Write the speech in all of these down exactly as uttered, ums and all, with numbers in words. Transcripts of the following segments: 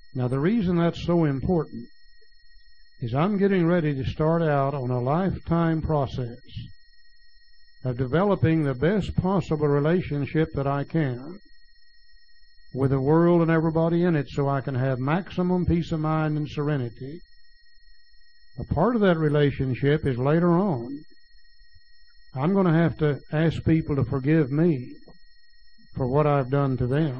Now, the reason that's so important is I'm getting ready to start out on a lifetime process of developing the best possible relationship that I can with the world and everybody in it so I can have maximum peace of mind and serenity. A part of that relationship is later on. I'm going to have to ask people to forgive me for what I've done to them.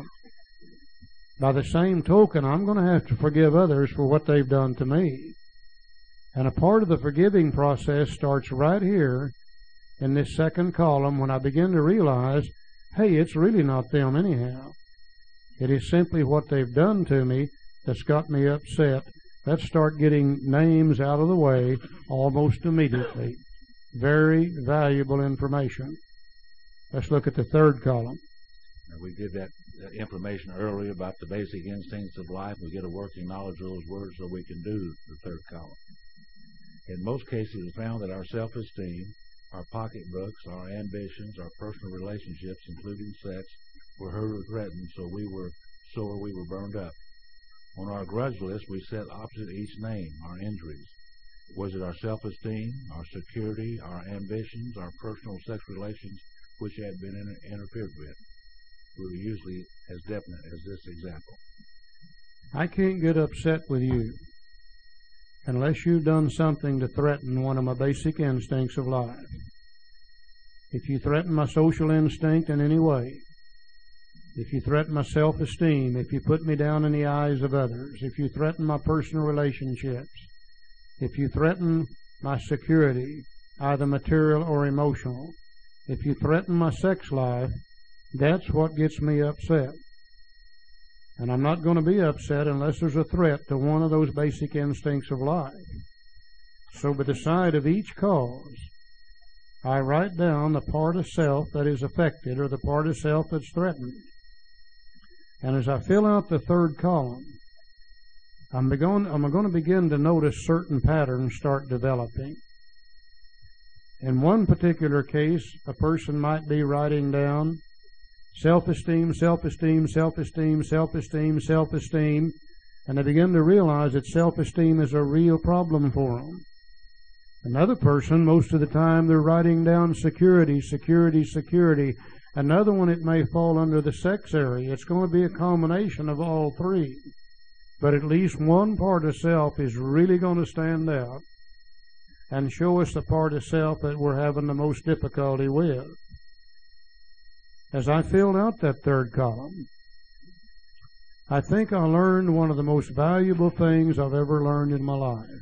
By the same token, I'm going to have to forgive others for what they've done to me. And a part of the forgiving process starts right here in this second column when I begin to realize, hey, it's really not them anyhow. It is simply what they've done to me that's got me upset. Let's start getting names out of the way almost immediately. Very valuable information. Let's look at the third column. We did that information earlier about the basic instincts of life. We get a working knowledge of those words so we can do the third column. In most cases, we found that our self-esteem, our pocketbooks, our ambitions, our personal relationships, including sex, were hurt or threatened, so we were sore, we were burned up. On our grudge list, we set opposite each name, our injuries. Was it our self-esteem, our security, our ambitions, our personal sex relations, which had been inter- interfered with? We were usually as definite as this example. I can't get upset with you unless you've done something to threaten one of my basic instincts of life. If you threaten my social instinct in any way, if you threaten my self-esteem, if you put me down in the eyes of others, if you threaten my personal relationships, if you threaten my security, either material or emotional, if you threaten my sex life, that's what gets me upset. And I'm not going to be upset unless there's a threat to one of those basic instincts of life. So by the side of each cause, I write down the part of self that is affected or the part of self that's threatened. And as I fill out the third column, I'm, begun, I'm going to begin to notice certain patterns start developing. In one particular case, a person might be writing down self-esteem, self-esteem, self-esteem, self-esteem, self-esteem, and they begin to realize that self-esteem is a real problem for them. Another person, most of the time, they're writing down security, security, security. Another one, it may fall under the sex area. It's going to be a combination of all three. But at least one part of self is really going to stand out and show us the part of self that we're having the most difficulty with. As I filled out that third column, I think I learned one of the most valuable things I've ever learned in my life.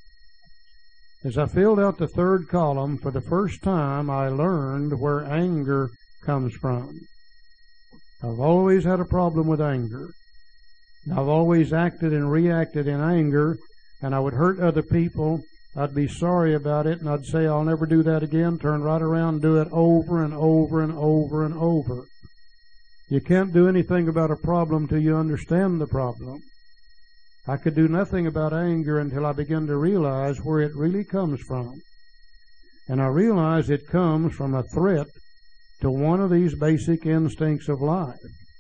As I filled out the third column, for the first time, I learned where anger comes from. I've always had a problem with anger. I've always acted and reacted in anger, and I would hurt other people. I'd be sorry about it, and I'd say, I'll never do that again, turn right around and do it over and over and over and over. You can't do anything about a problem till you understand the problem. I could do nothing about anger until I began to realize where it really comes from. And I realized it comes from a threat to one of these basic instincts of life.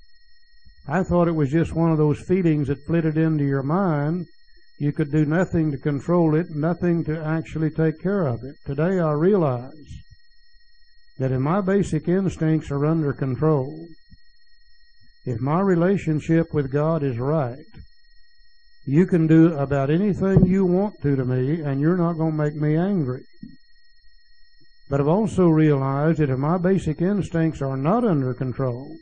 I thought it was just one of those feelings that flitted into your mind. You could do nothing to control it, nothing to actually take care of it. Today I realize that if my basic instincts are under control, if my relationship with God is right, you can do about anything you want to to me, and you're not going to make me angry. But I've also realized that if my basic instincts are not under control,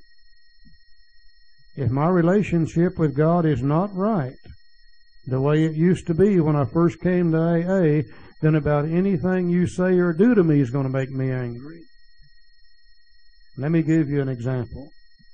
if my relationship with God is not right, the way it used to be when I first came to A A, then about anything you say or do to me is going to make me angry. Let me give you an example.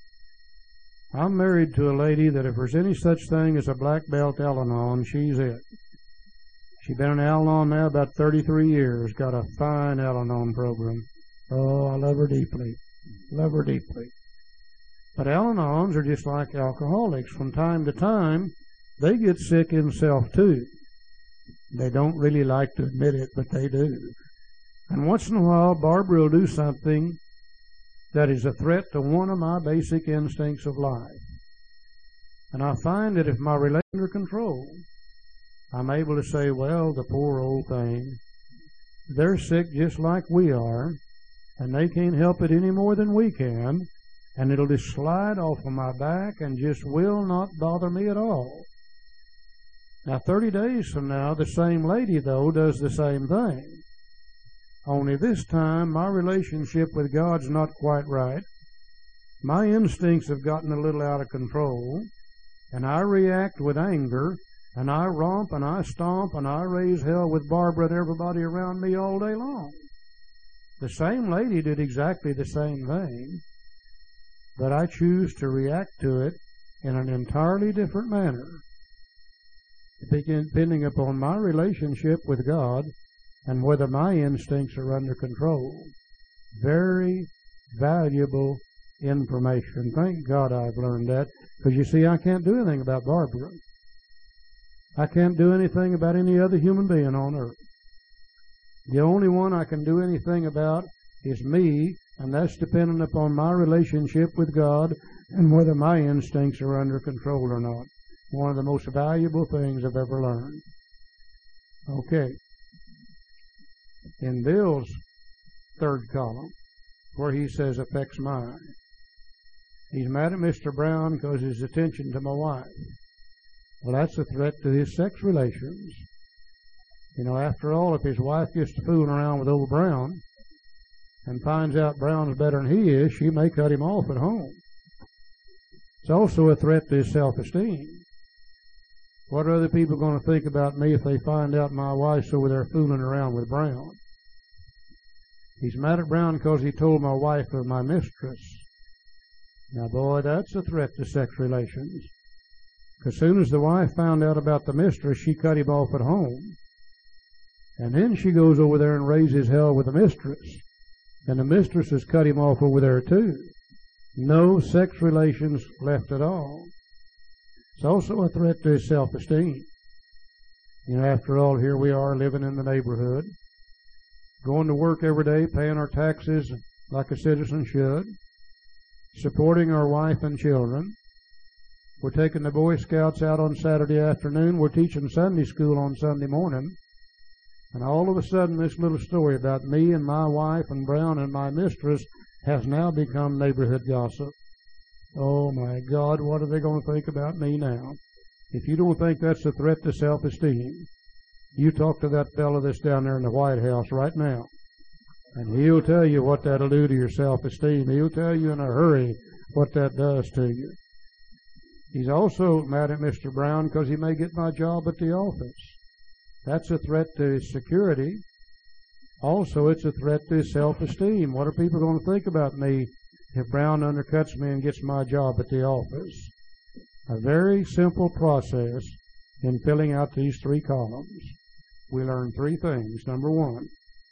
I'm married to a lady that if there's any such thing as a black belt Al-Anon, she's it. She's been in Al-Anon now about thirty-three years, got a fine Al-Anon program. Oh, I love her deeply. Love her deeply. But Al-Anons are just like alcoholics. From time to time, they get sick in self too. They don't really like to admit it, but they do. And once in a while, Barbara will do something that is a threat to one of my basic instincts of life. And I find that if my relations are under control, I'm able to say, well, the poor old thing, they're sick just like we are, and they can't help it any more than we can, and it'll just slide off of my back and just will not bother me at all. Now, thirty days from now, the same lady, though, does the same thing. Only this time, my relationship with God's not quite right. My instincts have gotten a little out of control, and I react with anger, and I romp, and I stomp, and I raise hell with Barbara and everybody around me all day long. The same lady did exactly the same thing, but I choose to react to it in an entirely different manner, depending upon my relationship with God and whether my instincts are under control. Very valuable information. Thank God I've learned that, because you see, I can't do anything about Barbara. I can't do anything about any other human being on earth. The only one I can do anything about is me, and that's dependent upon my relationship with God and whether my instincts are under control or not. One of the most valuable things I've ever learned. Okay. In Bill's third column, where he says affects mine, he's mad at Mister Brown because his attention to my wife. Well, that's a threat to his sex relations. You know, after all, if his wife gets to fooling around with old Brown and finds out Brown's better than he is, she may cut him off at home. It's also a threat to his self-esteem. What are other people going to think about me if they find out my wife's over there fooling around with Brown? He's mad at Brown because he told my wife of my mistress. Now, boy, that's a threat to sex relations. Because as soon as the wife found out about the mistress, she cut him off at home. And then she goes over there and raises hell with the mistress. And the mistress has cut him off over there too. No sex relations left at all. It's also a threat to his self-esteem. You know, after all, here we are living in the neighborhood, going to work every day, paying our taxes like a citizen should, supporting our wife and children. We're taking the Boy Scouts out on Saturday afternoon. We're teaching Sunday school on Sunday morning. And all of a sudden, this little story about me and my wife and Brown and my mistress has now become neighborhood gossip. Oh, my God, what are they going to think about me now? If you don't think that's a threat to self-esteem, you talk to that fellow that's down there in the White House right now, and he'll tell you what that'll do to your self-esteem. He'll tell you in a hurry what that does to you. He's also mad at Mister Brown because he may get my job at the office. That's a threat to his security. Also, it's a threat to his self-esteem. What are people going to think about me if Brown undercuts me and gets my job at the office? A very simple process in filling out these three columns. We learn three things. Number one,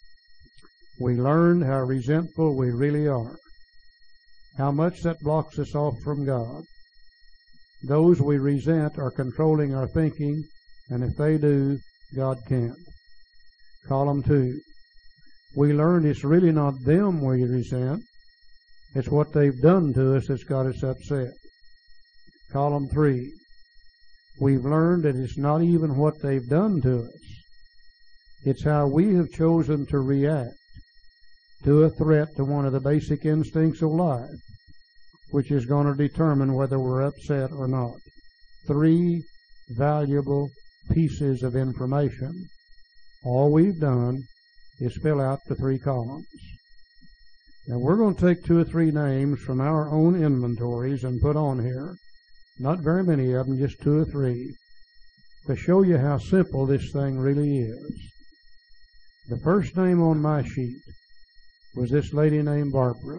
we learn how resentful we really are, how much that blocks us off from God. Those we resent are controlling our thinking, and if they do, God can't. Column two, we learn it's really not them we resent, it's what they've done to us that's got us upset. Column three, we've learned that it's not even what they've done to us, it's how we have chosen to react to a threat to one of the basic instincts of life, which is going to determine whether we're upset or not. Three valuable pieces of information. All we've done is fill out the three columns. Now we're going to take two or three names from our own inventories and put on here. Not very many of them, just two or three, to show you how simple this thing really is. The first name on my sheet was this lady named Barbara.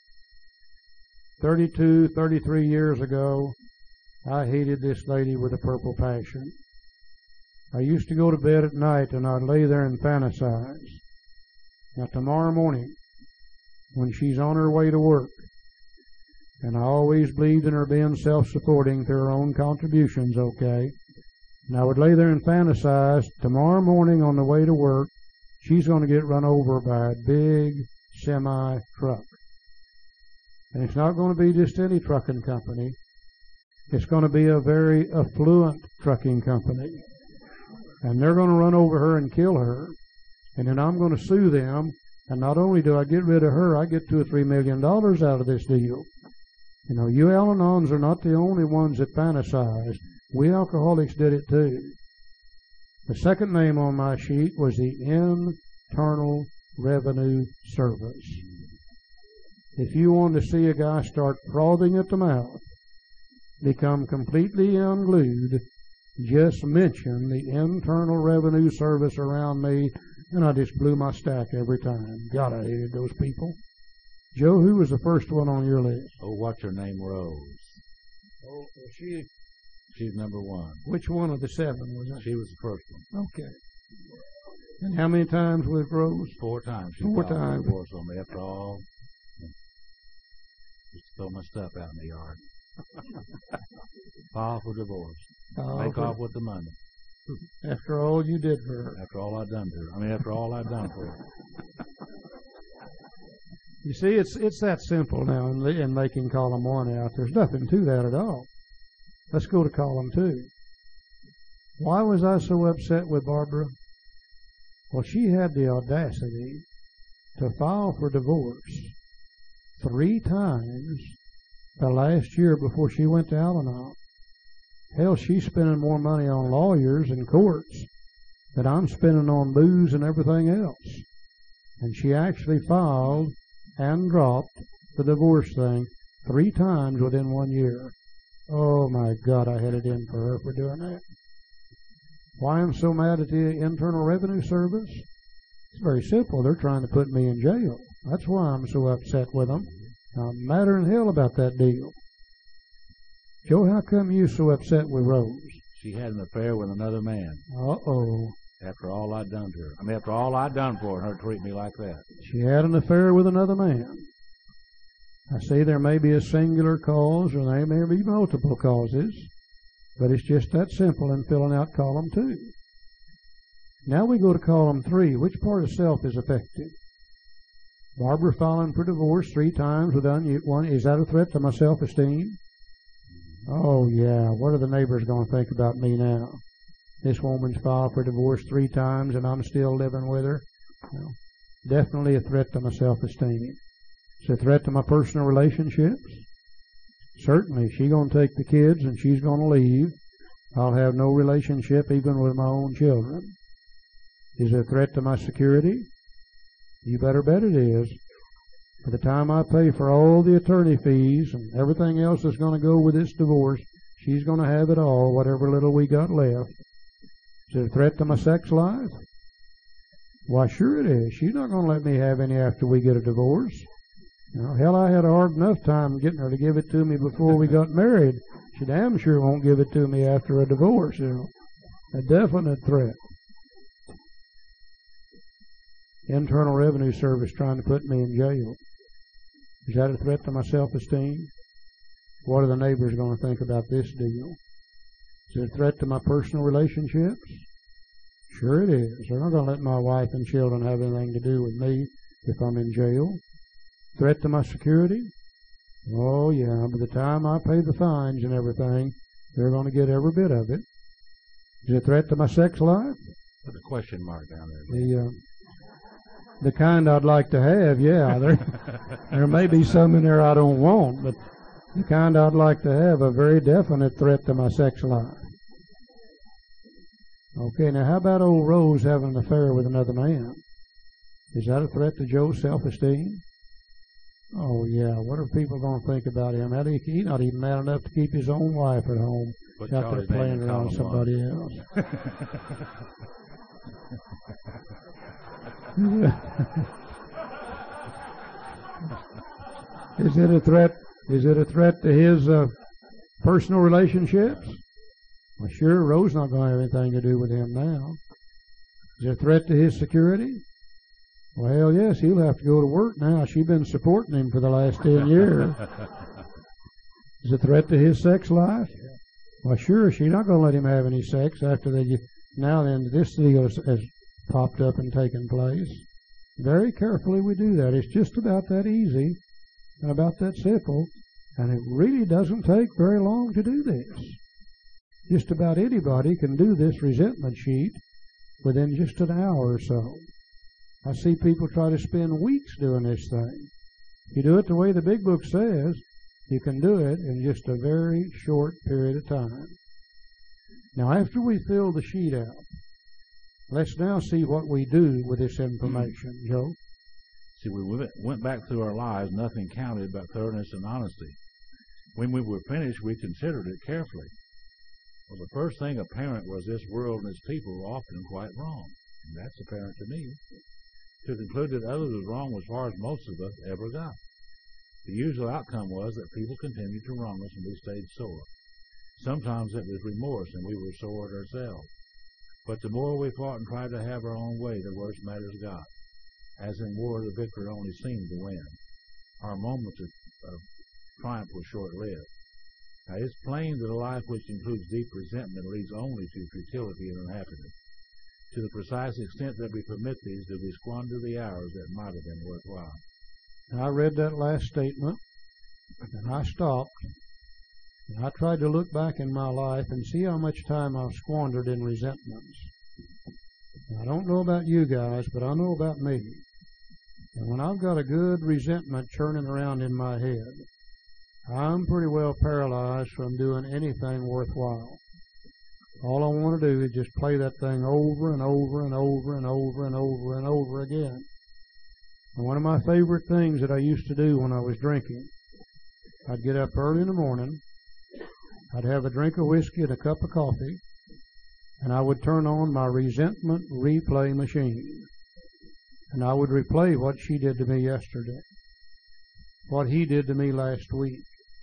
thirty-two, thirty-three years ago, I hated this lady with a purple passion. I used to go to bed at night and I'd lay there and fantasize. Now tomorrow morning, when she's on her way to work, and I always believed in her being self-supporting through her own contributions, okay, and I would lay there and fantasize, tomorrow morning on the way to work, she's going to get run over by a big semi-truck. And it's not going to be just any trucking company. It's going to be a very affluent trucking company. And they're going to run over her and kill her. And then I'm going to sue them. And not only do I get rid of her, I get two or three million dollars out of this deal. You know, you Al-Anons are not the only ones that fantasize. We alcoholics did it too. The second name on my sheet was the Internal Revenue Service. If you want to see a guy start frothing at the mouth, become completely unglued, just mention the Internal Revenue Service around me, and I just blew my stack every time. God, I hated those people. Joe, who was the first one on your list? Oh, what's her name? Rose. Oh, was she? She's number one. Which one of the seven was that? She was the first one. Okay. And how many times with Rose? Four times. She Four filed for times. divorce on me after all. Just throw my stuff out in the yard. File for divorce. Uh, Make off with the money. After all you did for her. After all I've done to her. I mean, after all I've done for her. You see, it's it's that simple now in, in making column one out. There's nothing to that at all. Let's go to column two. Why was I so upset with Barbara? Well, she had the audacity to file for divorce three times the last year before she went to Al-Anon. Hell, she's spending more money on lawyers and courts than I'm spending on booze and everything else. And she actually filed and dropped the divorce thing three times within one year. Oh my God, I had it in for her for doing that. Why I'm so mad at the Internal Revenue Service? It's very simple. They're trying to put me in jail. That's why I'm so upset with them. I'm madder than hell about that deal. Joe, how come you so upset with Rose? She had an affair with another man. Uh-oh. After all I'd done to her. I mean, after all I'd done for her, her treat me like that. She had an affair with another man. I say there may be a singular cause, or there may be multiple causes, but it's just that simple in filling out column two. Now we go to column three. Which part of self is affected? Barbara filing for divorce three times with one. Is that a threat to my self-esteem? Oh, yeah. What are the neighbors going to think about me now? This woman's filed for divorce three times and I'm still living with her. Well, definitely a threat to my self-esteem. It's a threat to my personal relationships. Certainly, she's going to take the kids and she's going to leave. I'll have no relationship even with my own children. Is it a threat to my security? You better bet it is. By the time I pay for all the attorney fees and everything else that's going to go with this divorce, she's going to have it all, whatever little we got left. Is it a threat to my sex life? Why, sure it is. She's not going to let me have any after we get a divorce. You know, hell, I had a hard enough time getting her to give it to me before we got married. She damn sure won't give it to me after a divorce. You know, a definite threat. Internal Revenue Service trying to put me in jail. Is that a threat to my self-esteem? What are the neighbors going to think about this deal? Is it a threat to my personal relationships? Sure it is. They're not going to let my wife and children have anything to do with me if I'm in jail. Threat to my security? Oh, yeah. By the time I pay the fines and everything, they're going to get every bit of it. Is it a threat to my sex life? Put a question mark down there. The, uh, the kind I'd like to have, yeah. There, there may be some in there I don't want, but the kind I'd like to have, a very definite threat to my sex life. Okay, now how about old Rose having an affair with another man? Is that a threat to Joe's self-esteem? Oh, yeah. What are people going to think about him? How do he, he's not even man enough to keep his own wife at home. Put Out there playing around with somebody else. Is it a threat? Is it a threat to his uh, personal relationships? Well, sure, Rose not going to have anything to do with him now. Is it a threat to his security? Well, yes, he'll have to go to work now. She's been supporting him for the last ten years. Is it a threat to his sex life? Well, sure, she's not going to let him have any sex after they get, now then this deal has, has popped up and taken place. Very carefully we do that. It's just about that easy and about that simple. And it really doesn't take very long to do this. Just about anybody can do this resentment sheet within just an hour or so. I see people try to spend weeks doing this thing. If you do it the way the Big Book says, you can do it in just a very short period of time. Now, after we fill the sheet out, let's now see what we do with this information, Joe. See, we went back through our lives, nothing counted but thoroughness and honesty. When we were finished, we considered it carefully. Well, the first thing apparent was this world and its people were often quite wrong. And that's apparent to me. To conclude that others was wrong as far as most of us ever got. The usual outcome was that people continued to wrong us and we stayed sore. Sometimes it was remorse and we were sore at ourselves. But the more we fought and tried to have our own way, the worse matters got. As in war, the victor only seemed to win. Our moments of, of triumph were short-lived. Now, it's plain that a life which includes deep resentment leads only to futility and unhappiness. To the precise extent that we permit these, do we squander the hours that might have been worthwhile. And I read that last statement, and I stopped, and I tried to look back in my life and see how much time I've squandered in resentments. I don't know about you guys, but I know about me. And when I've got a good resentment churning around in my head, I'm pretty well paralyzed from doing anything worthwhile. All I want to do is just play that thing over and over and over and over and over and over again. And one of my favorite things that I used to do when I was drinking, I'd get up early in the morning, I'd have a drink of whiskey and a cup of coffee, and I would turn on my resentment replay machine. And I would replay what she did to me yesterday, what he did to me last week,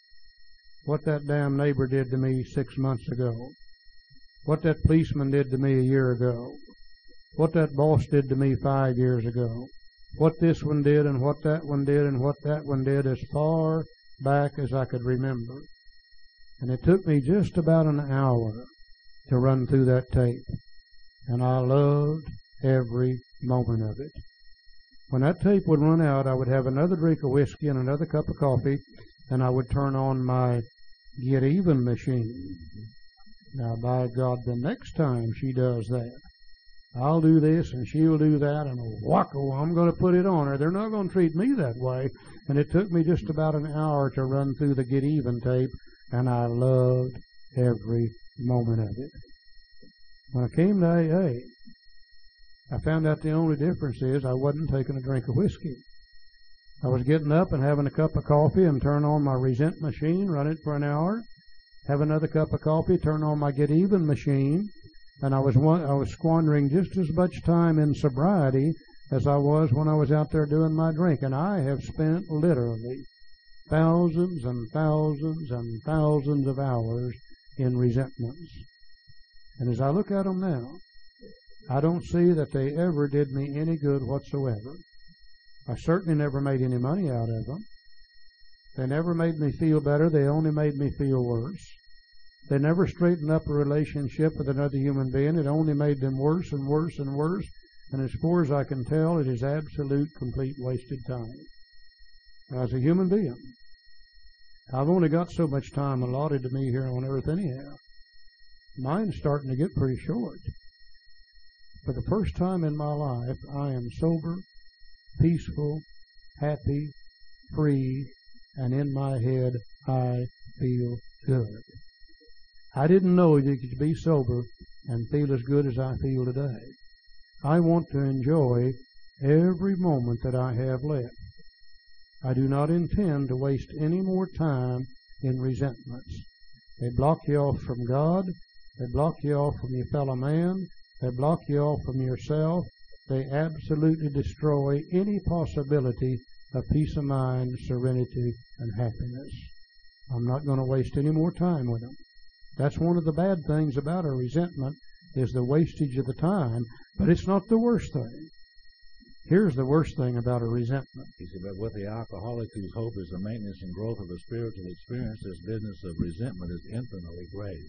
what that damn neighbor did to me six months ago, what that policeman did to me a year ago, what that boss did to me five years ago, what this one did and what that one did and what that one did as far back as I could remember. And it took me just about an hour to run through that tape. And I loved every moment of it. When that tape would run out, I would have another drink of whiskey and another cup of coffee, and I would turn on my get even machine. Now, by God, the next time she does that, I'll do this and she'll do that, and wacko, I'm going to put it on her. They're not going to treat me that way. And it took me just about an hour to run through the get even tape, and I loved every moment of it. When I came to A A, I found out the only difference is I wasn't taking a drink of whiskey. I was getting up and having a cup of coffee and turn on my resent machine, run it for an hour, have another cup of coffee, turn on my get even machine, and I was one, I was squandering just as much time in sobriety as I was when I was out there doing my drink. And I have spent literally thousands and thousands and thousands of hours in resentments. And as I look at them now, I don't see that they ever did me any good whatsoever. I certainly never made any money out of them. They never made me feel better. They only made me feel worse. They never straightened up a relationship with another human being. It only made them worse and worse and worse. And as far as I can tell, it is absolute, complete wasted time. As a human being, I've only got so much time allotted to me here on earth anyhow. Mine's starting to get pretty short. For the first time in my life, I am sober, peaceful, happy, free, and in my head, I feel good. I didn't know you could be sober and feel as good as I feel today. I want to enjoy every moment that I have left. I do not intend to waste any more time in resentments. They block you off from God. They block you off from your fellow man. They block you off from yourself. They absolutely destroy any possibility of peace of mind, serenity, and happiness. I'm not going to waste any more time with them. That's one of the bad things about a resentment, is the wastage of the time, but it's not the worst thing. Here's the worst thing about a resentment. He said, but with the alcoholic whose hope is the maintenance and growth of a spiritual experience, this business of resentment is infinitely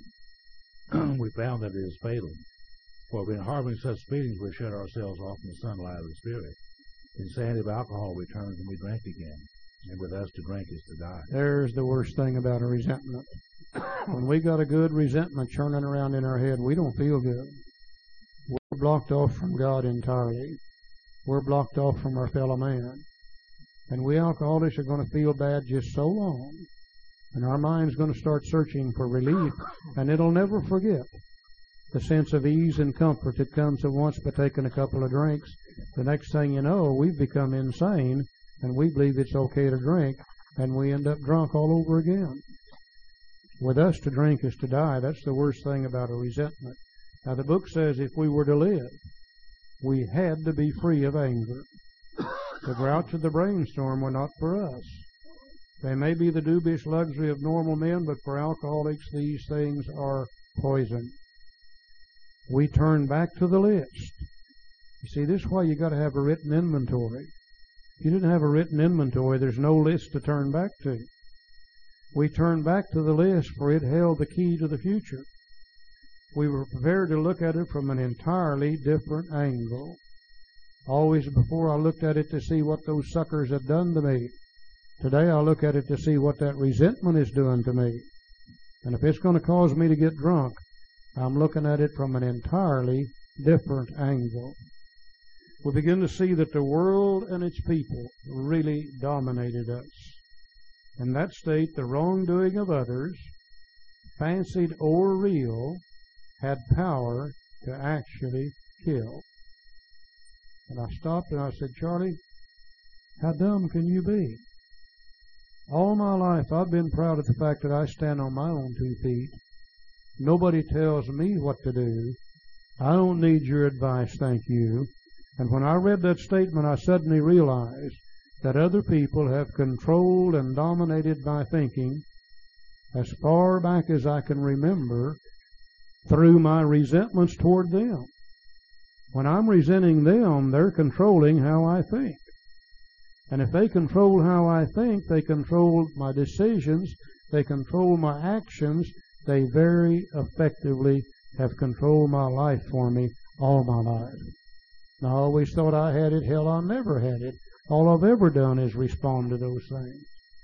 grave. We found that it is fatal. For in harboring such feelings, we shut ourselves off from the sunlight of the Spirit. Insanity of alcohol returns when we drink again. And with us to drink is to die. There's the worst thing about a resentment. When we got a good resentment churning around in our head, we don't feel good. We're blocked off from God entirely. We're blocked off from our fellow man. And we alcoholics are going to feel bad just so long. And our mind's going to start searching for relief, and it'll never forget the sense of ease and comfort that comes at once by taking a couple of drinks. The next thing you know, we've become insane, and we believe it's okay to drink, and we end up drunk all over again. With us, to drink is to die. That's the worst thing about a resentment. Now, the book says if we were to live, we had to be free of anger. The grouch of the brainstorm were not for us. They may be the dubious luxury of normal men, but for alcoholics, these things are poison. We turn back to the list. You see, this is why you got to have a written inventory. If you didn't have a written inventory, there's no list to turn back to. We turn back to the list, for it held the key to the future. We were prepared to look at it from an entirely different angle. Always before I looked at it to see what those suckers had done to me. Today I look at it to see what that resentment is doing to me. And if it's going to cause me to get drunk, I'm looking at it from an entirely different angle. We begin to see that the world and its people really dominated us. In that state, the wrongdoing of others, fancied or real, had power to actually kill. And I stopped and I said, Charlie, how dumb can you be? All my life I've been proud of the fact that I stand on my own two feet. Nobody tells me what to do. I don't need your advice, thank you. And when I read that statement, I suddenly realized that other people have controlled and dominated my thinking as far back as I can remember through my resentments toward them. When I'm resenting them, they're controlling how I think. And if they control how I think, they control my decisions, they control my actions, they very effectively have controlled my life for me all my life. And I always thought I had it. Hell, I never had it. All I've ever done is respond to those things.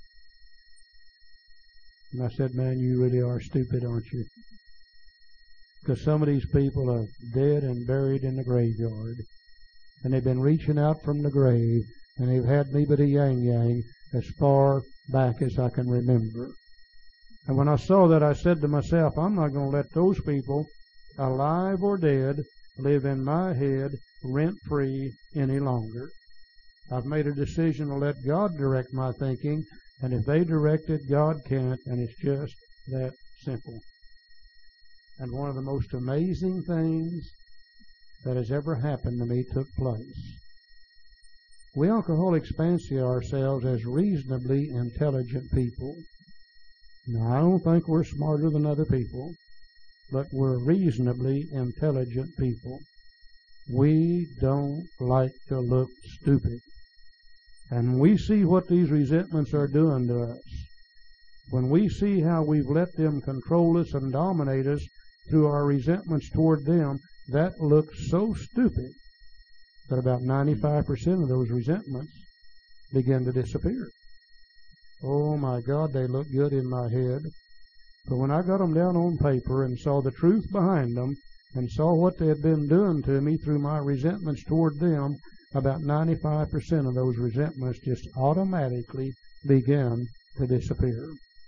And I said, man, you really are stupid, aren't you? Because some of these people are dead and buried in the graveyard. And they've been reaching out from the grave, and they've had me but a yang-yang as far back as I can remember. And when I saw that, I said to myself, I'm not going to let those people, alive or dead, live in my head rent-free any longer. I've made a decision to let God direct my thinking, and if they direct it, God can't, and it's just that simple. And one of the most amazing things that has ever happened to me took place. We alcoholics fancy ourselves as reasonably intelligent people. Now, I don't think we're smarter than other people, but we're reasonably intelligent people. We don't like to look stupid. And we see what these resentments are doing to us. When we see how we've let them control us and dominate us through our resentments toward them, that looks so stupid that about ninety-five percent of those resentments begin to disappear. Oh my God, they look good in my head. But when I got them down on paper and saw the truth behind them and saw what they had been doing to me through my resentments toward them, about ninety-five percent of those resentments just automatically began to disappear.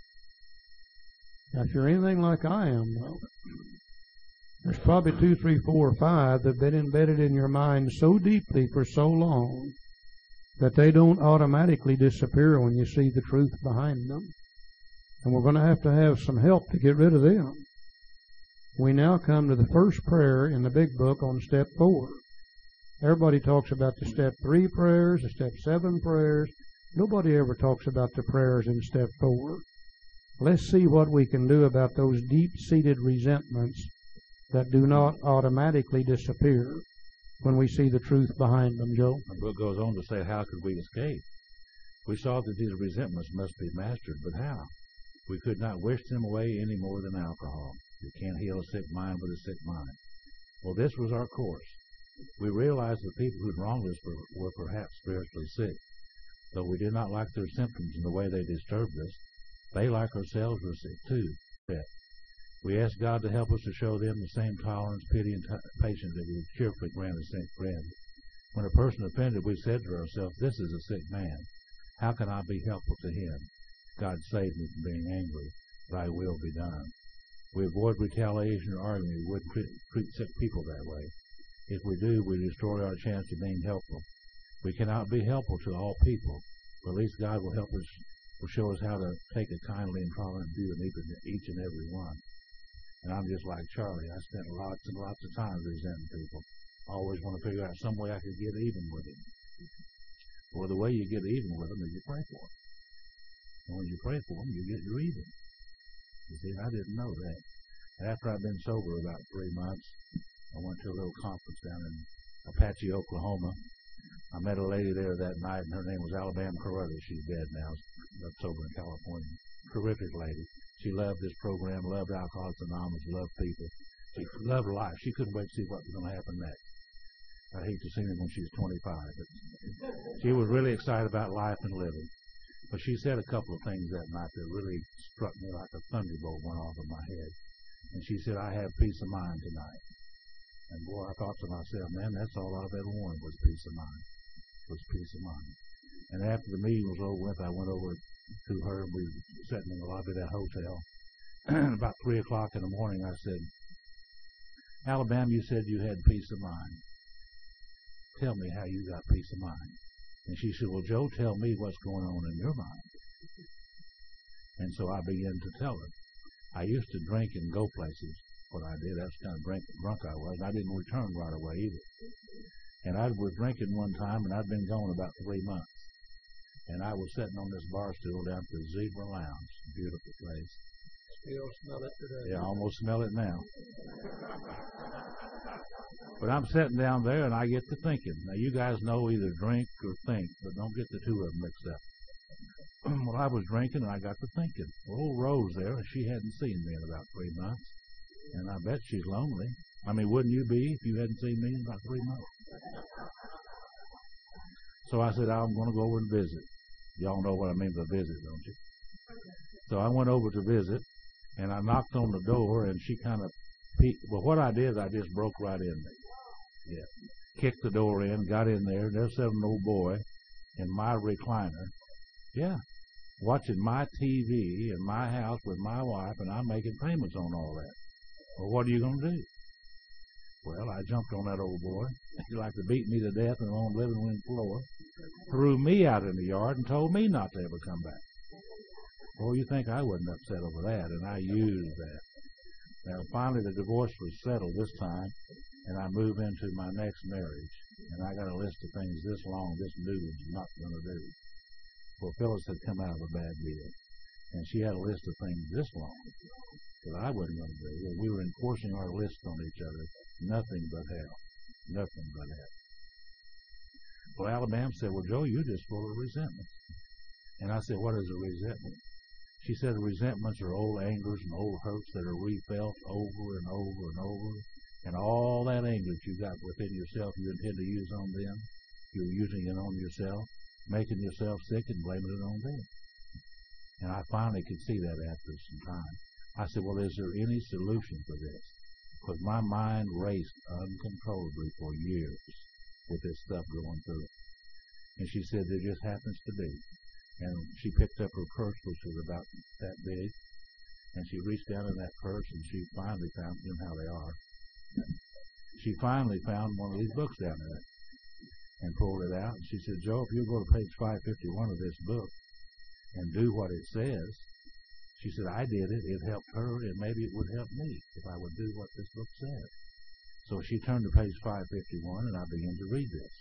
Now, if you're anything like I am, though, there's probably two, three, four, or five that have been embedded in your mind so deeply for so long that they don't automatically disappear when you see the truth behind them. And we're going to have to have some help to get rid of them. We now come to the first prayer in the big book on step four. Everybody talks about the step three prayers, the step seven prayers. Nobody ever talks about the prayers in step four. Let's see what we can do about those deep-seated resentments that do not automatically disappear when we see the truth behind them, Joe. The book goes on to say, how could we escape? We saw that these resentments must be mastered, but how? We could not wish them away any more than alcohol. You can't heal a sick mind with a sick mind. Well, this was our course. We realized the people who'd wronged us were, were perhaps spiritually sick. Though we did not like their symptoms and the way they disturbed us, they, like ourselves, were sick too. We asked God to help us to show them the same tolerance, pity, and t- patience that we would cheerfully grant a sick friend. When a person offended, we said to ourselves, this is a sick man. How can I be helpful to him? God save me from being angry. Thy will be done. We avoid retaliation or arguing. We wouldn't treat, treat sick people that way. If we do, we destroy our chance of being helpful. We cannot be helpful to all people, but at least God will help us, will show us how to take a kindly and tolerant view of each and every one. And I'm just like Charlie. I spent lots and lots of time resenting people. I always want to figure out some way I could get even with them. Well, the way you get even with them is you pray for them. And when you pray for them, you get your even. You see, I didn't know that. And after I'd been sober about three months, I went to a little conference down in Apache, Oklahoma. I met a lady there that night, and her name was Alabama Carruthers. She's dead now. That's over in California. Terrific lady. She loved this program, loved Alcoholics Anonymous, loved people. She loved life. She couldn't wait to see what was going to happen next. I hate to see her when she was twenty-five. But she was really excited about life and living. But she said a couple of things that night that really struck me like a thunderbolt went off in my head. And she said, I have peace of mind tonight. And boy, I thought to myself, man, that's all I've ever wanted was peace of mind. Was peace of mind. And after the meeting was over with, I went over to her, and we were sitting in the lobby of that hotel. About three o'clock in the morning, I said, Alabama, you said you had peace of mind. Tell me how you got peace of mind. And she said, well, Joe, tell me what's going on in your mind. And so I began to tell her. I used to drink and go places. What I did, that's the kind of drink, drunk I was. I didn't return right away either. And I was drinking one time, and I'd been gone about three months. And I was sitting on this bar stool down at the Zebra Lounge. Beautiful place. Still smell it today. Yeah, I almost smell it now. But I'm sitting down there, and I get to thinking. Now, you guys know either drink or think, but don't get the two of them mixed up. Well, I was drinking, and I got to thinking. Well, old Rose there, she hadn't seen me in about three months. And I bet she's lonely. I mean, wouldn't you be if you hadn't seen me in about three months? So I said, I'm going to go over and visit. Y'all know what I mean by visit, don't you? So I went over to visit, and I knocked on the door, and she kind of peeked. Well, what I did, I just broke right in there. Yeah. Kicked the door in, got in there, and there's an old boy in my recliner. Yeah. Watching my T V in my house with my wife, and I'm making payments on all that. Well, what are you going to do? Well, I jumped on that old boy. He liked to beat me to death on the living room floor, threw me out in the yard, and told me not to ever come back. Well, you think I wasn't upset over that, and I used that. Now, finally, the divorce was settled this time, and I moved into my next marriage. And I got a list of things this long this dude was not going to do. Well, Phyllis had come out of a bad deal, and she had a list of things this long that I wasn't going to do. Well, we were enforcing our list on each other. Nothing but hell. Nothing but hell. Well, Alabama said, well, Joe, you're just full of resentment. And I said, what is a resentment? She said, resentments are old angers and old hurts that are refelt over and over and over. And all that anger that you got within yourself, you intend to use on them. You're using it on yourself, making yourself sick and blaming it on them. And I finally could see that after some time. I said, well, is there any solution for this? Because my mind raced uncontrollably for years with this stuff going through it. And she said, there just happens to be. And she picked up her purse, which was about that big, and she reached down in that purse, and she finally found, you know how they are, she finally found one of these books down there and pulled it out. And she said, Joe, if you go to page five fifty-one of this book and do what it says, she said, I did it, it helped her, and maybe it would help me if I would do what this book said. So she turned to page five fifty-one, and I began to read this.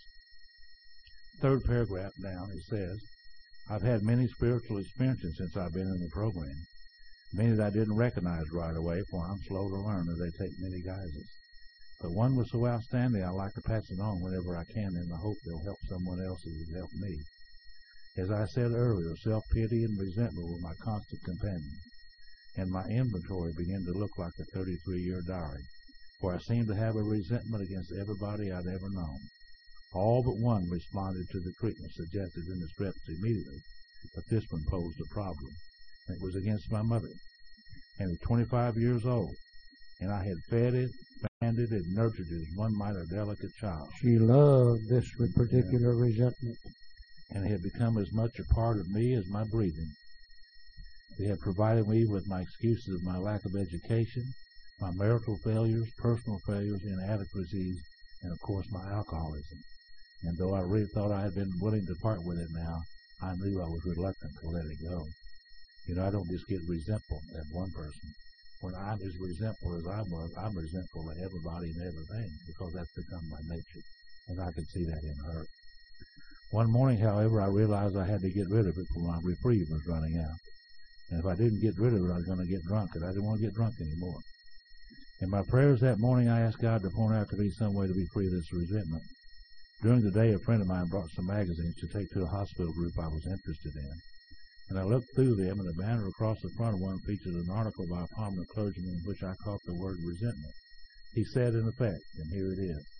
Third paragraph down, it says, I've had many spiritual experiences since I've been in the program, many that I didn't recognize right away, for I'm slow to learn, and they take many guises. But one was so outstanding, I like to pass it on whenever I can in the hope they'll help someone else who would help me. As I said earlier, self-pity and resentment were my constant companions, and my inventory began to look like a thirty-three year diary, for I seemed to have a resentment against everybody I'd ever known. All but one responded to the treatment suggested in the scripts immediately, but this one posed a problem. It was against my mother, and was twenty-five years old, and I had fed it, fanned it, and nurtured it as one might a delicate child. She loved this particular yeah. resentment. And it had become as much a part of me as my breathing. They had provided me with my excuses of my lack of education, my marital failures, personal failures, inadequacies, and of course my alcoholism. And though I really thought I had been willing to part with it now, I knew I was reluctant to let it go. You know, I don't just get resentful at one person. When I'm as resentful as I was, I'm resentful at everybody and everything, because that's become my nature. And I could see that in her. One morning, however, I realized I had to get rid of it, for my reprieve was running out. And if I didn't get rid of it, I was going to get drunk, and I didn't want to get drunk anymore. In my prayers that morning, I asked God to point out to me some way to be free of this resentment. During the day, a friend of mine brought some magazines to take to a hospital group I was interested in. And I looked through them, and the banner across the front of one featured an article by a prominent clergyman in which I caught the word resentment. He said, in effect, and here it is,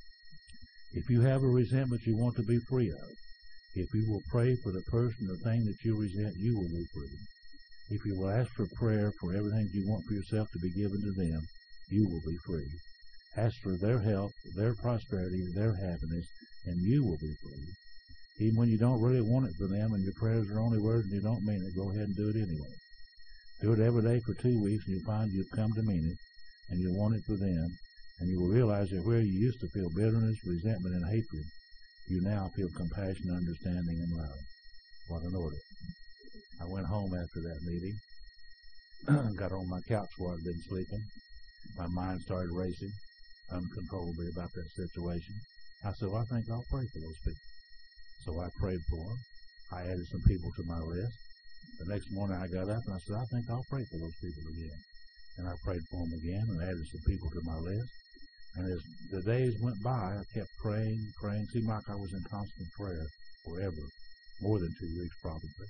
if you have a resentment you want to be free of, if you will pray for the person or thing that you resent, you will be free. If you will ask for prayer for everything you want for yourself to be given to them, you will be free. Ask for their health, their prosperity, their happiness, and you will be free. Even when you don't really want it for them and your prayers are only words and you don't mean it, go ahead and do it anyway. Do it every day for two weeks and you'll find you've come to mean it, and you'll want it for them, and you will realize that where you used to feel bitterness, resentment, and hatred, you now feel compassion, understanding, and love. What an order. I went home after that meeting, got on my couch where I'd been sleeping. My mind started racing uncontrollably about that situation. I said, well, I think I'll pray for those people. So I prayed for them. I added some people to my list. The next morning I got up and I said, I think I'll pray for those people again. And I prayed for them again and added some people to my list. And as the days went by, I kept praying, praying. Seemed like I was in constant prayer forever, more than two weeks probably.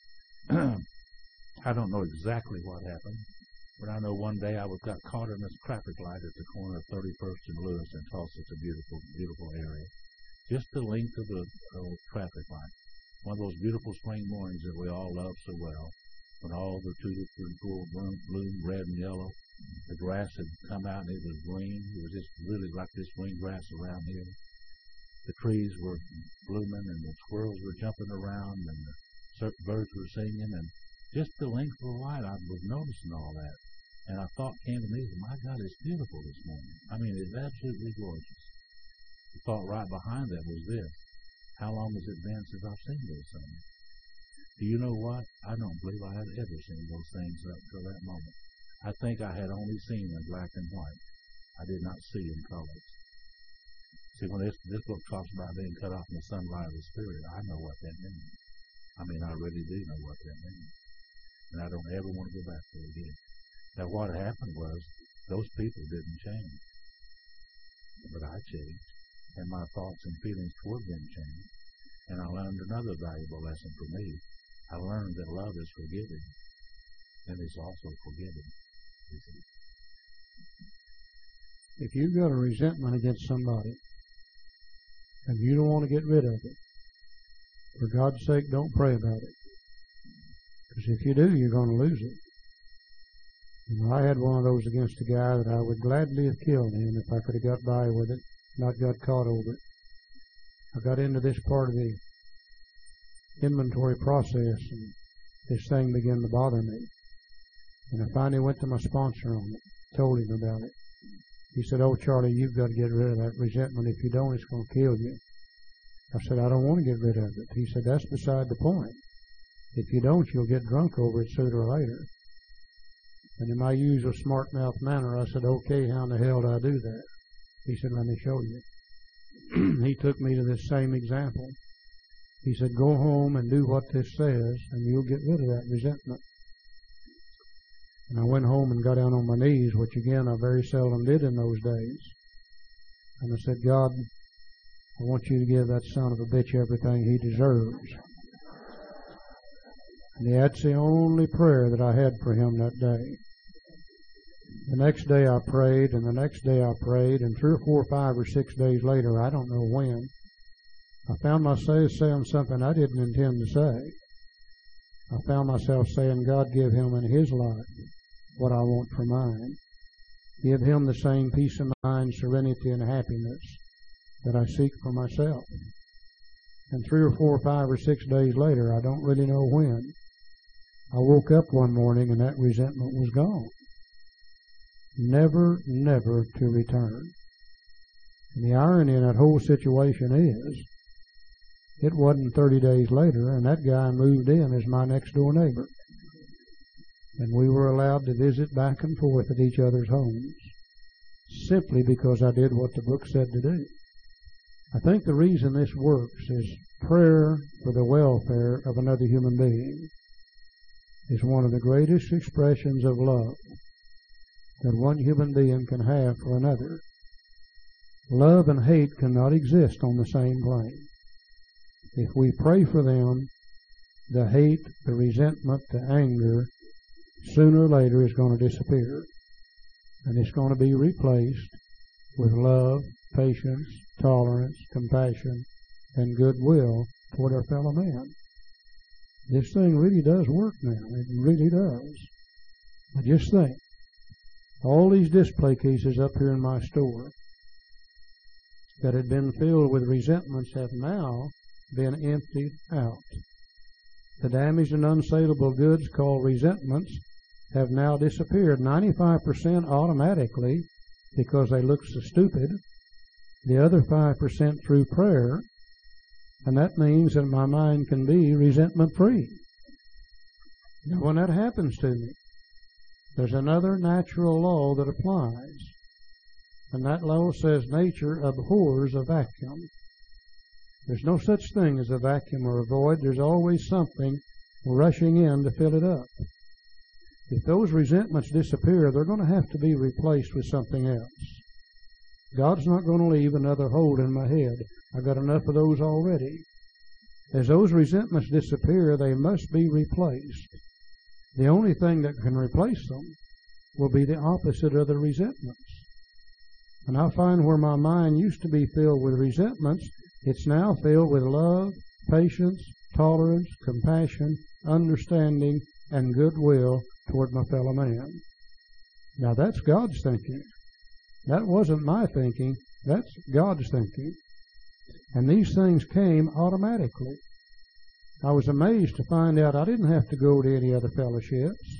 I don't know exactly what happened, but I know one day I was got caught in this traffic light at the corner of thirty-first and Lewis in Tulsa. It's a beautiful, beautiful area. Just the length of the uh, traffic light. One of those beautiful spring mornings that we all love so well, when all the tulips were in full bloom, bloom, red and yellow. The grass had come out and it was green. It was just really like this green grass around here. The trees were blooming and the squirrels were jumping around and the certain birds were singing, and just the length of the light, I was noticing all that. And a thought came to me, my God, it's beautiful this morning. I mean, it's absolutely gorgeous. The thought right behind that was this: how long has it been since I've seen those things? Do you know what? I don't believe I had ever seen those things up till that moment. I think I had only seen in black and white. I did not see in colors. See, when this, this book talks about being cut off from the sunlight of the Spirit, I know what that means. I mean, I really do know what that means. And I don't ever want to go back there again. Now, what happened was, those people didn't change. But I changed. And my thoughts and feelings toward them changed. And I learned another valuable lesson for me. I learned that love is forgiving. And it's also forgiving. You see. If you've got a resentment against somebody, and you don't want to get rid of it, for God's sake, don't pray about it. Because if you do, you're going to lose it. You know, I had one of those against a guy that I would gladly have killed him if I could have got by with it, not got caught over it. I got into this part of the inventory process, and this thing began to bother me. And I finally went to my sponsor on it, told him about it. He said, oh, Charlie, you've got to get rid of that resentment. If you don't, it's going to kill you. I said, I don't want to get rid of it. He said, that's beside the point. If you don't, you'll get drunk over it sooner or later. And in my usual smart mouth manner, I said, okay, how in the hell do I do that? He said, let me show you. He took me to this same example. He said, go home and do what this says, and you'll get rid of that resentment. And I went home and got down on my knees, which again I very seldom did in those days. And I said, God, I want you to give that son of a bitch everything he deserves. And that's the only prayer that I had for him that day. The next day I prayed, and the next day I prayed, and three or four, five or six days later, I don't know when, I found myself saying something I didn't intend to say. I found myself saying, God, give him in his life what I want for mine. Give him the same peace of mind, serenity, and happiness that I seek for myself. And three or four, five or six days later, I don't really know when, I woke up one morning and that resentment was gone. Never, never to return. And the irony in that whole situation is, it wasn't thirty days later, and that guy moved in as my next door neighbor. And we were allowed to visit back and forth at each other's homes, simply because I did what the book said to do. I think the reason this works is prayer for the welfare of another human being is one of the greatest expressions of love that one human being can have for another. Love and hate cannot exist on the same plane. If we pray for them, the hate, the resentment, the anger, sooner or later is going to disappear. And it's going to be replaced with love, patience, tolerance, compassion, and goodwill toward our fellow man. This thing really does work now. It really does. But just think, all these display cases up here in my store that had been filled with resentments have now been emptied out. The damaged and unsaleable goods called resentments have now disappeared, ninety-five percent automatically because they look so stupid, the other five percent through prayer, and that means that my mind can be resentment-free. Now, when that happens to me, there's another natural law that applies, and that law says nature abhors a vacuum. There's no such thing as a vacuum or a void. There's always something rushing in to fill it up. If those resentments disappear, they're going to have to be replaced with something else. God's not going to leave another hole in my head. I've got enough of those already. As those resentments disappear, they must be replaced. The only thing that can replace them will be the opposite of the resentments. And I find where my mind used to be filled with resentments, it's now filled with love, patience, tolerance, compassion, understanding, and goodwill toward my fellow man. Now that's God's thinking. That wasn't my thinking. That's God's thinking. And these things came automatically. I was amazed to find out I didn't have to go to any other fellowships.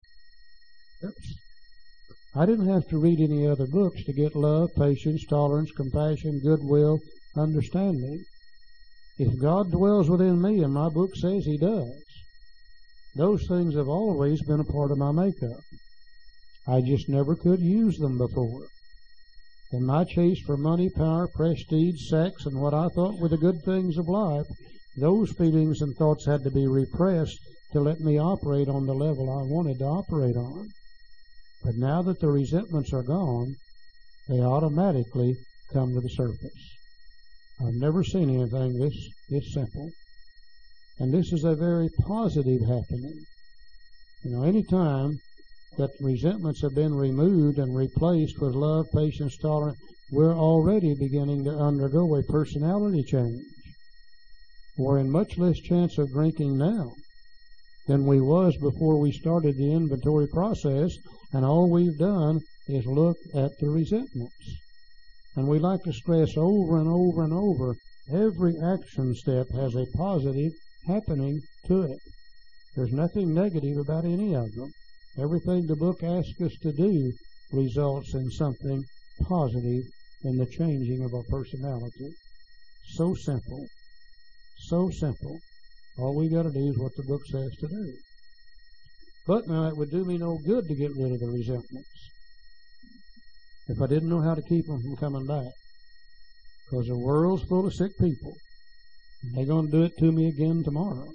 Oops. I didn't have to read any other books to get love, patience, tolerance, compassion, goodwill, understanding. If God dwells within me, and my book says He does, those things have always been a part of my makeup. I just never could use them before. In my chase for money, power, prestige, sex, and what I thought were the good things of life, those feelings and thoughts had to be repressed to let me operate on the level I wanted to operate on. But now that the resentments are gone, they automatically come to the surface. I've never seen anything this, this simple. And this is a very positive happening. You know, any time that resentments have been removed and replaced with love, patience, tolerance, we're already beginning to undergo a personality change. We're in much less chance of drinking now than we was before we started the inventory process, and all we've done is look at the resentments. And we like to stress over and over and over, every action step has a positive happening to it. There's nothing negative about any of them. Everything the book asks us to do results in something positive in the changing of our personality. So simple. So simple. All we got to do is what the book says to do. But now it would do me no good to get rid of the resentments if I didn't know how to keep them from coming back. Because the world's full of sick people. They're going to do it to me again tomorrow.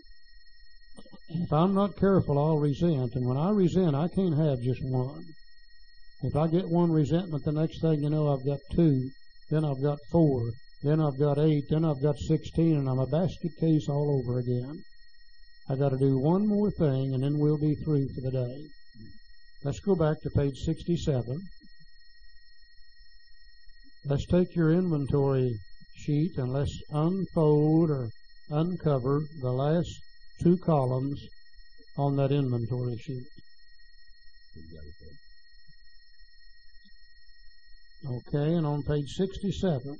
If I'm not careful, I'll resent. And when I resent, I can't have just one. If I get one resentment, the next thing you know, I've got two. Then I've got four. Then I've got eight. Then I've got sixteen. And I'm a basket case all over again. I got to do one more thing, and then we'll be through for the day. Let's go back to page sixty-seven. Let's take your inventory sheet and let's unfold or uncover the last two columns on that inventory sheet. Okay, and on page sixty-seven,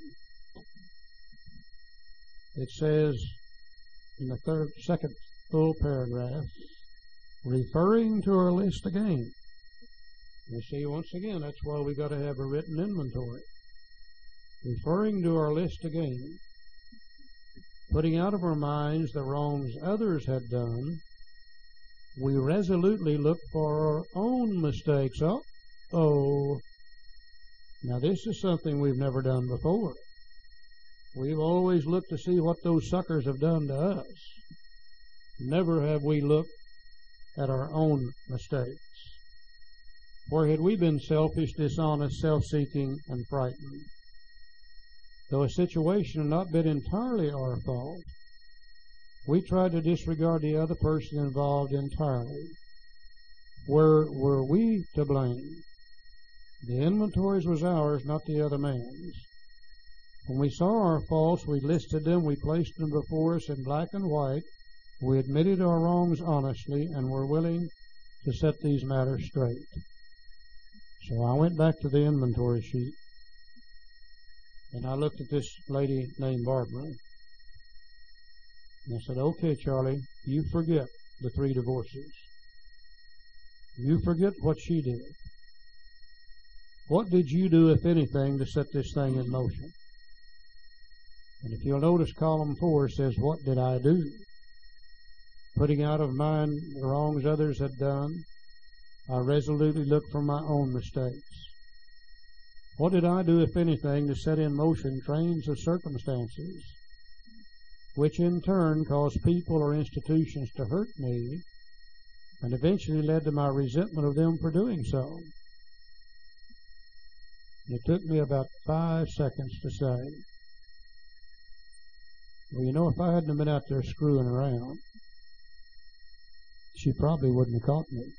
it says in the third, second full paragraph, referring to our list again. You see, once again, that's why we got to have a written inventory. Referring to our list again, putting out of our minds the wrongs others had done, we resolutely look for our own mistakes. Oh, oh. Now this is something we've never done before. We've always looked to see what those suckers have done to us. Never have we looked at our own mistakes. For had we been selfish, dishonest, self-seeking, and frightened, though a situation had not been entirely our fault, we tried to disregard the other person involved entirely. Were, were we to blame? The inventories was ours, not the other man's. When we saw our faults, we listed them, we placed them before us in black and white, we admitted our wrongs honestly, and were willing to set these matters straight. So I went back to the inventory sheet, and I looked at this lady named Barbara, and I said, okay, Charlie, you forget the three divorces. You forget what she did. What did you do, if anything, to set this thing in motion? And if you'll notice, column four says, what did I do? Putting out of mind the wrongs others had done, I resolutely looked for my own mistakes. What did I do, if anything, to set in motion trains of circumstances, which in turn caused people or institutions to hurt me, and eventually led to my resentment of them for doing so? It took me about five seconds to say, well, you know, if I hadn't been out there screwing around, she probably wouldn't have caught me.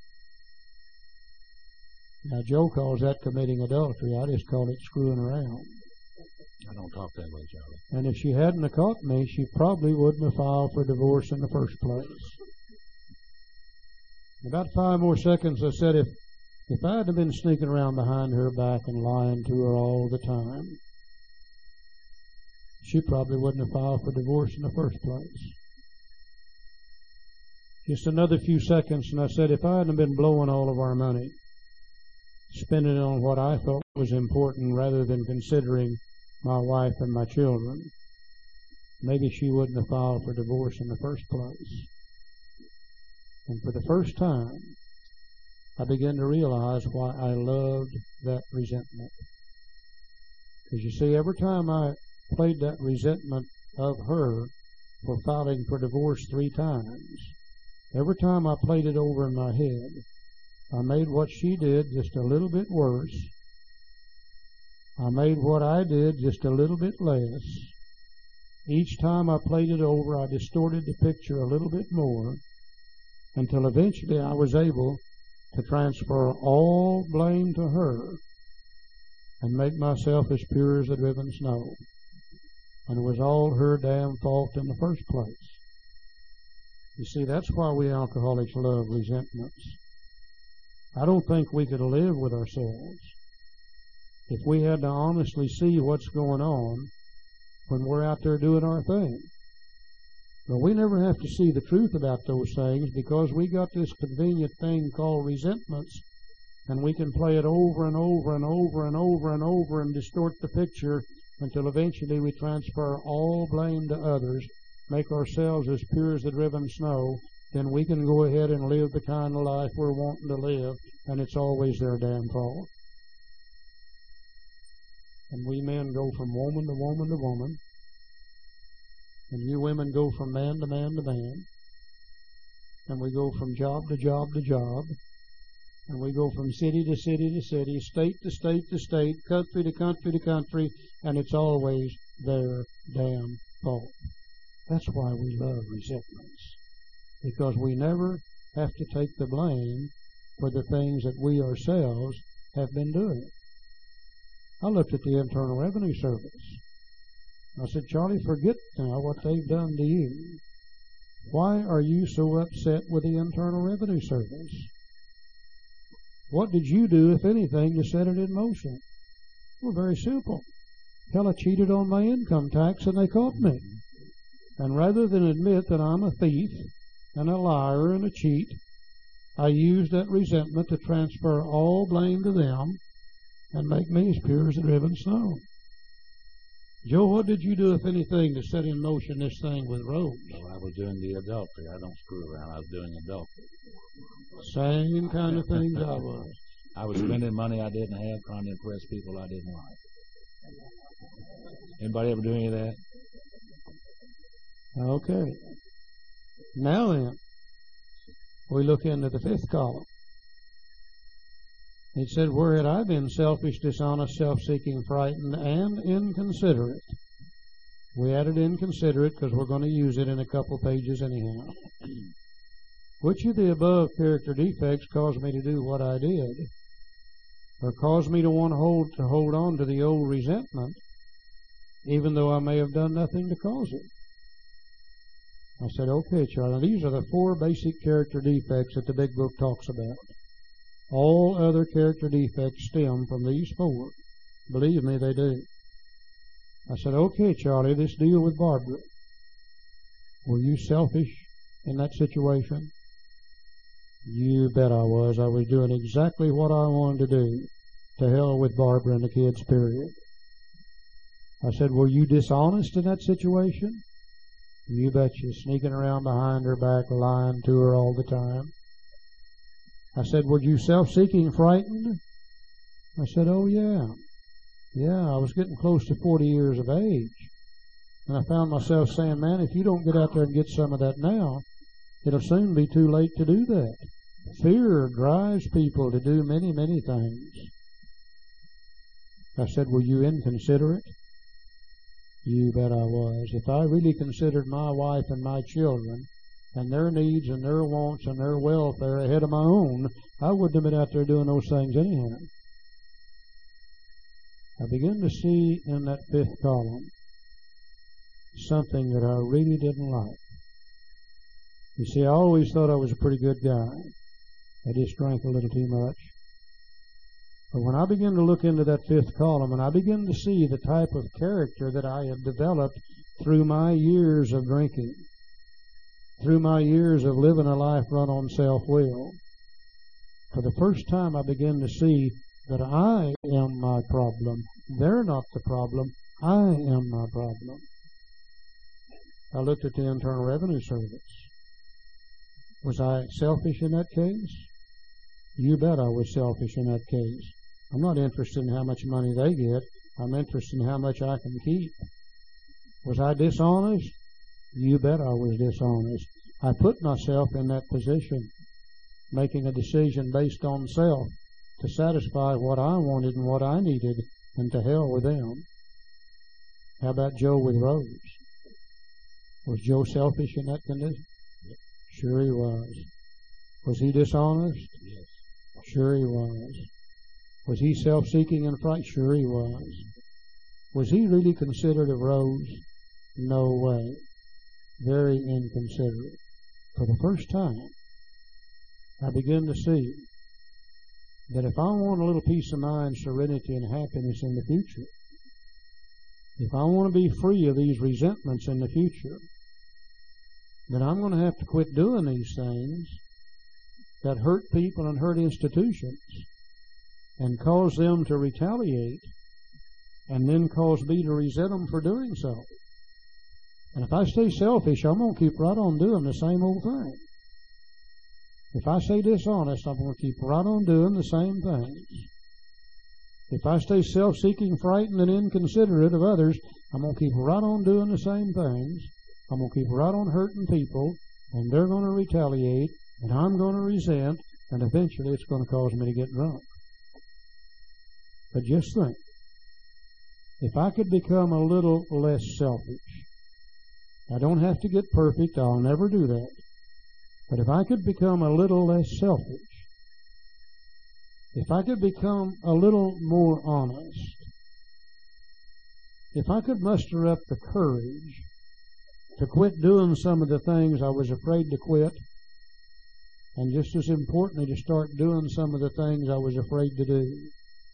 Now, Joe calls that committing adultery. I just call it screwing around. I don't talk that way, Charlie. And if she hadn't have caught me, she probably wouldn't have filed for divorce in the first place. About five more seconds, I said, if if I had been sneaking around behind her back and lying to her all the time, she probably wouldn't have filed for divorce in the first place. Just another few seconds, and I said, if I hadn't been blowing all of our money, spending it on what I thought was important rather than considering my wife and my children, maybe she wouldn't have filed for divorce in the first place. And for the first time, I began to realize why I loved that resentment. Because you see, every time I played that resentment of her for filing for divorce three times, every time I played it over in my head, I made what she did just a little bit worse. I made what I did just a little bit less. Each time I played it over, I distorted the picture a little bit more, until eventually I was able to transfer all blame to her and make myself as pure as the driven snow. And it was all her damn fault in the first place. You see, that's why we alcoholics love resentments. I don't think we could live with ourselves if we had to honestly see what's going on when we're out there doing our thing. But we never have to see the truth about those things because we got this convenient thing called resentments, and we can play it over and over and over and over and over and distort the picture until eventually we transfer all blame to others, make ourselves as pure as the driven snow, then we can go ahead and live the kind of life we're wanting to live, and it's always their damn fault. And we men go from woman to woman to woman, and you women go from man to man to man, and we go from job to job to job, and we go from city to city to city, state to state to state, country to country to country, and it's always their damn fault. That's why we love resentments, because we never have to take the blame for the things that we ourselves have been doing. I looked at the Internal Revenue Service. I said, Charlie, forget now what they've done to you. Why are you so upset with the Internal Revenue Service? What did you do, if anything, to set it in motion? Well, very simple. Hell, I cheated on my income tax and they caught me. And rather than admit that I'm a thief and a liar and a cheat, I used that resentment to transfer all blame to them and make me as pure as the driven snow. Joe, what did you do, if anything, to set in motion this thing with Rose? Well, I was doing the adultery. I don't screw around. I was doing adultery. Same kind of things I was. I was spending money I didn't have, trying to impress people I didn't like. Anybody ever do any of that? Okay. Now then, we look into the fifth column. It said, where had I been selfish, dishonest, self-seeking, frightened, and inconsiderate? We added inconsiderate because we're going to use it in a couple pages anyhow. Which of the above character defects caused me to do what I did? Or caused me to want to hold, to hold on to the old resentment, even though I may have done nothing to cause it? I said, okay, Charlie, these are the four basic character defects that the big book talks about. All other character defects stem from these four. Believe me, they do. I said, okay, Charlie, this deal with Barbara. Were you selfish in that situation? You bet I was. I was doing exactly what I wanted to do. To hell with Barbara and the kids, period. I said, were you dishonest in that situation? You betcha, sneaking around behind her back, lying to her all the time. I said, were you self-seeking, frightened? I said, oh, yeah. Yeah, I was getting close to forty years of age. And I found myself saying, man, if you don't get out there and get some of that now, it'll soon be too late to do that. Fear drives people to do many, many things. I said, were you inconsiderate? You bet I was. If I really considered my wife and my children and their needs and their wants and their welfare ahead of my own, I wouldn't have been out there doing those things anyhow. I began to see in that fifth column something that I really didn't like. You see, I always thought I was a pretty good guy. I just drank a little too much. But when I began to look into that fifth column and I began to see the type of character that I had developed through my years of drinking, through my years of living a life run on self-will, for the first time I began to see that I am my problem. They're not the problem. I am my problem. I looked at the Internal Revenue Service. Was I selfish in that case? You bet I was selfish in that case. I'm not interested in how much money they get. I'm interested in how much I can keep. Was I dishonest? You bet I was dishonest. I put myself in that position, making a decision based on self to satisfy what I wanted and what I needed, and to hell with them. How about Joe with Rose? Was Joe selfish in that condition? Sure he was. Was he dishonest? Yes. Sure he was. Was he self-seeking and frightened? Sure he was. Was he really considerate of Rose? No way. Very inconsiderate. For the first time, I begin to see that if I want a little peace of mind, serenity, and happiness in the future, if I want to be free of these resentments in the future, then I'm going to have to quit doing these things that hurt people and hurt institutions and cause them to retaliate and then cause me to resent them for doing so. And if I stay selfish, I'm going to keep right on doing the same old thing. If I stay dishonest, I'm going to keep right on doing the same things. If I stay self-seeking, frightened, and inconsiderate of others, I'm going to keep right on doing the same things. I'm going to keep right on hurting people, and they're going to retaliate, and I'm going to resent, and eventually it's going to cause me to get drunk. But just think, if I could become a little less selfish, I don't have to get perfect, I'll never do that. But if I could become a little less selfish, if I could become a little more honest, if I could muster up the courage to quit doing some of the things I was afraid to quit, and just as importantly, to start doing some of the things I was afraid to do,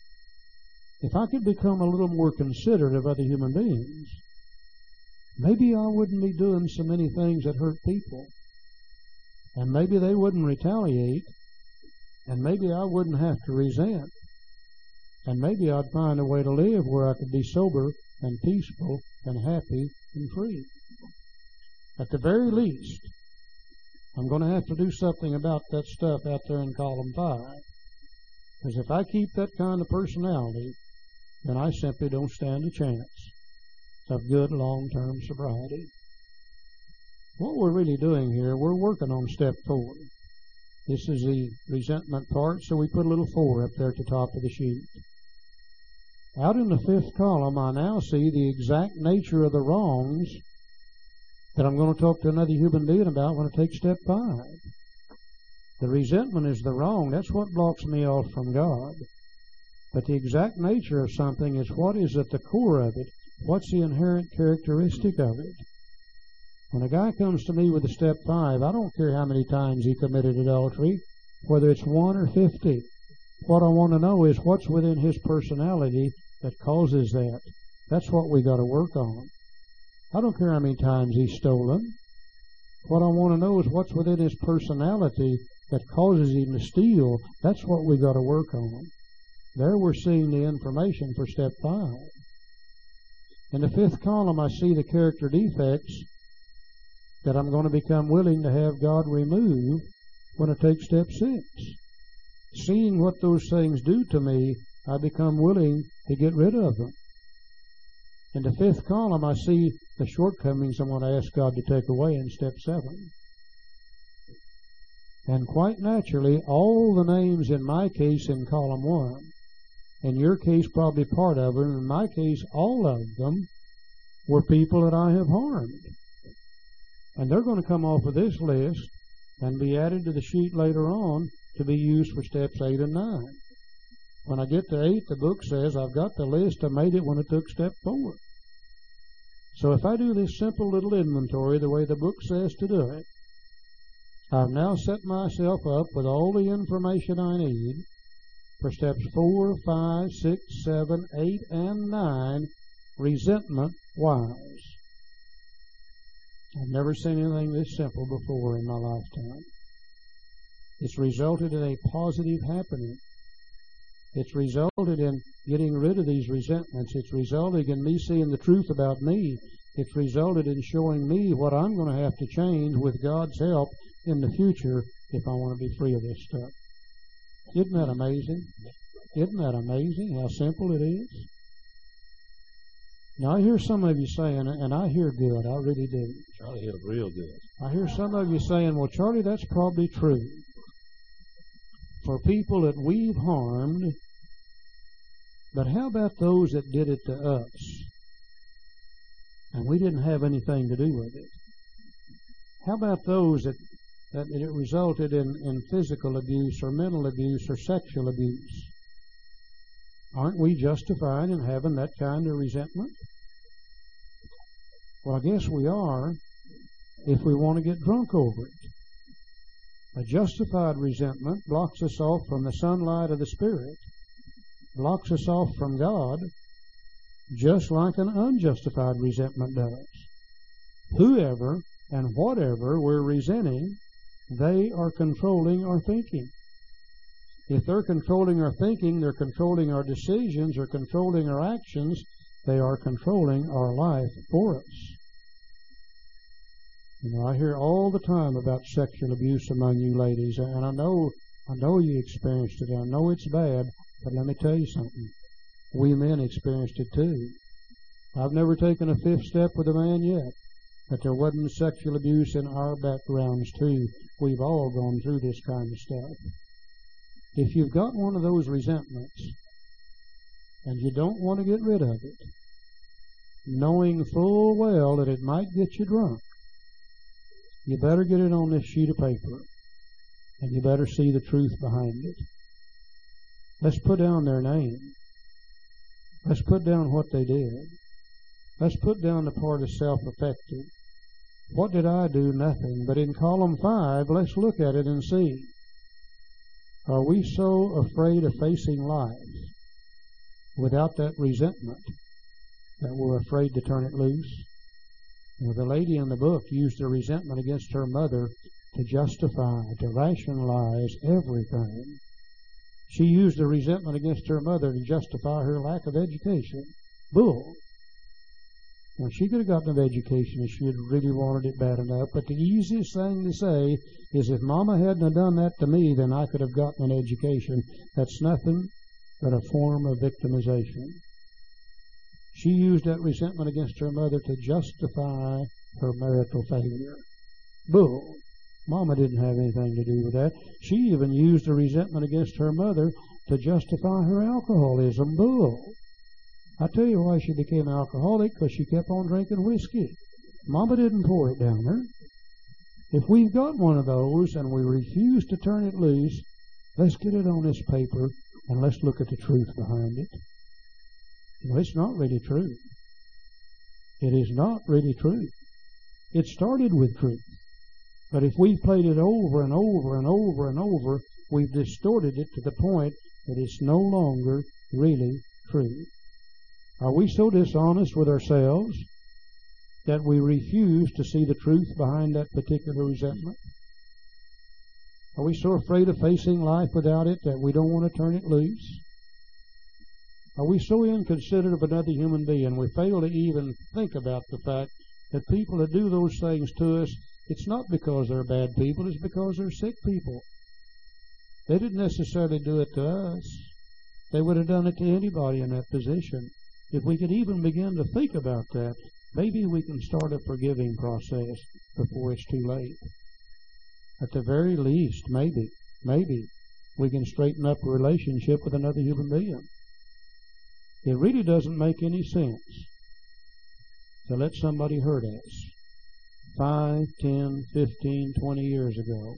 if I could become a little more considerate of other human beings, maybe I wouldn't be doing so many things that hurt people, and maybe they wouldn't retaliate, and maybe I wouldn't have to resent, and maybe I'd find a way to live where I could be sober and peaceful and happy and free. At the very least, I'm going to have to do something about that stuff out there in column five. Because if I keep that kind of personality, then I simply don't stand a chance of good long-term sobriety. What we're really doing here, we're working on step four. This is the resentment part, so we put a little four up there at the top of the sheet. Out in the fifth column, I now see the exact nature of the wrongs that I'm going to talk to another human being about when I take step five. The resentment is the wrong. That's what blocks me off from God. But the exact nature of something is what is at the core of it. What's the inherent characteristic of it? When a guy comes to me with a step five, I don't care how many times he committed adultery, whether it's one or fifty. What I want to know is what's within his personality that causes that. That's what we got to work on. I don't care how many times he's stolen. What I want to know is what's within his personality that causes him to steal. That's what we got to work on. There we're seeing the information for step five. In the fifth column, I see the character defects that I'm going to become willing to have God remove when I take step six. Seeing what those things do to me, I become willing to get rid of them. In the fifth column, I see the shortcomings I want to ask God to take away in step seven. And quite naturally, all the names in my case in column one, in your case probably part of them, in my case all of them, were people that I have harmed. And they're going to come off of this list and be added to the sheet later on to be used for steps eight and nine. When I get to eight, the book says I've got the list. I made it when I took step four. So if I do this simple little inventory the way the book says to do it, I've now set myself up with all the information I need for steps four, five, six, seven, eight, and nine, resentment-wise. I've never seen anything this simple before in my lifetime. It's resulted in a positive happening. It's resulted in getting rid of these resentments. It's resulted in me seeing the truth about me. It's resulted in showing me what I'm going to have to change with God's help in the future if I want to be free of this stuff. Isn't that amazing? Isn't that amazing how simple it is? Now I hear some of you saying, and I hear good, I really do. Charlie heard real good. I hear some of you saying, well, Charlie, that's probably true. For people that we've harmed, but how about those that did it to us? And we didn't have anything to do with it. How about those that, that it resulted in, in physical abuse or mental abuse or sexual abuse? Aren't we justified in having that kind of resentment? Well, I guess we are if we want to get drunk over it. A justified resentment blocks us off from the sunlight of the Spirit, blocks us off from God, just like an unjustified resentment does. Whoever and whatever we're resenting, they are controlling our thinking. If they're controlling our thinking, they're controlling our decisions, or controlling our actions, they are controlling our life for us. You know, I hear all the time about sexual abuse among you ladies, and I know, I know you experienced it. I know it's bad, but let me tell you something. We men experienced it too. I've never taken a fifth step with a man yet, but there wasn't sexual abuse in our backgrounds too. We've all gone through this kind of stuff. If you've got one of those resentments, and you don't want to get rid of it, knowing full well that it might get you drunk, you better get it on this sheet of paper, and you better see the truth behind it. Let's put down their name. Let's put down what they did. Let's put down the part of self-effective. What did I do? Nothing. But in column five, let's look at it and see. Are we so afraid of facing life without that resentment that we're afraid to turn it loose? Well, the lady in the book used the resentment against her mother to justify, to rationalize everything. She used the resentment against her mother to justify her lack of education. Bull. Well, she could have gotten an education if she had really wanted it bad enough, but the easiest thing to say is if Mama hadn't have done that to me, then I could have gotten an education. That's nothing but a form of victimization. She used that resentment against her mother to justify her marital failure. Bull. Mama didn't have anything to do with that. She even used the resentment against her mother to justify her alcoholism. Bull. I tell you why she became an alcoholic, because she kept on drinking whiskey. Mama didn't pour it down her. If we've got one of those and we refuse to turn it loose, let's get it on this paper and let's look at the truth behind it. Well, it's not really true. It is not really true. It started with truth. But if we've played it over and over and over and over, we've distorted it to the point that it's no longer really true. Are we so dishonest with ourselves that we refuse to see the truth behind that particular resentment? Are we so afraid of facing life without it that we don't want to turn it loose? Are we so inconsiderate of another human being we fail to even think about the fact that people that do those things to us, it's not because they're bad people, it's because they're sick people. They didn't necessarily do it to us. They would have done it to anybody in that position. If we could even begin to think about that, maybe we can start a forgiving process before it's too late. At the very least, maybe, maybe we can straighten up a relationship with another human being. It really doesn't make any sense to let somebody hurt us five, ten, fifteen, twenty years ago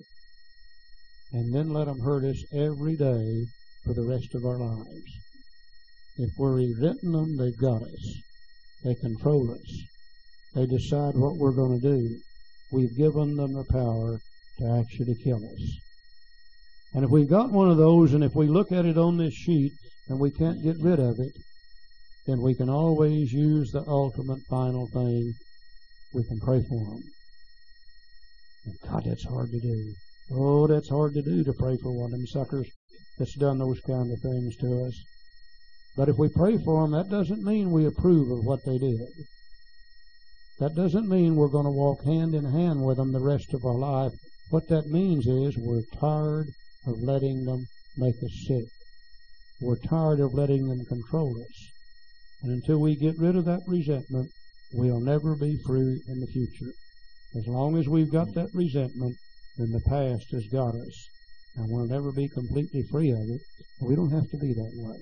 and then let them hurt us every day for the rest of our lives. If we're resenting them, they've got us. They control us. They decide what we're going to do. We've given them the power to actually kill us. And if we've got one of those, and if we look at it on this sheet and we can't get rid of it, then we can always use the ultimate final thing. We can pray for them. And God, that's hard to do. Oh, that's hard to do, to pray for one of them suckers that's done those kind of things to us. But if we pray for them, that doesn't mean we approve of what they did. That doesn't mean we're going to walk hand in hand with them the rest of our life. What that means is we're tired of letting them make us sick. We're tired of letting them control us. And until we get rid of that resentment, we'll never be free in the future. As long as we've got that resentment, then the past has got us. And we'll never be completely free of it. We don't have to be that way.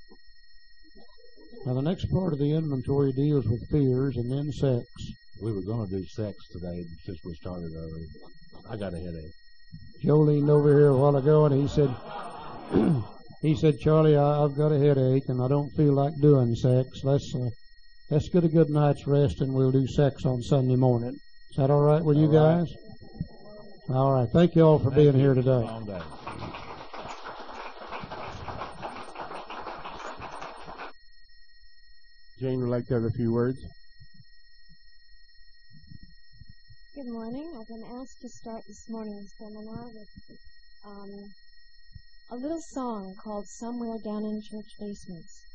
Now, the next part of the inventory deals with fears and then sex. We were going to do sex today since we started early. I got a headache. Joe leaned over here a while ago and he said, he said, Charlie, I, I've got a headache and I don't feel like doing sex. Let's uh, let's get a good night's rest and we'll do sex on Sunday morning. Is that all right with you guys? All right. Thank you all for being here today. Long day. Jane would like to have a few words. Good morning. I've been asked to start this morning's seminar with um, a little song called Somewhere Down in Church Basements.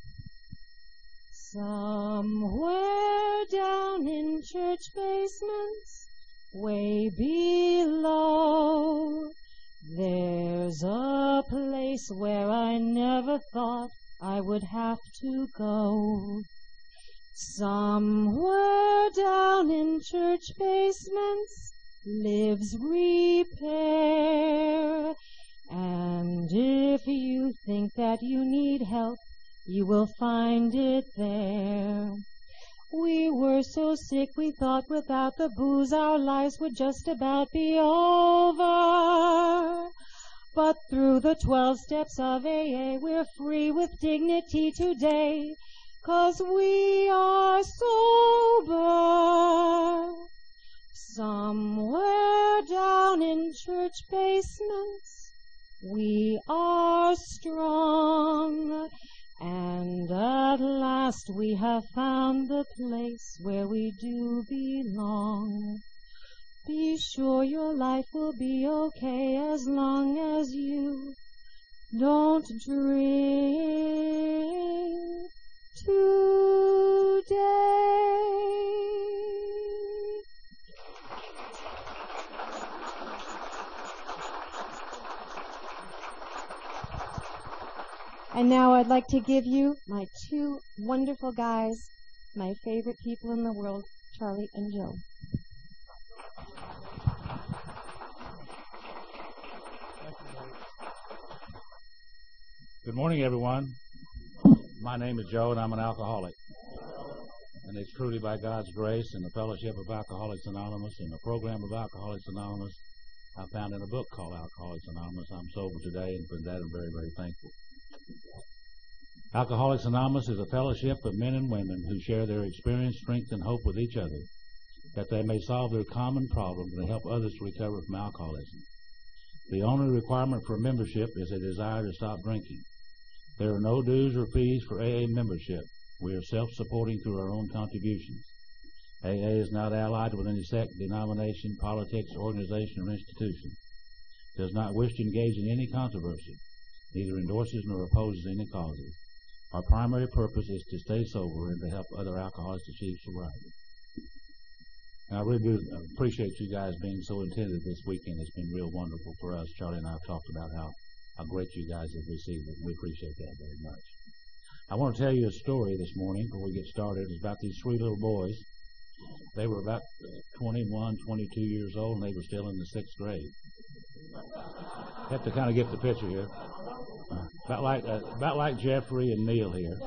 Somewhere down in church basements, way below, there's a place where I never thought I would have to go. Somewhere down in church basements lives repair, and if you think that you need help, you will find it there. We were so sick we thought without the booze our lives would just about be over. But through the twelve steps of A A, we're free with dignity today, 'cause we are so church basements. We are strong, and at last we have found the place where we do belong. Be sure your life will be okay as long as you don't drink today. And now I'd like to give you my two wonderful guys, my favorite people in the world, Charlie and Joe. Good morning, everyone. My name is Joe, and I'm an alcoholic. And it's truly by God's grace and the fellowship of Alcoholics Anonymous and the program of Alcoholics Anonymous I found in a book called Alcoholics Anonymous. I'm sober today, and for that I'm very, very thankful. Alcoholics Anonymous is a fellowship of men and women who share their experience, strength, and hope with each other, that they may solve their common problems and help others to recover from alcoholism. The only requirement for membership is a desire to stop drinking. There are no dues or fees for A A membership. We are self-supporting through our own contributions. A A is not allied with any sect, denomination, politics, organization, or institution. It does not wish to engage in any controversy, neither endorses nor opposes any causes. Our primary purpose is to stay sober and to help other alcoholics achieve sobriety. And I really do appreciate you guys being so attentive this weekend. It's been real wonderful for us. Charlie and I have talked about how, how great you guys have received it. We appreciate that very much. I want to tell you a story this morning before we get started. It's about these three little boys. They were about twenty-one, twenty-two years old, and they were still in the sixth grade. You have to kind of get the picture here. Uh, about like uh, about like Jeffrey and Neil here.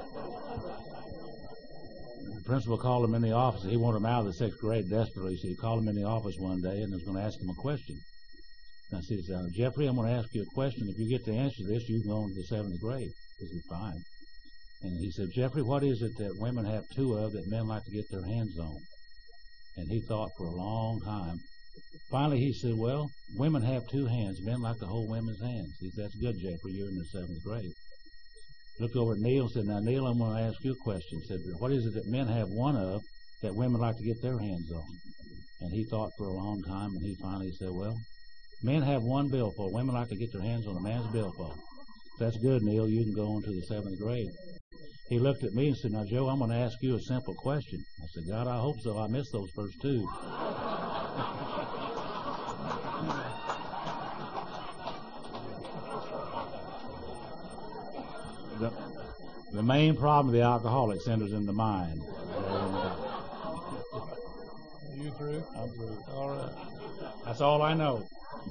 The principal called him in the office. He wanted him out of the sixth grade desperately, so he called him in the office one day and was going to ask him a question. And I said, uh, Jeffrey, I'm going to ask you a question. If you get the answer to this, you can go into the seventh grade. He said, fine. And he said, Jeffrey, what is it that women have two of that men like to get their hands on? And he thought for a long time. Finally, he said, well, women have two hands. Men like to hold women's hands. He said, that's good, Jeffrey. You're in the seventh grade. Looked over at Neil and said, now, Neil, I'm going to ask you a question. He said, what is it that men have one of that women like to get their hands on? And he thought for a long time, and he finally said, well, men have one billfold. Women like to get their hands on a man's billfold. That's good, Neil. You can go on to the seventh grade. He looked at me and said, now, Joe, I'm going to ask you a simple question. I said, God, I hope so. I missed those first two. the, the main problem of the alcoholic centers in the mind. Are you through? I'm through. All right. That's all I know.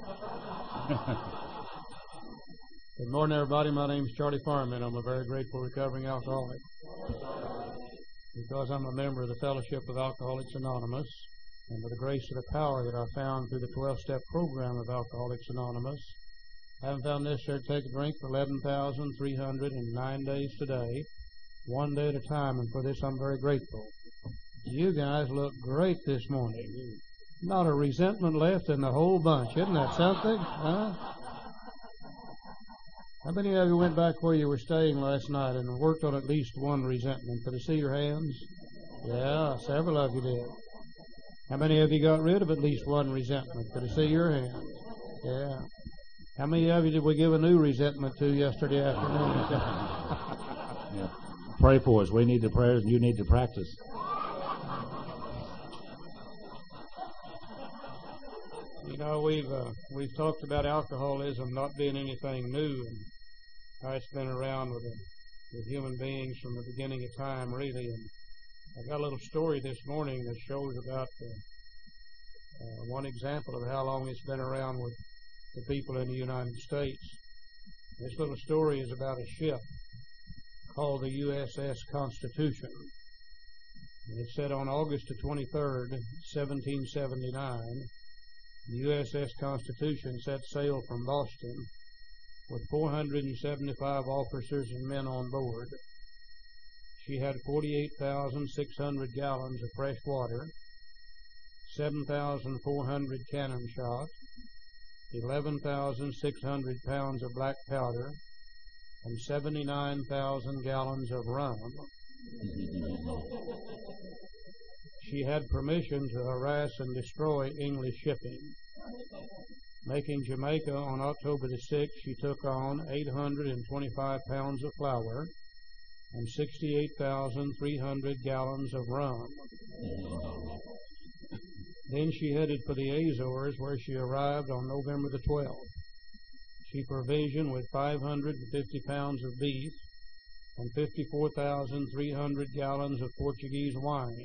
Good morning, everybody. My name is Charlie Farman. I'm a very grateful recovering alcoholic. Because I'm a member of the Fellowship of Alcoholics Anonymous, and by the grace of the power that I found through the twelve-step program of Alcoholics Anonymous, I haven't found necessary to take a drink for eleven thousand three hundred nine days today, one day at a time, and for this I'm very grateful. You guys look great this morning. Not a resentment left in the whole bunch. Isn't that something? Huh? How many of you went back where you were staying last night and worked on at least one resentment? Could I see your hands? Yeah, several of you did. How many of you got rid of at least one resentment? Could I see your hands? Yeah. How many of you did we give a new resentment to yesterday afternoon? Yeah. Pray for us. We need the prayers, and you need to practice. You know, we've uh, we've talked about alcoholism not being anything new, and how it's been around with, the, with human beings from the beginning of time, really. And I got a little story this morning that shows about uh, uh, one example of how long it's been around with the people in the United States. This little story is about a ship called the U S S Constitution. And it said on August the twenty-third, seventeen seventy-nine, the U S S Constitution set sail from Boston with four hundred seventy-five officers and men on board. She had forty-eight thousand six hundred gallons of fresh water, seven thousand four hundred cannon shot, eleven thousand six hundred pounds of black powder, and seventy-nine thousand gallons of rum. She had permission to harass and destroy English shipping. Making Jamaica on October the sixth, she took on eight hundred twenty-five pounds of flour and sixty-eight thousand three hundred gallons of rum. Then she headed for the Azores, where she arrived on November the twelfth. She provisioned with five hundred fifty pounds of beef and fifty-four thousand three hundred gallons of Portuguese wine.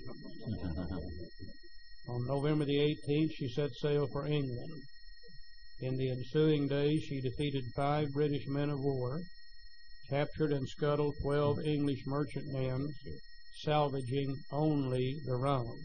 On November the eighteenth, she set sail for England. In the ensuing days, she defeated five British men of war, captured and scuttled twelve English merchantmen, salvaging only the rum.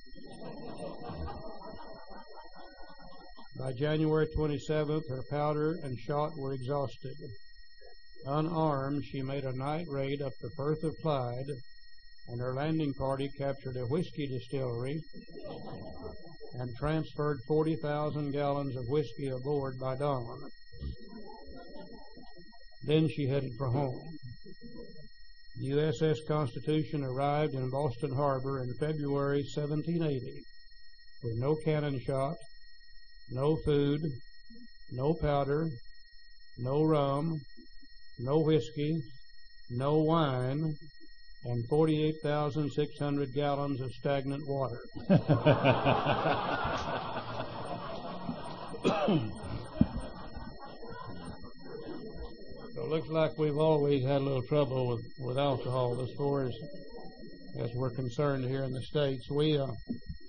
By January twenty-seventh, her powder and shot were exhausted. Unarmed, she made a night raid up the Firth of Clyde, and her landing party captured a whiskey distillery and transferred forty thousand gallons of whiskey aboard by dawn. Then she headed for home. The U S S Constitution arrived in Boston Harbor in February seventeen eighty with no cannon shot, no food, no powder, no rum, no whiskey, no wine, and forty-eight thousand six hundred gallons of stagnant water. So it looks like we've always had a little trouble with, with alcohol as far as, as we're concerned here in the States. We, uh,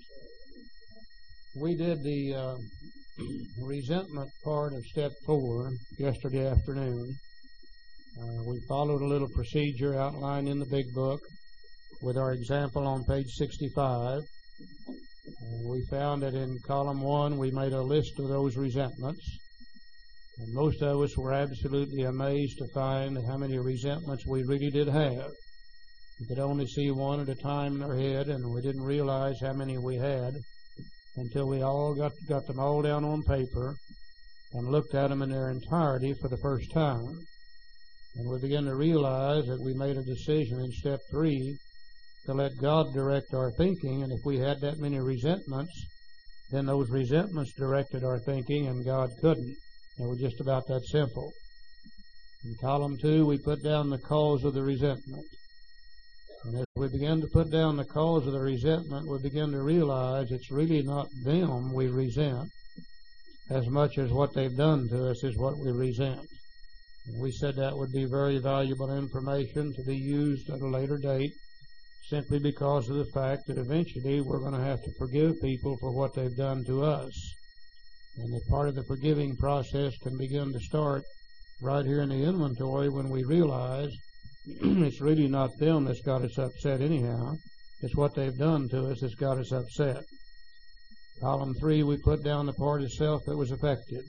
we did the uh, resentment part of step four yesterday afternoon. Uh, we followed a little procedure outlined in the big book with our example on page sixty-five. Uh, we found that in column one we made a list of those resentments. And most of us were absolutely amazed to find how many resentments we really did have. We could only see one at a time in our head, and we didn't realize how many we had until we all got, got them all down on paper and looked at them in their entirety for the first time. And we began to realize that we made a decision in step three to let God direct our thinking, and if we had that many resentments, then those resentments directed our thinking and God couldn't. It was just about that simple. In column two, we put down the cause of the resentment. And as we began to put down the cause of the resentment, we began to realize it's really not them we resent as much as what they've done to us is what we resent. And we said that would be very valuable information to be used at a later date, simply because of the fact that eventually we're going to have to forgive people for what they've done to us. And the part of the forgiving process can begin to start right here in the inventory when we realize it's really not them that's got us upset anyhow. It's what they've done to us that's got us upset. Column three, we put down the part of self that was affected,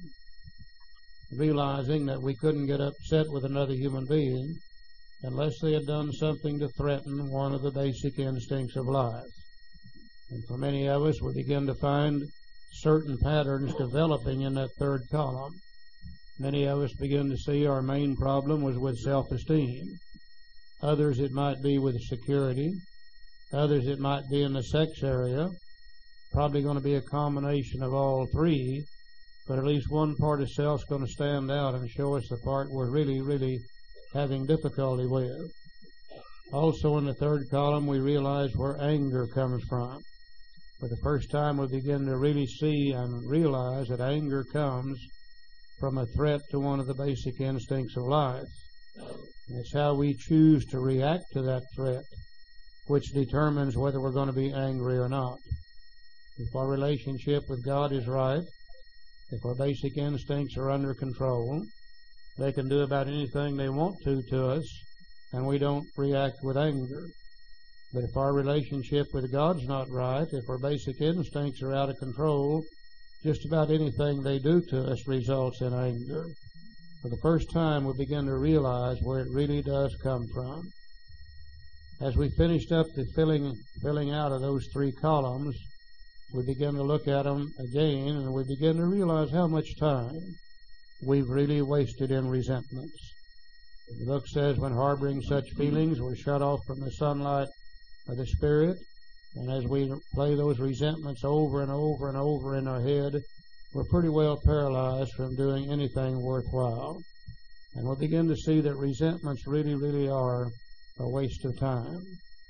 realizing that we couldn't get upset with another human being unless they had done something to threaten one of the basic instincts of life. And for many of us, we begin to find certain patterns developing in that third column. Many of us begin to see our main problem was with self-esteem. Others it might be with security. Others it might be in the sex area. Probably going to be a combination of all three, but at least one part of self's going to stand out and show us the part we're really, really having difficulty with. Also in the third column, we realize where anger comes from. For the first time, we begin to really see and realize that anger comes from a threat to one of the basic instincts of life. And it's how we choose to react to that threat which determines whether we're going to be angry or not. If our relationship with God is right, if our basic instincts are under control, they can do about anything they want to to us, and we don't react with anger. But if our relationship with God's not right, if our basic instincts are out of control, just about anything they do to us results in anger. For the first time, we begin to realize where it really does come from. As we finished up the filling, filling out of those three columns, we begin to look at them again, and we begin to realize how much time we've really wasted in resentments. The book says when harboring such feelings, we're shut off from the sunlight of the Spirit, and as we play those resentments over and over and over in our head, we're pretty well paralyzed from doing anything worthwhile. And we begin to see that resentments really, really are a waste of time.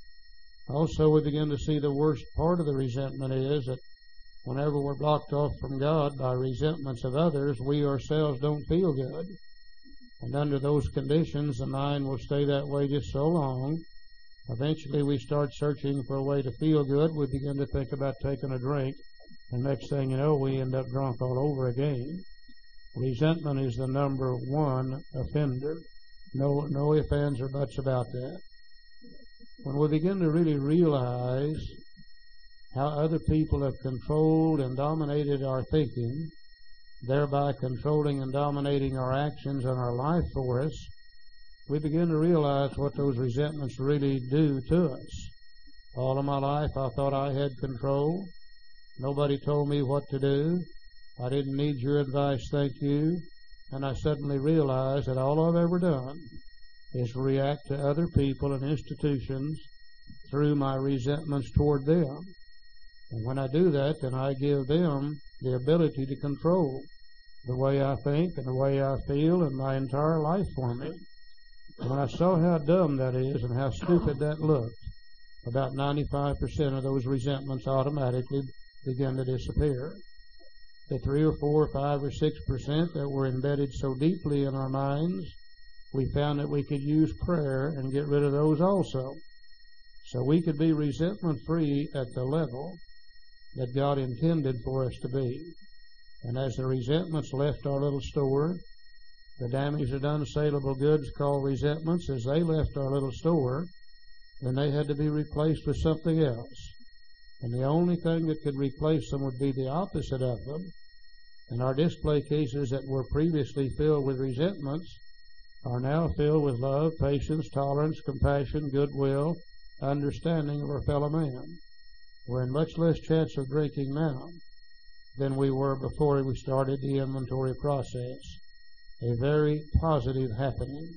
Also, we begin to see the worst part of the resentment is that whenever we're blocked off from God by resentments of others, we ourselves don't feel good. And under those conditions, the mind will stay that way just so long. Eventually, we start searching for a way to feel good. We begin to think about taking a drink, and next thing you know, we end up drunk all over again. Resentment is the number one offender. No, no ifs, ands, or buts about that. When we begin to really realize how other people have controlled and dominated our thinking, thereby controlling and dominating our actions and our life for us, we begin to realize what those resentments really do to us. All of my life I thought I had control. Nobody told me what to do. I didn't need your advice, thank you. And I suddenly realized that all I've ever done is react to other people and institutions through my resentments toward them. And when I do that, then I give them the ability to control the way I think and the way I feel and my entire life for me. And when I saw how dumb that is and how stupid that looked, about ninety-five percent of those resentments automatically began to disappear. The three or four or five or six percent that were embedded so deeply in our minds, we found that we could use prayer and get rid of those also. So we could be resentment-free at the level that God intended for us to be. And as the resentments left our little store, the damaged and unsaleable goods called resentments, as they left our little store, then they had to be replaced with something else. And the only thing that could replace them would be the opposite of them. And our display cases that were previously filled with resentments are now filled with love, patience, tolerance, compassion, goodwill, understanding of our fellow man. We're in much less chance of drinking now than we were before we started the inventory process. A very positive happening.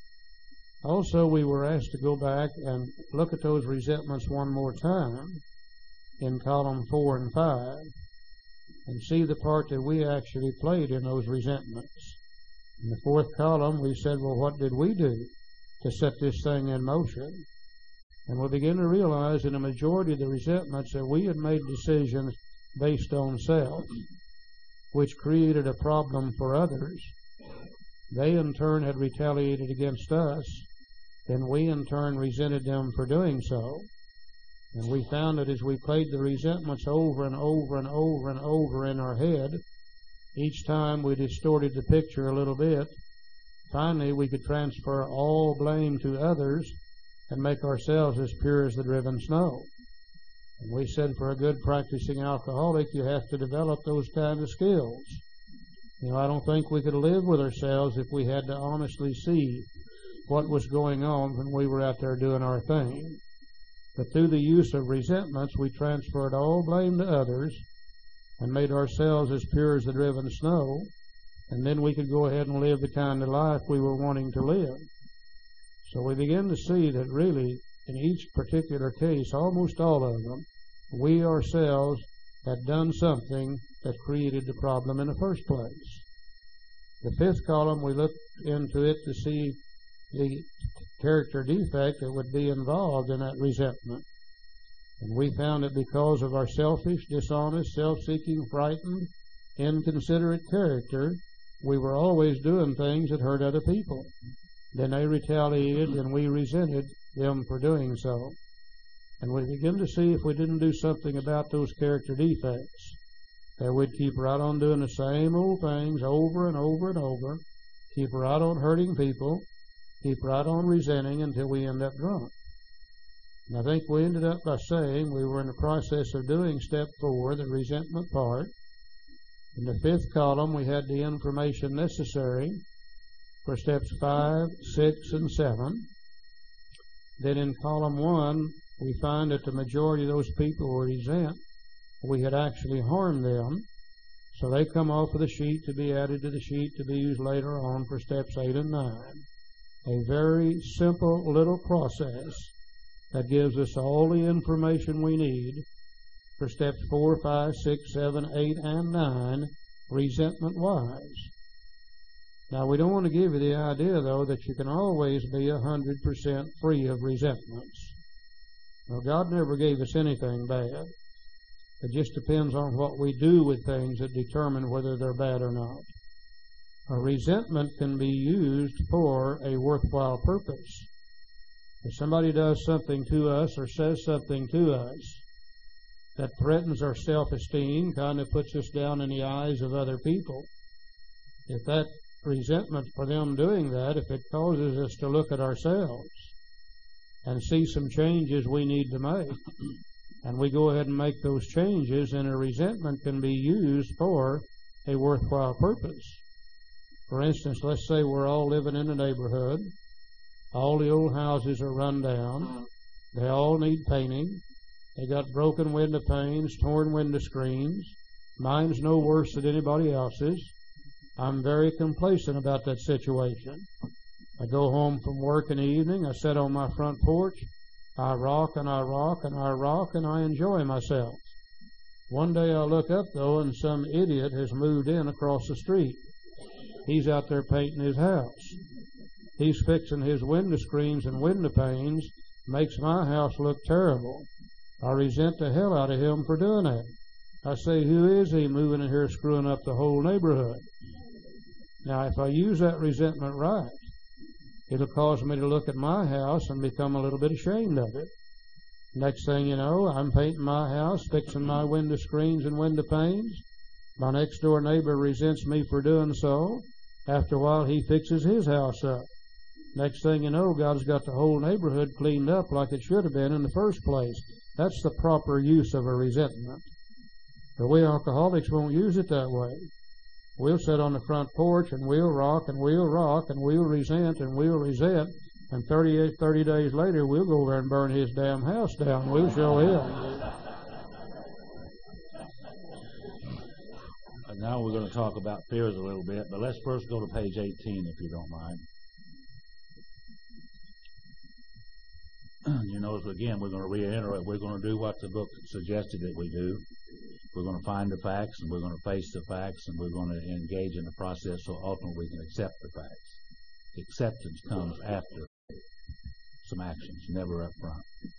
Also, we were asked to go back and look at those resentments one more time in column four and five and see the part that we actually played in those resentments. In the fourth column, we said, well, what did we do to set this thing in motion? And we begin to realize in a majority of the resentments that we had made decisions based on self, which created a problem for others. They in turn had retaliated against us, then we in turn resented them for doing so. And we found that as we played the resentments over and over and over and over in our head, each time we distorted the picture a little bit, finally we could transfer all blame to others and make ourselves as pure as the driven snow. And we said for a good practicing alcoholic, you have to develop those kind of skills. You know, I don't think we could live with ourselves if we had to honestly see what was going on when we were out there doing our thing. But through the use of resentments, we transferred all blame to others and made ourselves as pure as the driven snow, and then we could go ahead and live the kind of life we were wanting to live. So we begin to see that really, in each particular case, almost all of them, we ourselves had done something that created the problem in the first place. The fifth column, we looked into it to see the character defect that would be involved in that resentment. And we found that because of our selfish, dishonest, self-seeking, frightened, inconsiderate character, we were always doing things that hurt other people. Then they retaliated and we resented them for doing so. And we begin to see if we didn't do something about those character defects, that we'd keep right on doing the same old things over and over and over, keep right on hurting people, keep right on resenting until we end up drunk. And I think we ended up by saying we were in the process of doing step four, the resentment part. In the fifth column, we had the information necessary for steps five, six, and seven. Then in column one, we find that the majority of those people who resent we had actually harmed them. So they come off of the sheet to be added to the sheet to be used later on for steps eight and nine. A very simple little process that gives us all the information we need for steps four, five, six, seven, eight, and nine, resentment-wise. Now, we don't want to give you the idea, though, that you can always be one hundred percent free of resentments. Now, God never gave us anything bad. It just depends on what we do with things that determine whether they're bad or not. A resentment can be used for a worthwhile purpose. If somebody does something to us or says something to us that threatens our self-esteem, kind of puts us down in the eyes of other people, if that resentment for them doing that, if it causes us to look at ourselves and see some changes we need to make, and we go ahead and make those changes, and a resentment can be used for a worthwhile purpose. For instance, let's say we're all living in a neighborhood. All the old houses are run down. They all need painting. They got broken window panes, torn window screens. Mine's no worse than anybody else's. I'm very complacent about that situation. I go home from work in the evening. I sit on my front porch. I rock and I rock and I rock and I enjoy myself. One day I look up, though, and some idiot has moved in across the street. He's out there painting his house. He's fixing his window screens and window panes, makes my house look terrible. I resent the hell out of him for doing that. I say, who is he moving in here screwing up the whole neighborhood? Now, if I use that resentment right, it'll cause me to look at my house and become a little bit ashamed of it. Next thing you know, I'm painting my house, fixing my window screens and window panes. My next door neighbor resents me for doing so. After a while, he fixes his house up. Next thing you know, God's got the whole neighborhood cleaned up like it should have been in the first place. That's the proper use of a resentment. But we alcoholics won't use it that way. We'll sit on the front porch and we'll rock and we'll rock and we'll resent and we'll resent. And thirty, thirty days later, we'll go over and burn his damn house down. We'll show him. Now we're going to talk about fears a little bit, but let's first go to page eighteen, if you don't mind. You know, again, we're going to reiterate, we're going to do what the book suggested that we do. We're going to find the facts, and we're going to face the facts, and we're going to engage in the process so ultimately we can accept the facts. Acceptance comes after some actions, never up front.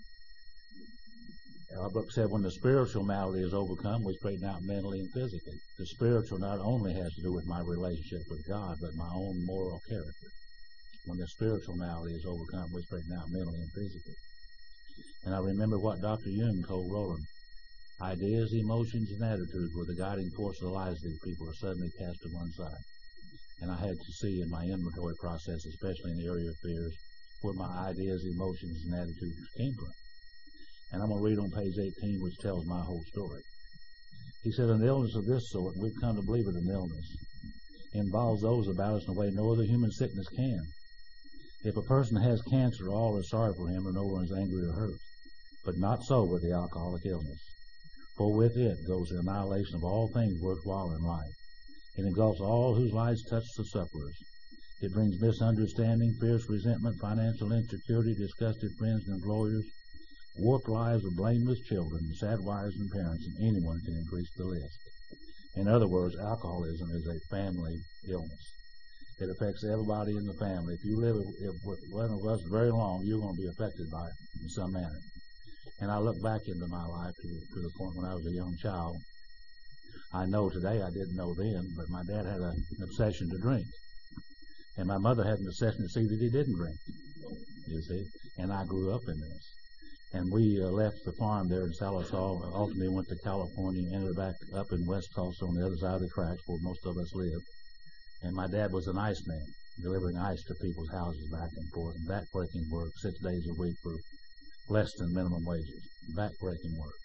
Our book said when the spiritual malady is overcome, we straighten out mentally and physically. The spiritual not only has to do with my relationship with God, but my own moral character. When the spiritual malady is overcome, we straighten out mentally and physically. And I remember what Doctor Jung told Roland. Ideas, emotions, and attitudes were the guiding force of the lives of these people are suddenly cast to one side. And I had to see in my inventory process, especially in the area of fears, where my ideas, emotions, and attitudes came from. And I'm going to read on page eighteen, which tells my whole story. He said, an illness of this sort, and we've come to believe it an illness, involves those about us in a way no other human sickness can. If a person has cancer, all are sorry for him, and no one is angry or hurt. But not so with the alcoholic illness. For with it goes the annihilation of all things worthwhile in life. It engulfs all whose lives touch the sufferers. It brings misunderstanding, fierce resentment, financial insecurity, disgusted friends and employers, warped lives of blameless children, sad wives and parents, and anyone can increase the list. In other words, alcoholism is a family illness. It affects everybody in the family. If you live with one of us very long, you're going to be affected by it in some manner. And I look back into my life to, to the point when I was a young child. I know today, I didn't know then, but my dad had a, an obsession to drink. And my mother had an obsession to see that he didn't drink, you see. And I grew up in this. And we uh, left the farm there in Sallisaw, ultimately went to California, ended back up in West Tulsa on the other side of the tracks where most of us lived. And my dad was an ice man, delivering ice to people's houses back and forth, and back-breaking work, six days a week for less than minimum wages, back-breaking work.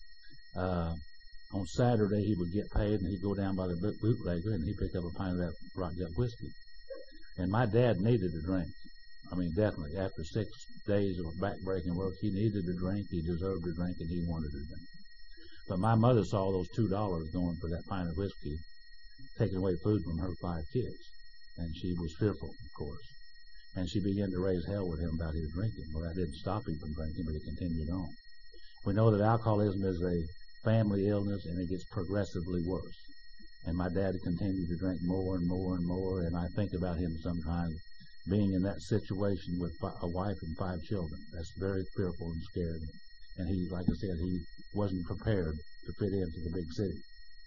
Uh, on Saturday, he would get paid, and he'd go down by the bootlegger, and he'd pick up a pint of that rock gut whiskey. And my dad needed a drink. I mean, definitely. After six days of back-breaking work, he needed a drink, he deserved a drink, and he wanted a drink. But my mother saw those two dollars going for that pint of whiskey, taking away food from her five kids. And she was fearful, of course. And she began to raise hell with him about his drinking. Well, that didn't stop him from drinking, but he continued on. We know that alcoholism is a family illness, and it gets progressively worse. And my dad continued to drink more and more and more, and I think about him sometimes being in that situation with a wife and five children. That's very fearful and scary. And he, like I said, he wasn't prepared to fit into the big city.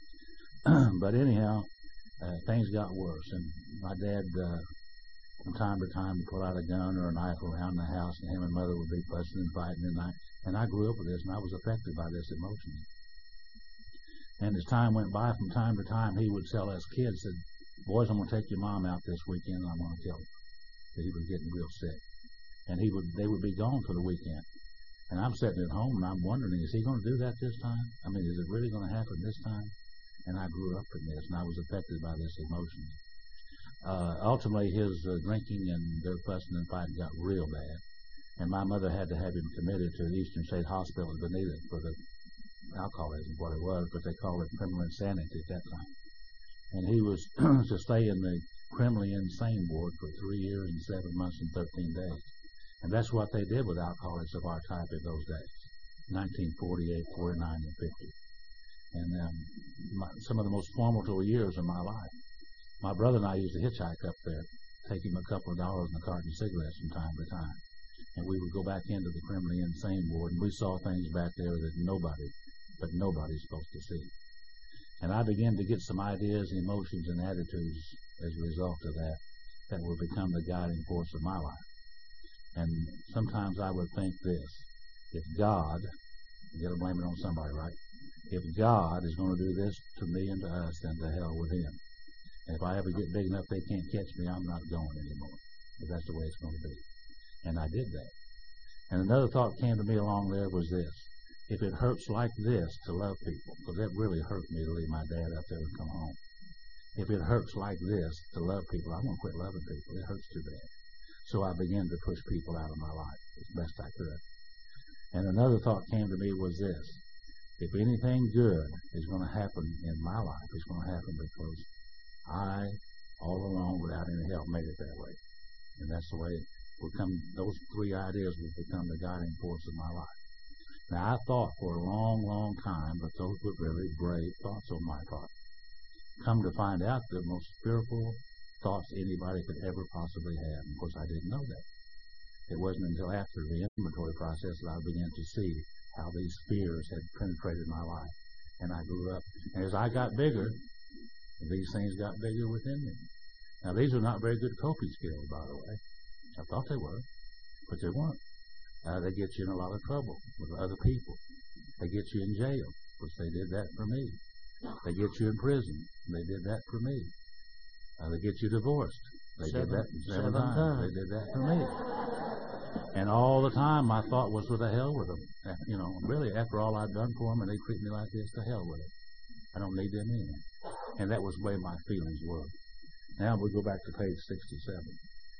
But anyhow, uh, things got worse, and my dad, uh, from time to time, would pull out a gun or a knife around the house, and him and mother would be fussing and fighting, and I, and I grew up with this, and I was affected by this emotionally. And as time went by, from time to time, he would tell us kids, said, boys, I'm going to take your mom out this weekend, and I'm going to kill her. That he was getting real sick. And he would, they would be gone for the weekend. And I'm sitting at home, and I'm wondering, is he going to do that this time? I mean, is it really going to happen this time? And I grew up in this, and I was affected by this emotion. Uh, ultimately, his uh, drinking and their fussing and fighting got real bad. And my mother had to have him committed to the Eastern State Hospital in Bonita for the alcoholism, what it was, but they called it criminal insanity at that time. And he was to stay in the criminally insane ward for three years and seven months and thirteen days. And that's what they did with alcoholics of our type in those days, nineteen forty-eight, forty-nine, and fifty. And um, my, some of the most formative years of my life. My brother and I used to hitchhike up there, take him a couple of dollars and a carton of cigarettes from time to time. And we would go back into the criminally insane ward, and we saw things back there that nobody, but nobody's supposed to see. And I began to get some ideas, emotions, and attitudes as a result of that that will become the guiding force of my life. And sometimes I would think this: if God, you got to blame it on somebody, right? If God is going to do this to me and to us, then to hell with him. And if I ever get big enough they can't catch me, I'm not going anymore. But that's the way it's going to be. And I did that. And another thought came to me along there was this: if it hurts like this to love people, because that really hurt me to leave my dad up there and come home. If it hurts like this to love people, I'm going to quit loving people. It hurts too bad. So I began to push people out of my life as best I could. And another thought came to me was this: if anything good is going to happen in my life, it's going to happen because I, all along, without any help, made it that way. And that's the way it will come. Those three ideas will become the guiding force of my life. Now, I thought for a long, long time, but those were really brave thoughts on my part. Come to find out, the most fearful thoughts anybody could ever possibly have. Of course, I didn't know that. It wasn't until after the inventory process that I began to see how these fears had penetrated my life. And I grew up. And as I got bigger, these things got bigger within me. Now, these are not very good coping skills, by the way. I thought they were, but they weren't. Uh, they get you in a lot of trouble with other people. They get you in jail, which they did that for me. They get you in prison. They did that for me. Uh, they get you divorced. They Seven, did that seven, seven times. times. They did that for me. And all the time my thought was, with the hell with them. Uh, you know, really, after all I've done for them and they treat me like this, to hell with it. I don't need them anymore. And that was the way my feelings were. Now we go back to page sixty-seven.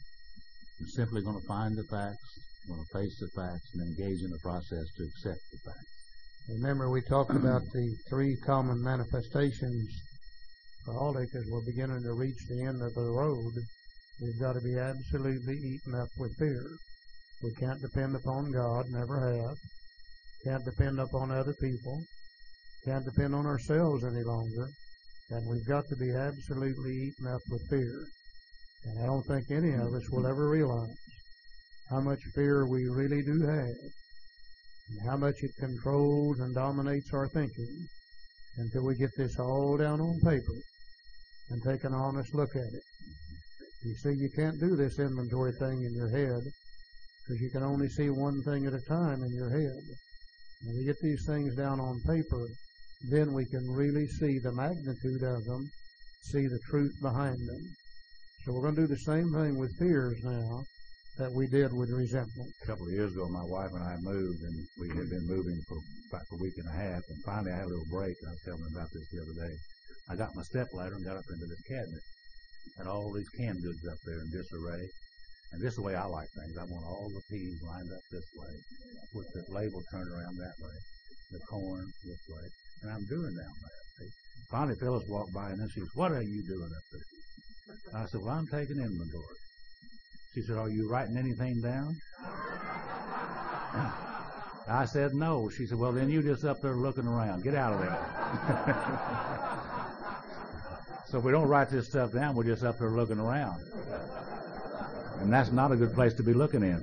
I'm simply going to find the facts, I'm going to face the facts, and engage in the process to accept the facts. Remember, we talked about the three common manifestations for all day, because we're beginning to reach the end of the road. We've got to be absolutely eaten up with fear. We can't depend upon God, never have. Can't depend upon other people. Can't depend on ourselves any longer. And we've got to be absolutely eaten up with fear. And I don't think any of us will ever realize how much fear we really do have, and how much it controls and dominates our thinking, until we get this all down on paper and take an honest look at it. You see, you can't do this inventory thing in your head, because you can only see one thing at a time in your head. When we get these things down on paper, then we can really see the magnitude of them, see the truth behind them. So we're going to do the same thing with fears now that we did with resentment. A couple of years ago, my wife and I moved, and we had been moving for about a week and a half, and finally I had a little break. I was telling them about this the other day. I got my stepladder and got up into this cabinet, and all these canned goods up there in disarray. And this is the way I like things. I want all the peas lined up this way, with the label turned around that way. the corn this way, and I'm doing down there. See? Finally, Phyllis walked by, and then she said, "What are you doing up there?" I said, "Well, I'm taking inventory." She said, "Are you writing anything down?" I said, "No." She said, "Well, then you just up there looking around. Get out of there." So we don't write this stuff down. We're just up there looking around. And that's not a good place to be looking in.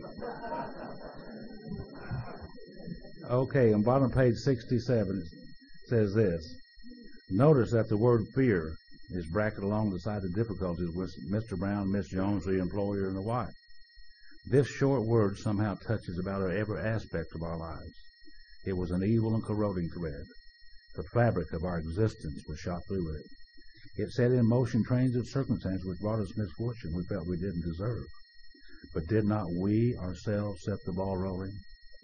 Okay, on bottom page sixty-seven, it says this. Notice that the word fear is bracketed along the side of difficulties with Mister Brown, Miss Jones, the employer, and the wife. This short word somehow touches about every aspect of our lives. It was an evil and corroding thread. The fabric of our existence was shot through it. It set in motion trains of circumstances which brought us misfortune we felt we didn't deserve. But did not we ourselves set the ball rolling?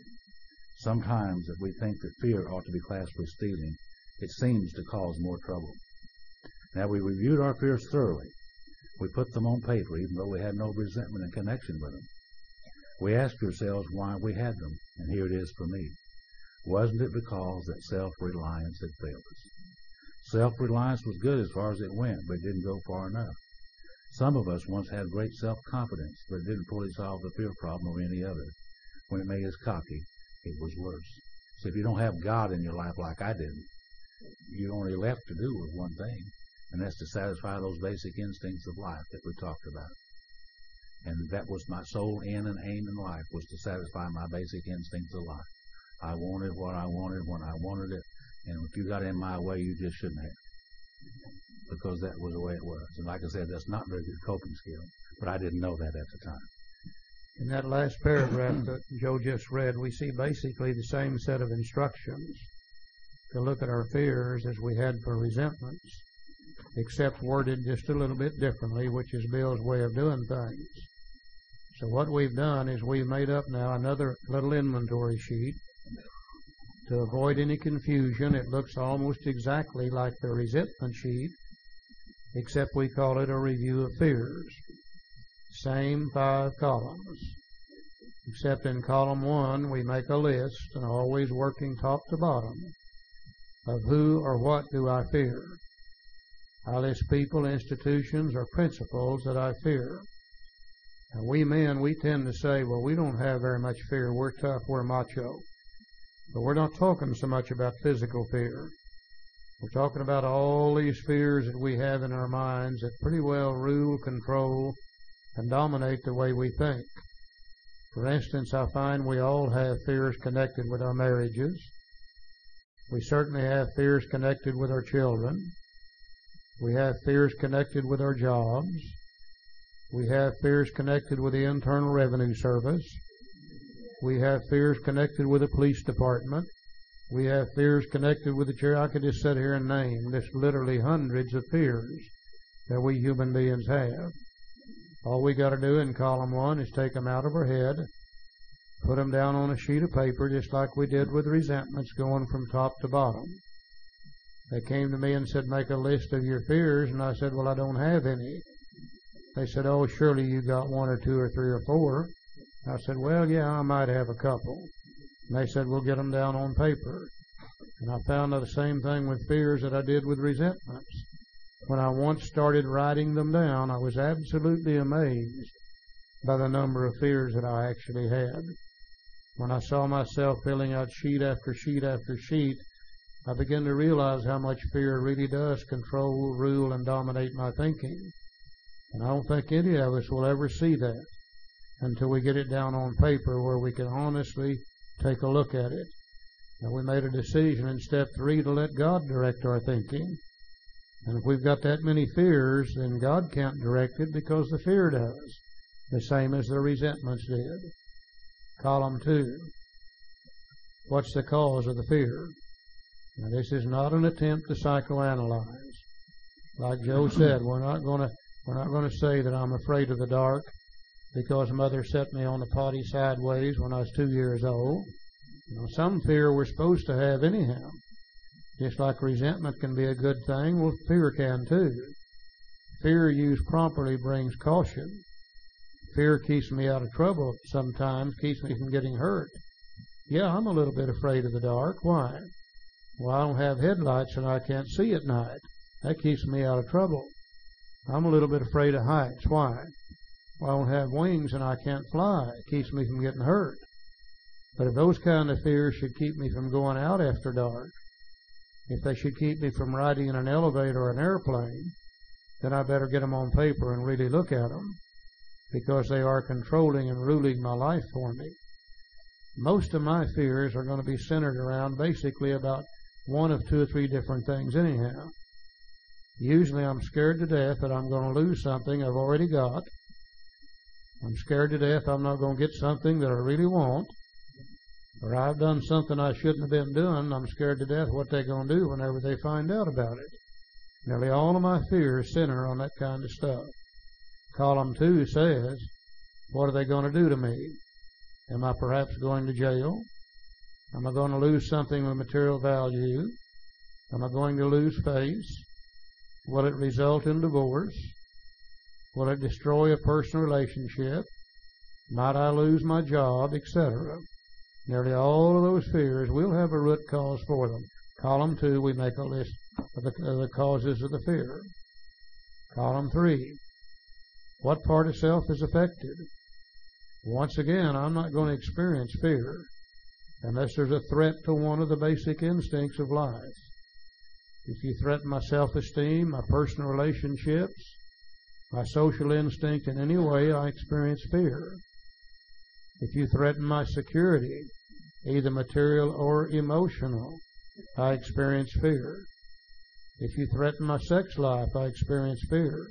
Sometimes, if we think that fear ought to be classed with stealing, it seems to cause more trouble. Now, we reviewed our fears thoroughly. We put them on paper, even though we had no resentment in connection with them. We asked ourselves why we had them, and here it is for me. Wasn't it because that self-reliance had failed us? Self-reliance was good as far as it went, but it didn't go far enough. Some of us once had great self-confidence, but it didn't fully solve the fear problem or any other. When it made us cocky, it was worse. So if you don't have God in your life like I did, you're only left to do with one thing, and that's to satisfy those basic instincts of life that we talked about. And that was my sole end and aim in life, was to satisfy my basic instincts of life. I wanted what I wanted when I wanted it, and if you got in my way, you just shouldn't have, because that was the way it was. And like I said, that's not very good coping skill, but I didn't know that at the time. In that last paragraph that Joe just read, we see basically the same set of instructions to look at our fears as we had for resentments, except worded just a little bit differently, which is Bill's way of doing things. So what we've done is we've made up now another little inventory sheet. To avoid any confusion, it looks almost exactly like the resentment sheet, except we call it a review of fears. Same five columns, except in column one we make a list, and always working top to bottom, of who or what do I fear. I list people, institutions, or principles that I fear. And we men, we tend to say, well, we don't have very much fear. We're tough, we're macho. But we're not talking so much about physical fear. We're talking about all these fears that we have in our minds that pretty well rule, control, and dominate the way we think. For instance, I find we all have fears connected with our marriages. We certainly have fears connected with our children. We have fears connected with our jobs. We have fears connected with the Internal Revenue Service. We have fears connected with the police department. We have fears connected with the church. I could just sit here and name this literally hundreds of fears that we human beings have. All we got to do in column one is take them out of our head, put them down on a sheet of paper, just like we did with resentments, going from top to bottom. They came to me and said, make a list of your fears, and I said, well, I don't have any. They said, oh, surely you got one or two or three or four. I said, well, yeah, I might have a couple. And they said, we'll get them down on paper. And I found out the same thing with fears that I did with resentments. When I once started writing them down, I was absolutely amazed by the number of fears that I actually had. When I saw myself filling out sheet after sheet after sheet, I began to realize how much fear really does control, rule, and dominate my thinking. And I don't think any of us will ever see that until we get it down on paper where we can honestly take a look at it. And we made a decision in step three to let God direct our thinking. And if we've got that many fears, then God can't direct it because the fear does, the same as the resentments did. Column two. What's the cause of the fear? Now, this is not an attempt to psychoanalyze. Like Joe said, we're not going to we're not going to say that I'm afraid of the dark because Mother set me on the potty sideways when I was two years old. You know, some fear we're supposed to have anyhow. Just like resentment can be a good thing, well, fear can too. Fear used properly brings caution. Fear keeps me out of trouble sometimes, keeps me from getting hurt. Yeah, I'm a little bit afraid of the dark. Why? Well, I don't have headlights and I can't see at night. That keeps me out of trouble. I'm a little bit afraid of heights. Why? Well, I don't have wings and I can't fly. It keeps me from getting hurt. But if those kind of fears should keep me from going out after dark, if they should keep me from riding in an elevator or an airplane, then I better get them on paper and really look at them, because they are controlling and ruling my life for me. Most of my fears are going to be centered around basically about one of two or three different things anyhow. Usually I'm scared to death that I'm going to lose something I've already got. I'm scared to death I'm not going to get something that I really want. Or I've done something I shouldn't have been doing. I'm scared to death what they're going to do whenever they find out about it. Nearly all of my fears center on that kind of stuff. Column two says, what are they going to do to me? Am I perhaps going to jail? Am I going to lose something of material value? Am I going to lose face? Will it result in divorce? Will it destroy a personal relationship? Might I lose my job, et cetera? Nearly all of those fears will have a root cause for them. Column two, we make a list of the, of the causes of the fear. Column three, what part of self is affected? Once again, I'm not going to experience fear unless there's a threat to one of the basic instincts of life. If you threaten my self-esteem, my personal relationships, my social instinct in any way, I experience fear. If you threaten my security, either material or emotional, I experience fear. If you threaten my sex life, I experience fear.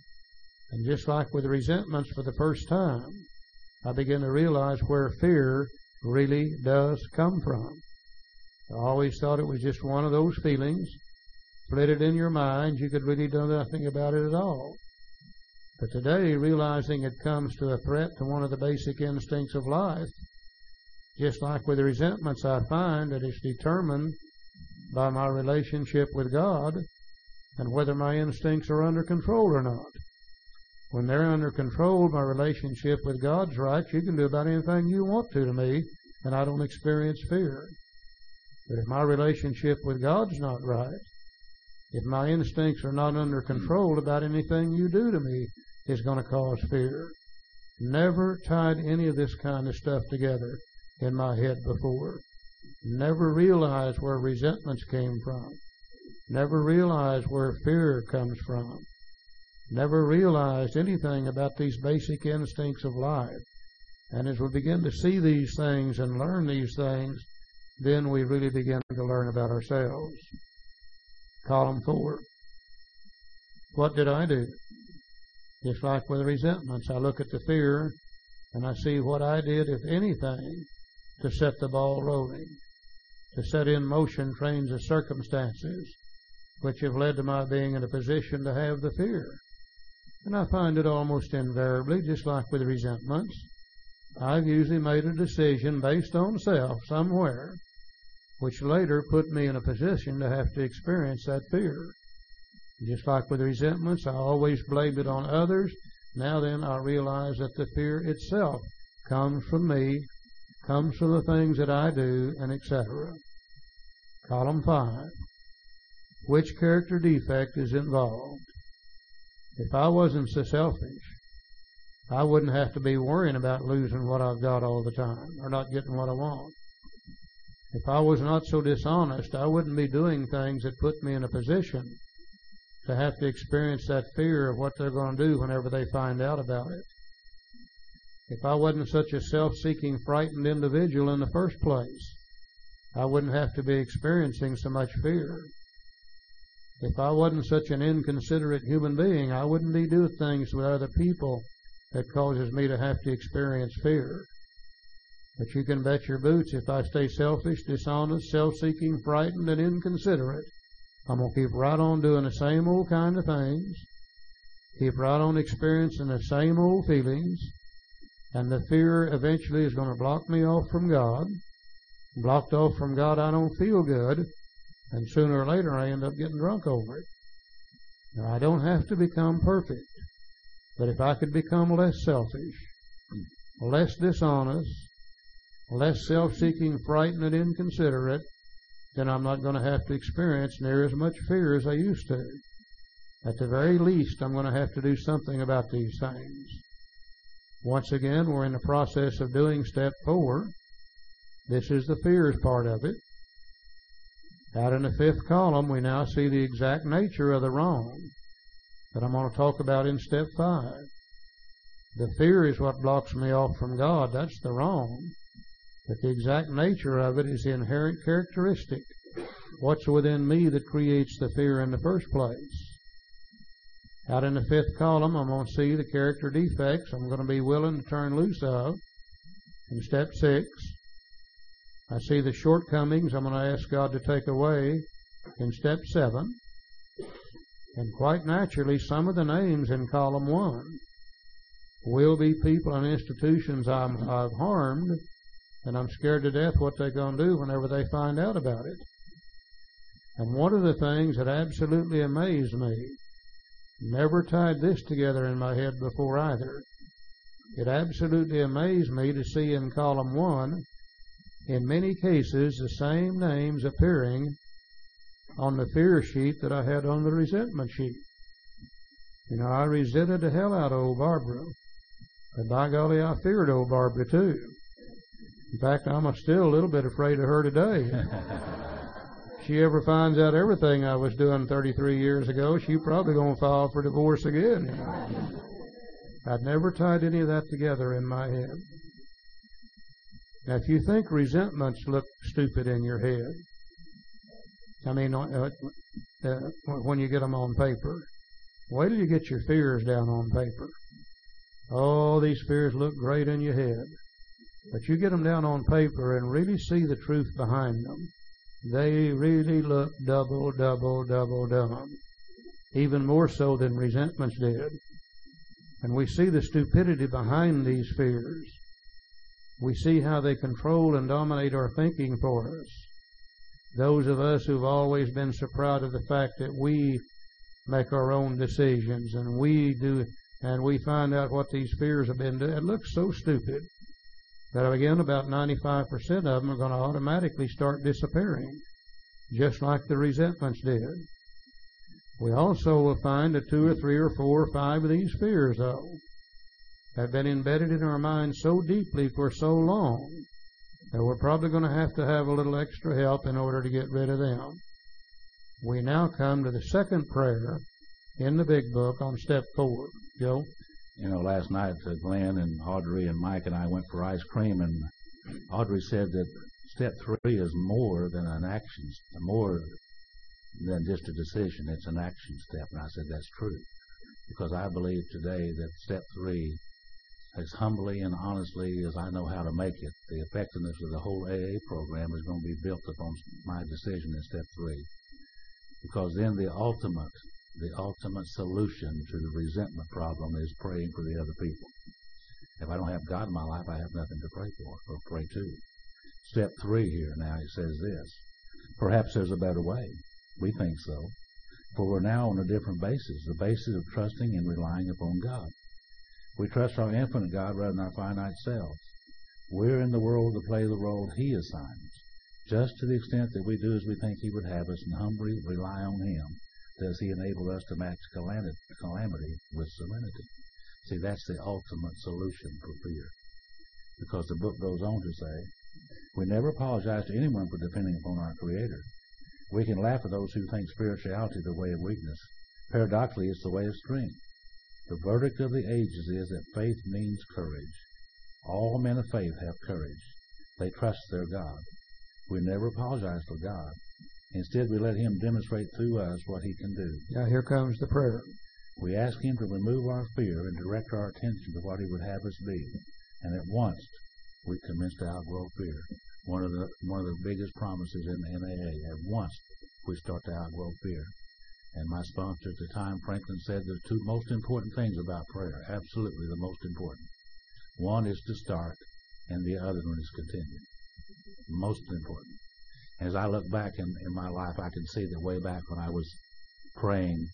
And just like with resentments for the first time, I begin to realize where fear really does come from. I always thought it was just one of those feelings, flitted in your mind, you could really do nothing about it at all. But today, realizing it comes to a threat to one of the basic instincts of life, just like with resentments, I find that it's determined by my relationship with God and whether my instincts are under control or not. When they're under control, my relationship with God's right. You can do about anything you want to to me, and I don't experience fear. But if my relationship with God's not right, if my instincts are not under control, about anything you do to me is going to cause fear. Never tied any of this kind of stuff together in my head before. Never realized where resentments came from. Never realized where fear comes from. Never realized anything about these basic instincts of life. And as we begin to see these things and learn these things, then we really begin to learn about ourselves. Column four. What did I do? Just like with resentments, I look at the fear and I see what I did, if anything, to set the ball rolling, to set in motion trains of circumstances which have led to my being in a position to have the fear. And I find it almost invariably, just like with resentments, I've usually made a decision based on self somewhere, which later put me in a position to have to experience that fear. Just like with resentments, I always blamed it on others. Now then, I realize that the fear itself comes from me, comes from the things that I do, and et cetera. Column five. Which character defect is involved? If I wasn't so selfish, I wouldn't have to be worrying about losing what I've got all the time, or not getting what I want. If I was not so dishonest, I wouldn't be doing things that put me in a position to have to experience that fear of what they're going to do whenever they find out about it. If I wasn't such a self-seeking, frightened individual in the first place, I wouldn't have to be experiencing so much fear. If I wasn't such an inconsiderate human being, I wouldn't be doing things with other people that causes me to have to experience fear. But you can bet your boots, if I stay selfish, dishonest, self-seeking, frightened, and inconsiderate, I'm going to keep right on doing the same old kind of things, keep right on experiencing the same old feelings, and the fear eventually is going to block me off from God. Blocked off from God, I don't feel good, and sooner or later I end up getting drunk over it. Now, I don't have to become perfect, but if I could become less selfish, less dishonest, less self-seeking, frightened, and inconsiderate, then I'm not going to have to experience near as much fear as I used to. At the very least, I'm going to have to do something about these things. Once again, we're in the process of doing step four. This is the fears part of it. Out in the fifth column, we now see the exact nature of the wrong that I'm going to talk about in step five. The fear is what blocks me off from God. That's the wrong. But the exact nature of it is the inherent characteristic. What's within me that creates the fear in the first place? Out in the fifth column, I'm going to see the character defects I'm going to be willing to turn loose of. In step six, I see the shortcomings I'm going to ask God to take away in step seven. And quite naturally, some of the names in column one will be people and institutions I'm, I've harmed, and I'm scared to death what they're going to do whenever they find out about it. And one of the things that absolutely amazed me, never tied this together in my head before either, it absolutely amazed me to see in column one, in many cases, the same names appearing on the fear sheet that I had on the resentment sheet. You know, I resented the hell out of old Barbara. But by golly, I feared old Barbara too. In fact, I'm still a little bit afraid of her today. If she ever finds out everything I was doing thirty-three years ago, she's probably going to file for divorce again. You know? I'd never tied any of that together in my head. Now, if you think resentments look stupid in your head, I mean, uh, uh, when you get them on paper, wait till you get your fears down on paper. Oh, these fears look great in your head. But you get them down on paper and really see the truth behind them. They really look double, double, double dumb. Even more so than resentments did. And we see the stupidity behind these fears. We see how they control and dominate our thinking for us. Those of us who've always been so proud of the fact that we make our own decisions and we do, and we find out what these fears have been doing. It looks so stupid that again about ninety-five percent of them are going to automatically start disappearing, just like the resentments did. We also will find that two or three or four or five of these fears, though, have been embedded in our minds so deeply for so long that we're probably going to have to have a little extra help in order to get rid of them. We now come to the second prayer in the big book on step four. Joe? You know, last night uh, Glenn and Audrey and Mike and I went for ice cream, and Audrey said that step three is more than an action, more than just a decision. It's an action step. And I said, that's true. Because I believe today that step three, as humbly and honestly as I know how to make it, the effectiveness of the whole A A program is going to be built upon my decision in step three. Because then the ultimate, the ultimate solution to the resentment problem is praying for the other people. If I don't have God in my life, I have nothing to pray for or pray to. Step three here now, it says this. Perhaps there's a better way. We think so. For we're now on a different basis, the basis of trusting and relying upon God. We trust our infinite God rather than our finite selves. We're in the world to play the role He assigns. Just to the extent that we do as we think He would have us and humbly rely on Him, does He enable us to match calamity with serenity. See, that's the ultimate solution for fear. Because the book goes on to say, we never apologize to anyone for depending upon our Creator. We can laugh at those who think spirituality is the way of weakness. Paradoxically, it's the way of strength. The verdict of the ages is that faith means courage. All men of faith have courage. They trust their God. We never apologize to God. Instead, we let Him demonstrate through us what He can do. Now here comes the prayer. We ask Him to remove our fear and direct our attention to what He would have us be. And at once, we commence to outgrow fear. One of the one of the biggest promises in the N A A. At once, we start to outgrow fear. And my sponsor at the time, Franklin, said the two most important things about prayer, absolutely the most important. One is to start, and the other one is continue. Most important. As I look back in, in my life, I can see that way back when I was praying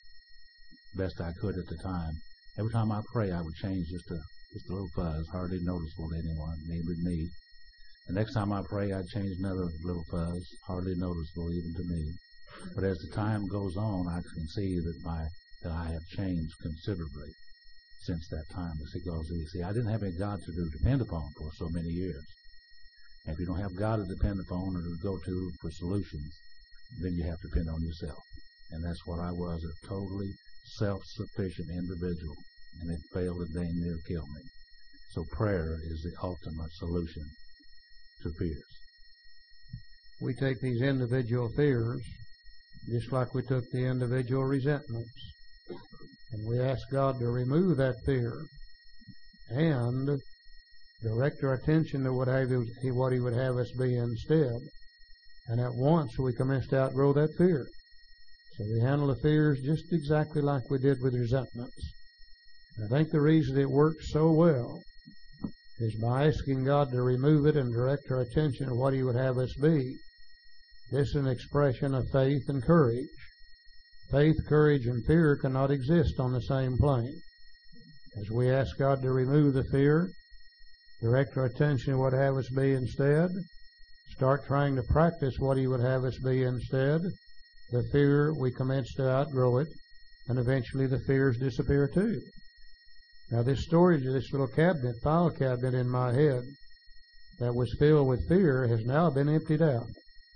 best I could at the time. Every time I pray, I would change just a, just a little fuzz, hardly noticeable to anyone, even me. The next time I pray, I change another little fuzz, hardly noticeable even to me. But as the time goes on, I can see that my that I have changed considerably since that time. Because you see, I didn't have any God to depend upon for so many years. And if you don't have God to depend upon or to go to for solutions, then you have to depend on yourself. And that's what I was, a totally self-sufficient individual. And it failed to dang near kill me. So prayer is the ultimate solution to fears. We take these individual fears just like we took the individual resentments. And we ask God to remove that fear and direct our attention to what, have, what He would have us be instead. And at once we commence to outgrow that fear. So we handle the fears just exactly like we did with resentments. And I think the reason it works so well is by asking God to remove it and direct our attention to what He would have us be. This is an expression of faith and courage. Faith, courage, and fear cannot exist on the same plane. As we ask God to remove the fear, direct our attention to what He would have us be instead, start trying to practice what He would have us be instead, the fear, we commence to outgrow it, and eventually the fears disappear too. Now this storage of this little cabinet, file cabinet in my head that was filled with fear has now been emptied out.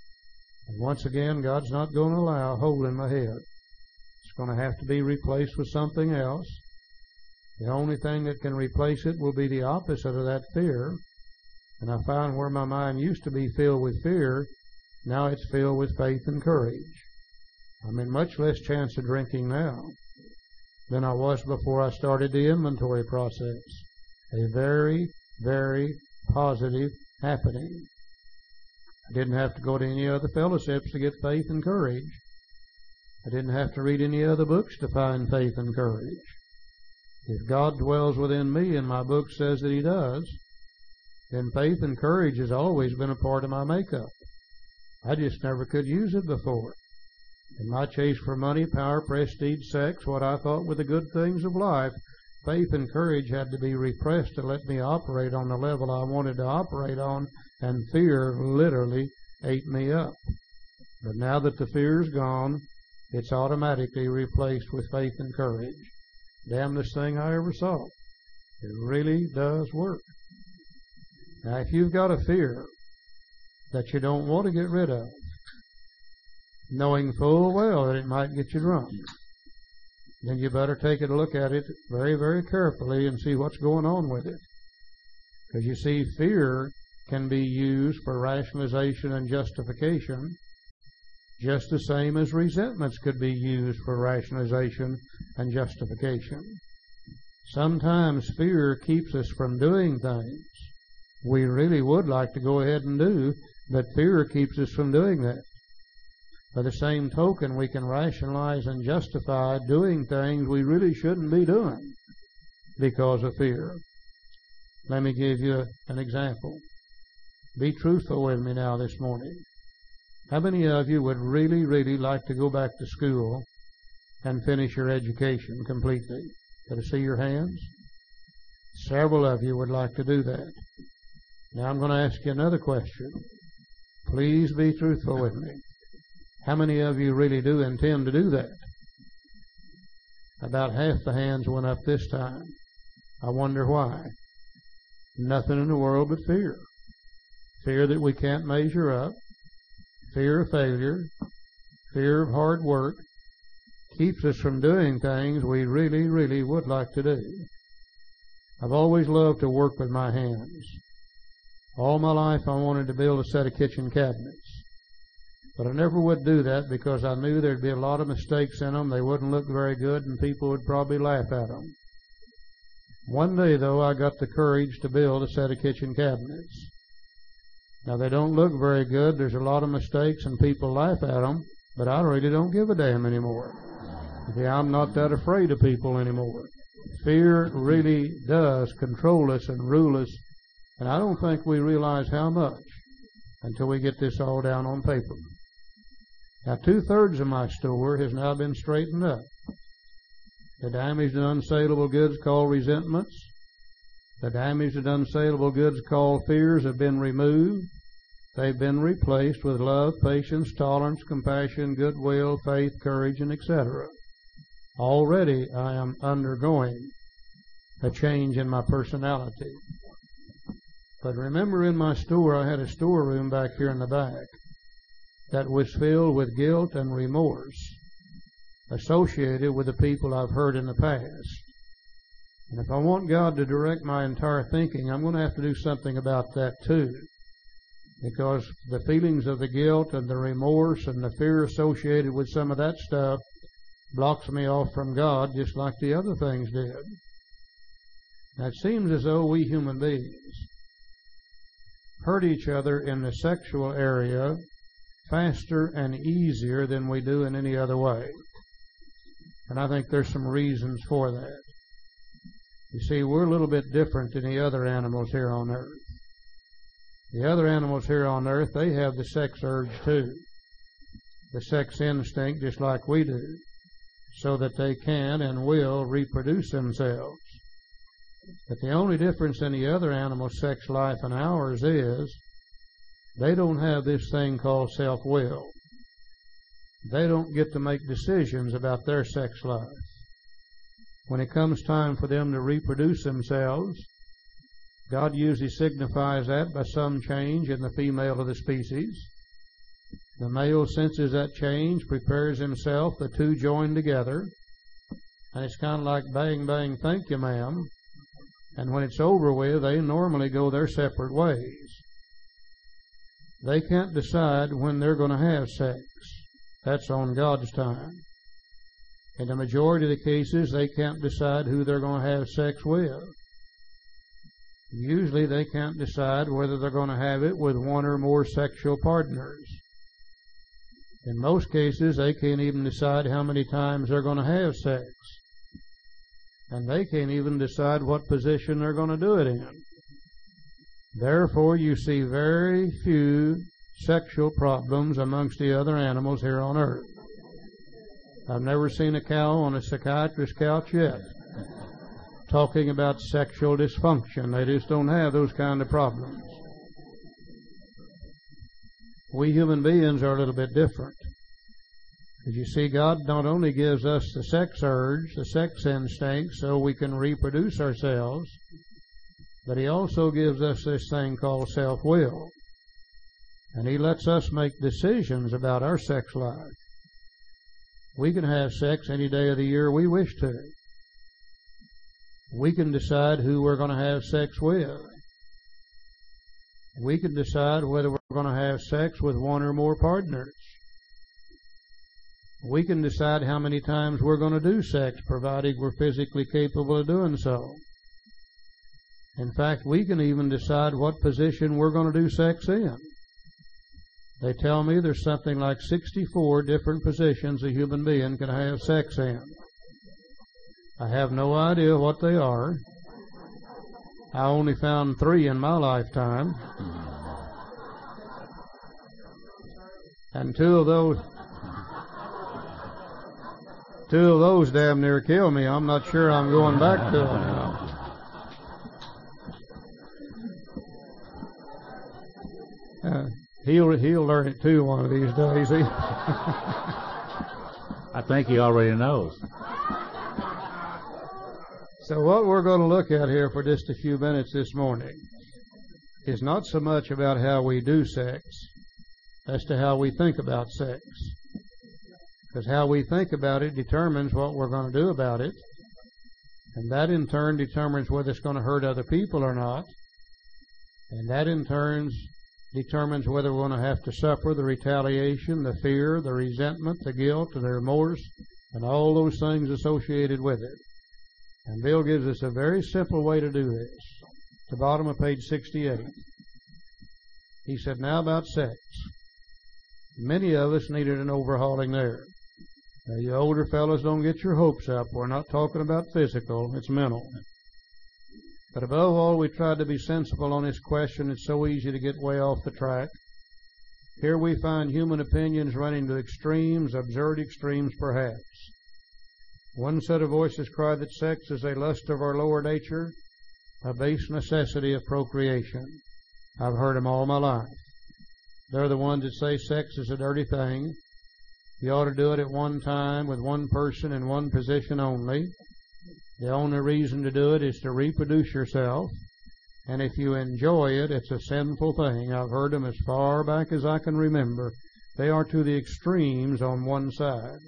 And once again, God's not going to allow a hole in my head. It's going to have to be replaced with something else. The only thing that can replace it will be the opposite of that fear. And I found where my mind used to be filled with fear, now it's filled with faith and courage. I'm in much less chance of drinking now than I was before I started the inventory process. A very, very positive happening. I didn't have to go to any other fellowships to get faith and courage. I didn't have to read any other books to find faith and courage. If God dwells within me, and my book says that He does, then faith and courage has always been a part of my makeup. I just never could use it before. In my chase for money, power, prestige, sex, what I thought were the good things of life, faith and courage had to be repressed to let me operate on the level I wanted to operate on, and fear literally ate me up. But now that the fear is gone, it's automatically replaced with faith and courage. Damnedest thing I ever saw. It really does work. Now, if you've got a fear that you don't want to get rid of, knowing full well that it might get you drunk, then you better take a look at it very, very carefully and see what's going on with it. Because you see, fear can be used for rationalization and justification, just the same as resentments could be used for rationalization and justification. Sometimes fear keeps us from doing things we really would like to go ahead and do, but fear keeps us from doing that. By the same token, we can rationalize and justify doing things we really shouldn't be doing because of fear. Let me give you an example. Be truthful with me now this morning. How many of you would really, really like to go back to school and finish your education completely? Could I see your hands? Several of you would like to do that. Now I'm going to ask you another question. Please be truthful with me. How many of you really do intend to do that? About half the hands went up this time. I wonder why. Nothing in the world but fear. Fear that we can't measure up. Fear of failure. Fear of hard work. Keeps us from doing things we really, really would like to do. I've always loved to work with my hands. All my life I wanted to build a set of kitchen cabinets. But I never would do that because I knew there'd be a lot of mistakes in them. They wouldn't look very good and people would probably laugh at them. One day, though, I got the courage to build a set of kitchen cabinets. Now, they don't look very good. There's a lot of mistakes and people laugh at them, but I really don't give a damn anymore. See, I'm not that afraid of people anymore. Fear really does control us and rule us, and I don't think we realize how much until we get this all down on paper. Now, two-thirds of my store has now been straightened up. The damaged and unsaleable goods called resentments The damaged and unsaleable goods called fears have been removed. They've been replaced with love, patience, tolerance, compassion, goodwill, faith, courage, and et cetera. Already I am undergoing a change in my personality. But remember, in my store, I had a storeroom back here in the back that was filled with guilt and remorse associated with the people I've hurt in the past. And if I want God to direct my entire thinking, I'm going to have to do something about that too. Because the feelings of the guilt and the remorse and the fear associated with some of that stuff blocks me off from God just like the other things did. Now, it seems as though we human beings hurt each other in the sexual area faster and easier than we do in any other way. And I think there's some reasons for that. You see, we're a little bit different than the other animals here on earth. The other animals here on earth, they have the sex urge too, the sex instinct just like we do, so that they can and will reproduce themselves. But the only difference in the other animal's sex life and ours is they don't have this thing called self-will. They don't get to make decisions about their sex life. When it comes time for them to reproduce themselves, God usually signifies that by some change in the female of the species. The male senses that change, prepares himself, the two join together, and it's kind of like bang, bang, thank you, ma'am. And when it's over with, they normally go their separate ways. They can't decide when they're going to have sex. That's on God's time. In the majority of the cases, they can't decide who they're going to have sex with. Usually they can't decide whether they're going to have it with one or more sexual partners. In most cases, they can't even decide how many times they're going to have sex. And they can't even decide what position they're going to do it in. Therefore, you see very few sexual problems amongst the other animals here on earth. I've never seen a cow on a psychiatrist's couch yet talking about sexual dysfunction. They just don't have those kind of problems. We human beings are a little bit different. As you see, God not only gives us the sex urge, the sex instinct, so we can reproduce ourselves, but He also gives us this thing called self-will. And He lets us make decisions about our sex life. We can have sex any day of the year we wish to. We can decide who we're going to have sex with. We can decide whether we're going to have sex with one or more partners. We can decide how many times we're going to do sex, provided we're physically capable of doing so. In fact, we can even decide what position we're going to do sex in. They tell me there's something like sixty-four different positions a human being can have sex in. I have no idea what they are. I only found three in my lifetime. And two of those two of those damn near killed me. I'm not sure I'm going back to them now. Uh, he'll he'll learn it too one of these days. I think he already knows. So what we're going to look at here for just a few minutes this morning is not so much about how we do sex as to how we think about sex. Because how we think about it determines what we're going to do about it. And that in turn determines whether it's going to hurt other people or not. And that in turn determines whether we're going to have to suffer the retaliation, the fear, the resentment, the guilt, the remorse, and all those things associated with it. And Bill gives us a very simple way to do this. At the bottom of page sixty-eight. He said, now about sex. Many of us needed an overhauling there. Now, you older fellows, don't get your hopes up. We're not talking about physical, it's mental. But above all, we tried to be sensible on this question. It's so easy to get way off the track. Here we find human opinions running to extremes, absurd extremes perhaps. One set of voices cry that sex is a lust of our lower nature. a base necessity of procreation. I've heard them all my life. They're the ones that say sex is a dirty thing. You ought to do it at one time with one person in one position only. The only reason to do it is to reproduce yourself. And if you enjoy it, it's a sinful thing. I've heard them as far back as I can remember. They are to the extremes on one side.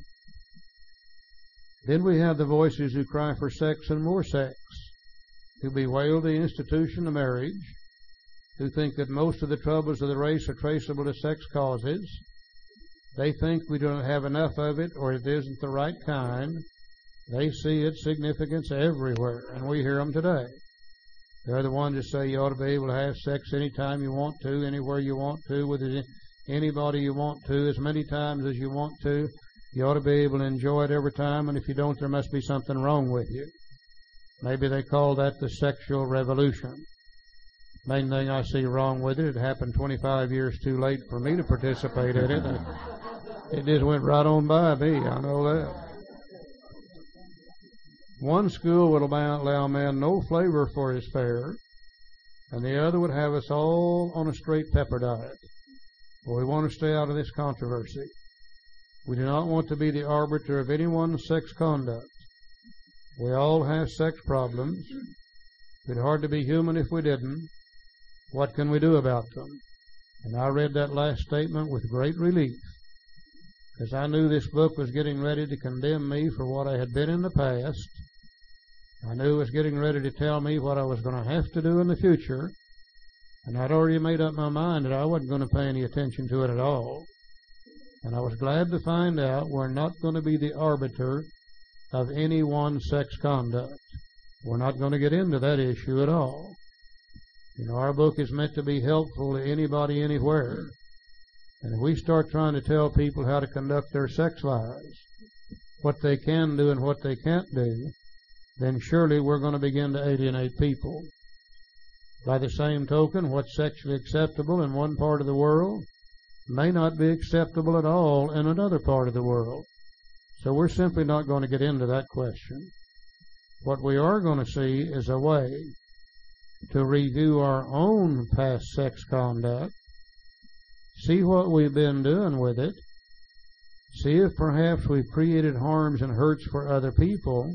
Then we have the voices who cry for sex and more sex, who bewail the institution of marriage, who think that most of the troubles of the race are traceable to sex causes. They think we don't have enough of it, or it isn't the right kind. They see its significance everywhere, and we hear them today. They're the ones that say you ought to be able to have sex anytime you want to, anywhere you want to, with anybody you want to, as many times as you want to. You ought to be able to enjoy it every time, and if you don't, there must be something wrong with you. Maybe they call that the sexual revolution. Main thing I see wrong with it, it happened twenty-five years too late for me to participate in it. It just went right on by me, I know that. One school would allow man no flavor for his fare, and the other would have us all on a straight pepper diet. Well, we want to stay out of this controversy. We do not want to be the arbiter of anyone's sex conduct. We all have sex problems. It'd hard to be human if we didn't. What can we do about them? And I read that last statement with great relief, because I knew this book was getting ready to condemn me for what I had been in the past. I knew it was getting ready to tell me what I was going to have to do in the future, and I'd already made up my mind that I wasn't going to pay any attention to it at all. And I was glad to find out we're not going to be the arbiter of any one sex conduct. We're not going to get into that issue at all. You know, our book is meant to be helpful to anybody, anywhere. And if we start trying to tell people how to conduct their sex lives, what they can do and what they can't do, then surely we're going to begin to alienate people. By the same token, what's sexually acceptable in one part of the world may not be acceptable at all in another part of the world. So we're simply not going to get into that question. What we are going to see is a way to review our own past sex conduct, see what we've been doing with it, see if perhaps we've created harms and hurts for other people,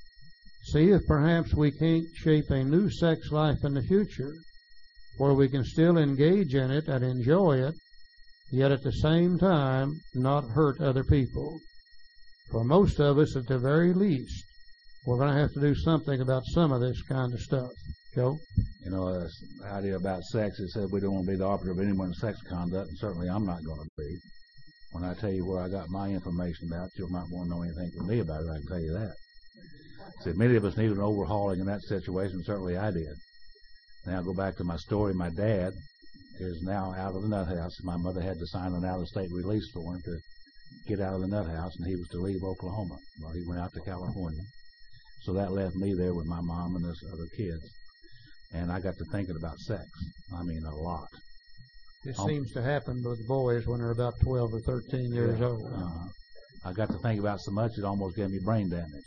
see if perhaps we can't shape a new sex life in the future where we can still engage in it and enjoy it, yet at the same time not hurt other people. For most of us, at the very least, we're going to have to do something about some of this kind of stuff. Joe? You know, this idea about sex, it said we don't want to be the arbiter of anyone's sex conduct, and certainly I'm not going to be. When I tell you where I got my information about, you'll not want to know anything from me about it, I can tell you that. See, many of us needed an overhauling in that situation, certainly I did. Now, I'll go back to my story. My dad is now out of the nut house. My mother had to sign an out-of-state release for him to get out of the nut house, and he was to leave Oklahoma. Well, he went out to California. So that left me there with my mom and those other kids. And I got to thinking about sex. I mean, a lot. This um, seems to happen with boys when they're about twelve or thirteen years yeah, old. Uh, I got to think about so much it almost gave me brain damage.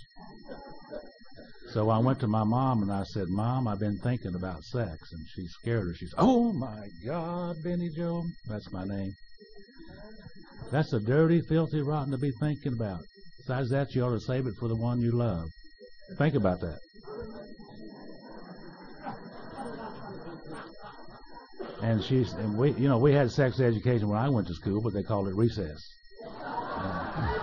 So I went to my mom and I said, Mom, I've been thinking about sex. And she scared her. She said, oh, my God, Benny Joe. That's my name. That's a dirty, filthy, rotten to be thinking about. Besides that, you ought to save it for the one you love. Think about that. And she's, and we, you know, we had sex education when I went to school, but they called it recess. Uh,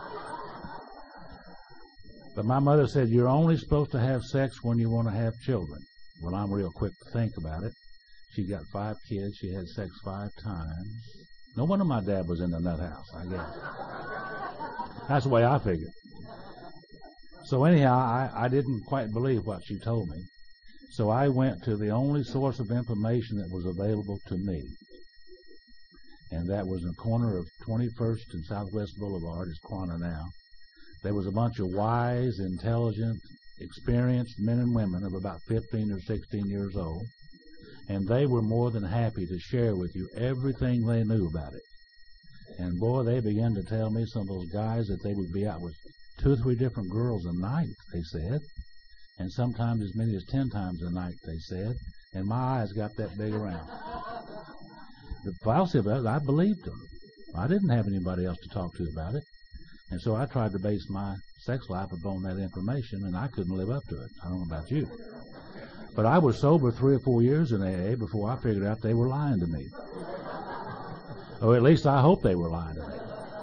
but my mother said, you're only supposed to have sex when you want to have children. Well, I'm real quick to think about it. She got five kids. She had sex five times. No wonder my dad was in the nut house, I guess. That's the way I figured. So anyhow, I, I didn't quite believe what she told me. So I went to the only source of information that was available to me. And that was in the corner of twenty-first and Southwest Boulevard. It's Quanah now. There was a bunch of wise, intelligent, experienced men and women of about fifteen or sixteen years old. And they were more than happy to share with you everything they knew about it. And boy, they began to tell me, some of those guys, that they would be out with two or three different girls a night, they said. and sometimes as many as ten times a night, they said, and my eyes got that big around. The policy about it, I believed them. I didn't have anybody else to talk to about it. And so I tried to base my sex life upon that information, and I couldn't live up to it. I don't know about you. But I was sober three or four years in A A before I figured out they were lying to me. Or at least I hope they were lying to me.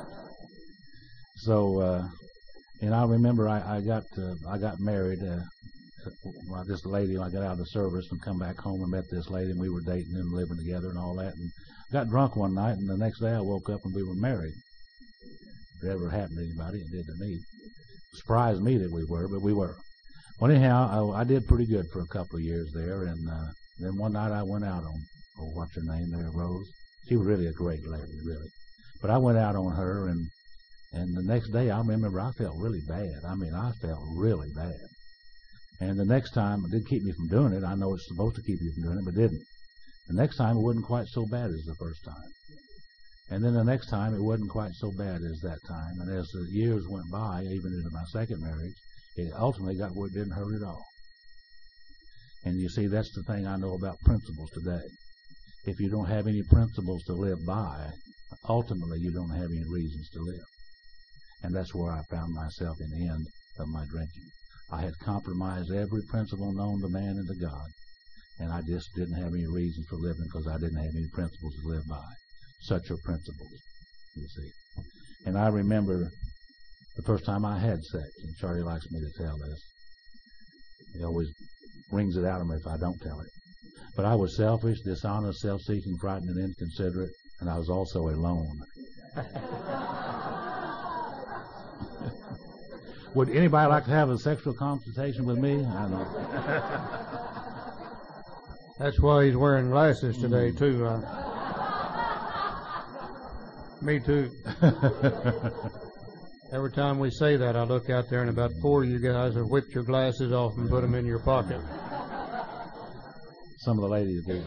So, uh, and I remember I, I got uh, I got married. Uh, well, this lady, I got out of the service and come back home and met this lady, and we were dating and living together and all that. And got drunk one night, and the next day I woke up and we were married. If it ever happened to anybody, it did to me. It surprised me that we were, but we were. Well, anyhow, I, I did pretty good for a couple of years there, and uh, then one night I went out on, oh, what's her name there, Rose? She was really a great lady, really. But I went out on her, and and the next day I remember I felt really bad. I mean, I felt really bad. And the next time, it did keep me from doing it. I know it's supposed to keep you from doing it, but it didn't. The next time, it wasn't quite so bad as the first time. And then the next time, it wasn't quite so bad as that time. And as the years went by, even into my second marriage, it ultimately got where it didn't hurt at all. And you see, that's the thing I know about principles today. If you don't have any principles to live by, ultimately you don't have any reasons to live. And that's where I found myself in the end of my drinking. I had compromised every principle known to man and to God, and I just didn't have any reason for living because I didn't have any principles to live by. Such are principles, you see. And I remember the first time I had sex, and Charlie likes me to tell this. He always brings it out of me if I don't tell it. But I was selfish, dishonest, self-seeking, frightened, and inconsiderate, and I was also alone. Would anybody like to have a sexual consultation with me? I know. That's why he's wearing glasses today, too. Uh, me, too. Every time we say that, I look out there, and about four of you guys have whipped your glasses off and put them in your pocket. Some of the ladies do.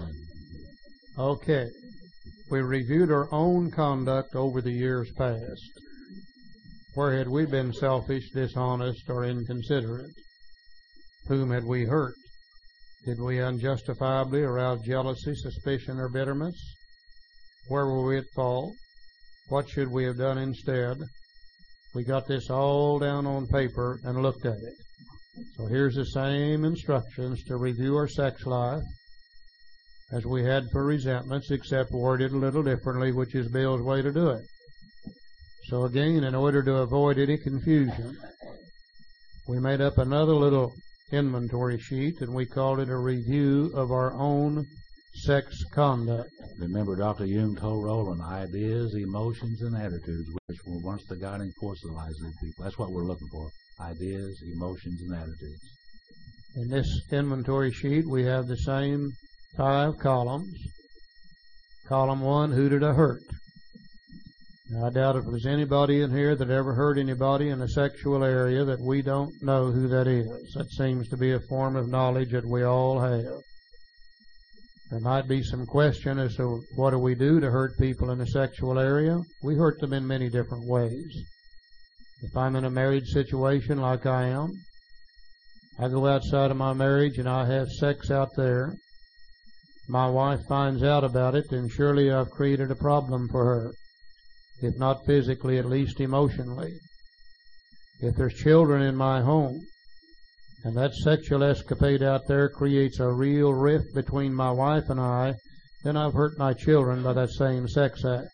Okay. We reviewed our own conduct over the years past. Where had we been selfish, dishonest, or inconsiderate? Whom had we hurt? Did we unjustifiably arouse jealousy, suspicion, or bitterness? Where were we at fault? What should we have done instead? We got this all down on paper and looked at it. So here's the same instructions to review our sex life as we had for resentments, except worded a little differently, which is Bill's way to do it. So again, in order to avoid any confusion, we made up another little inventory sheet, and we called it a review of our own sex conduct. Remember, Doctor Jung told Roland, ideas, emotions, and attitudes, which were once the guiding force of the lives of people. That's what we're looking for, ideas, emotions, and attitudes. In this inventory sheet, we have the same five columns. Column one, who did I hurt? Now, I doubt if there's anybody in here that ever hurt anybody in a sexual area that we don't know who that is. That seems to be a form of knowledge that we all have. There might be some question as to what do we do to hurt people in a sexual area. We hurt them in many different ways. If I'm in a marriage situation like I am, I go outside of my marriage and I have sex out there. My wife finds out about it, then surely I've created a problem for her. If not physically, at least emotionally. If there's children in my home, and that sexual escapade out there creates a real rift between my wife and I, then I've hurt my children by that same sex act.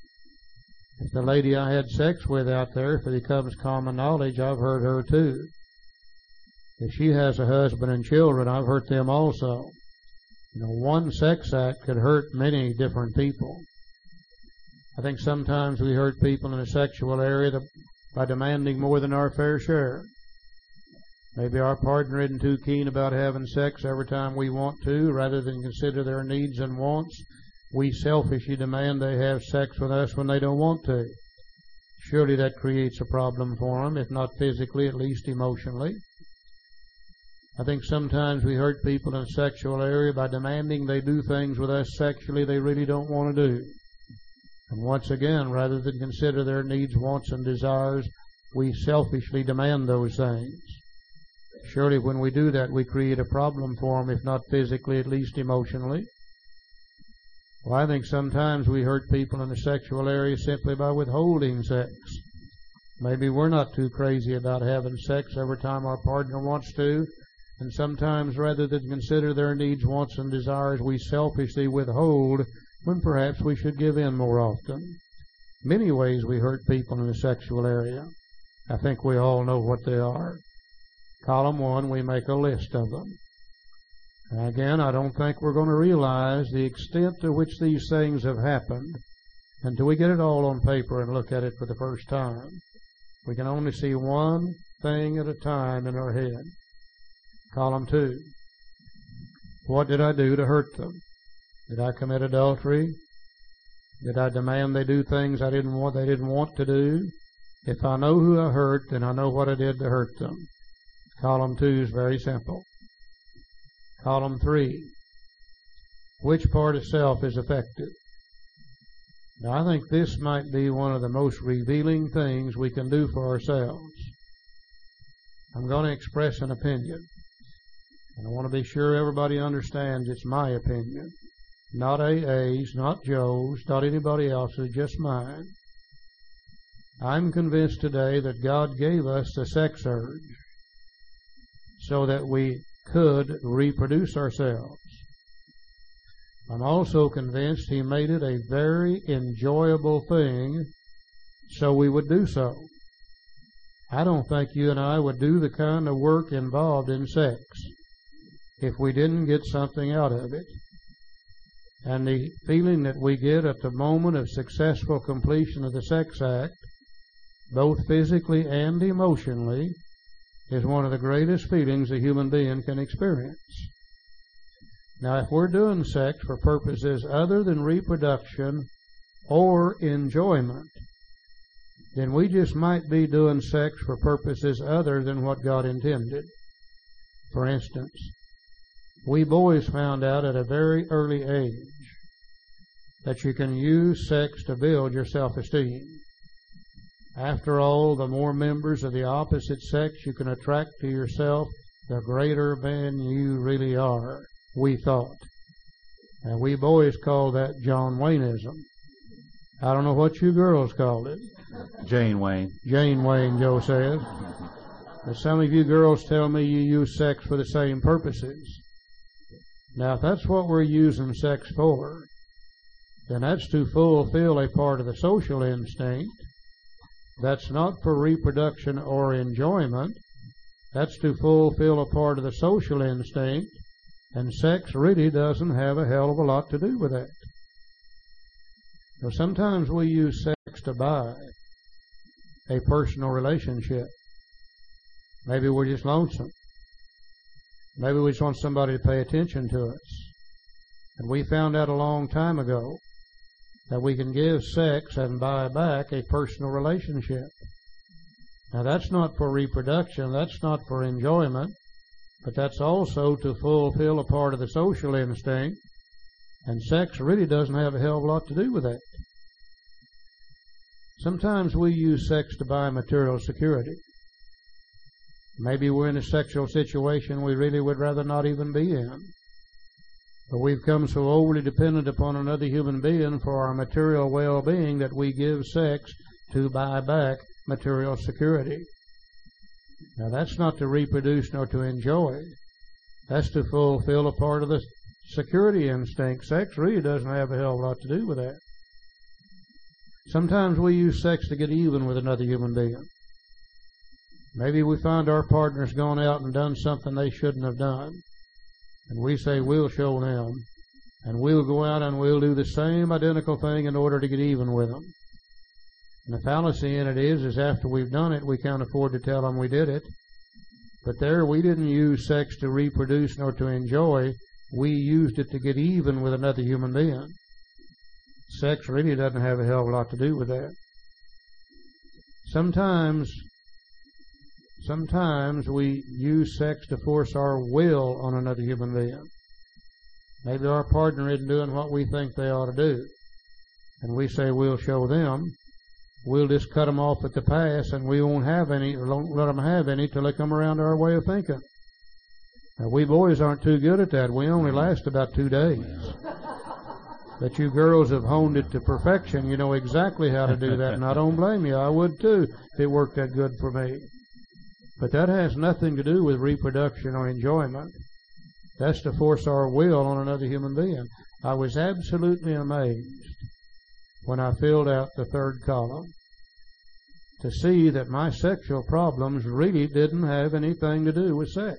If the lady I had sex with out there, if it becomes common knowledge, I've hurt her too. If she has a husband and children, I've hurt them also. You know, one sex act could hurt many different people. I think sometimes we hurt people in a sexual area by demanding more than our fair share. Maybe our partner isn't too keen about having sex every time we want to. Rather than consider their needs and wants, we selfishly demand they have sex with us when they don't want to. Surely that creates a problem for them, if not physically, at least emotionally. I think sometimes we hurt people in a sexual area by demanding they do things with us sexually they really don't want to do. And once again, rather than consider their needs, wants, and desires, we selfishly demand those things. Surely when we do that, we create a problem for them, if not physically, at least emotionally. Well, I think sometimes we hurt people in the sexual area simply by withholding sex. Maybe we're not too crazy about having sex every time our partner wants to, and sometimes rather than consider their needs, wants, and desires, we selfishly withhold when perhaps we should give in more often. Many ways we hurt people in the sexual area. I think we all know what they are. Column one, we make a list of them. And again, I don't think we're going to realize the extent to which these things have happened until we get it all on paper and look at it for the first time. We can only see one thing at a time in our head. Column two, what did I do to hurt them? Did I commit adultery? Did I demand they do things I didn't want, they didn't want to do? If I know who I hurt, then I know what I did to hurt them. Column two is very simple. Column three, which part of self is affected? Now, I think this might be one of the most revealing things we can do for ourselves. I'm going to express an opinion, and I want to be sure everybody understands it's my opinion. Not A A's, not Joe's, not anybody else's, just mine. I'm convinced today that God gave us the sex urge so that we could reproduce ourselves. I'm also convinced He made it a very enjoyable thing so we would do so. I don't think you and I would do the kind of work involved in sex if we didn't get something out of it. And the feeling that we get at the moment of successful completion of the sex act, both physically and emotionally, is one of the greatest feelings a human being can experience. Now, if we're doing sex for purposes other than reproduction or enjoyment, then we just might be doing sex for purposes other than what God intended. For instance, we boys found out at a very early age that you can use sex to build your self-esteem. After all, the more members of the opposite sex you can attract to yourself, the greater man you really are, we thought. And we boys call that John Wayneism. I don't know what you girls called it. Jane Wayne. Jane Wayne, Joe says. And some of you girls tell me you use sex for the same purposes. Now, if that's what we're using sex for, then that's to fulfill a part of the social instinct. That's not for reproduction or enjoyment. That's to fulfill a part of the social instinct. And sex really doesn't have a hell of a lot to do with that. Now, sometimes we use sex to buy a personal relationship. Maybe we're just lonesome. Maybe we just want somebody to pay attention to us. And we found out a long time ago that we can give sex and buy back a personal relationship. Now, that's not for reproduction, that's not for enjoyment, but that's also to fulfill a part of the social instinct, and sex really doesn't have a hell of a lot to do with that. Sometimes we use sex to buy material security. Maybe we're in a sexual situation we really would rather not even be in. But we've come so overly dependent upon another human being for our material well-being that we give sex to buy back material security. Now, that's not to reproduce nor to enjoy. That's to fulfill a part of the security instinct. Sex really doesn't have a hell of a lot to do with that. Sometimes we use sex to get even with another human being. Maybe we find our partner's gone out and done something they shouldn't have done. And we say, we'll show them. And we'll go out and we'll do the same identical thing in order to get even with them. And the fallacy in it is, is after we've done it, we can't afford to tell them we did it. But there, we didn't use sex to reproduce nor to enjoy. We used it to get even with another human being. Sex really doesn't have a hell of a lot to do with that. Sometimes, sometimes we use sex to force our will on another human being. Maybe our partner isn't doing what we think they ought to do. And we say we'll show them. We'll just cut them off at the pass, and we won't have any, or won't let them have any till they come around to our way of thinking. Now, we boys aren't too good at that. We only last about two days. But you girls have honed it to perfection. You know exactly how to do that, and I don't blame you. I would too if it worked that good for me. But that has nothing to do with reproduction or enjoyment. That's to force our will on another human being. I was absolutely amazed when I filled out the third column to see that my sexual problems really didn't have anything to do with sex.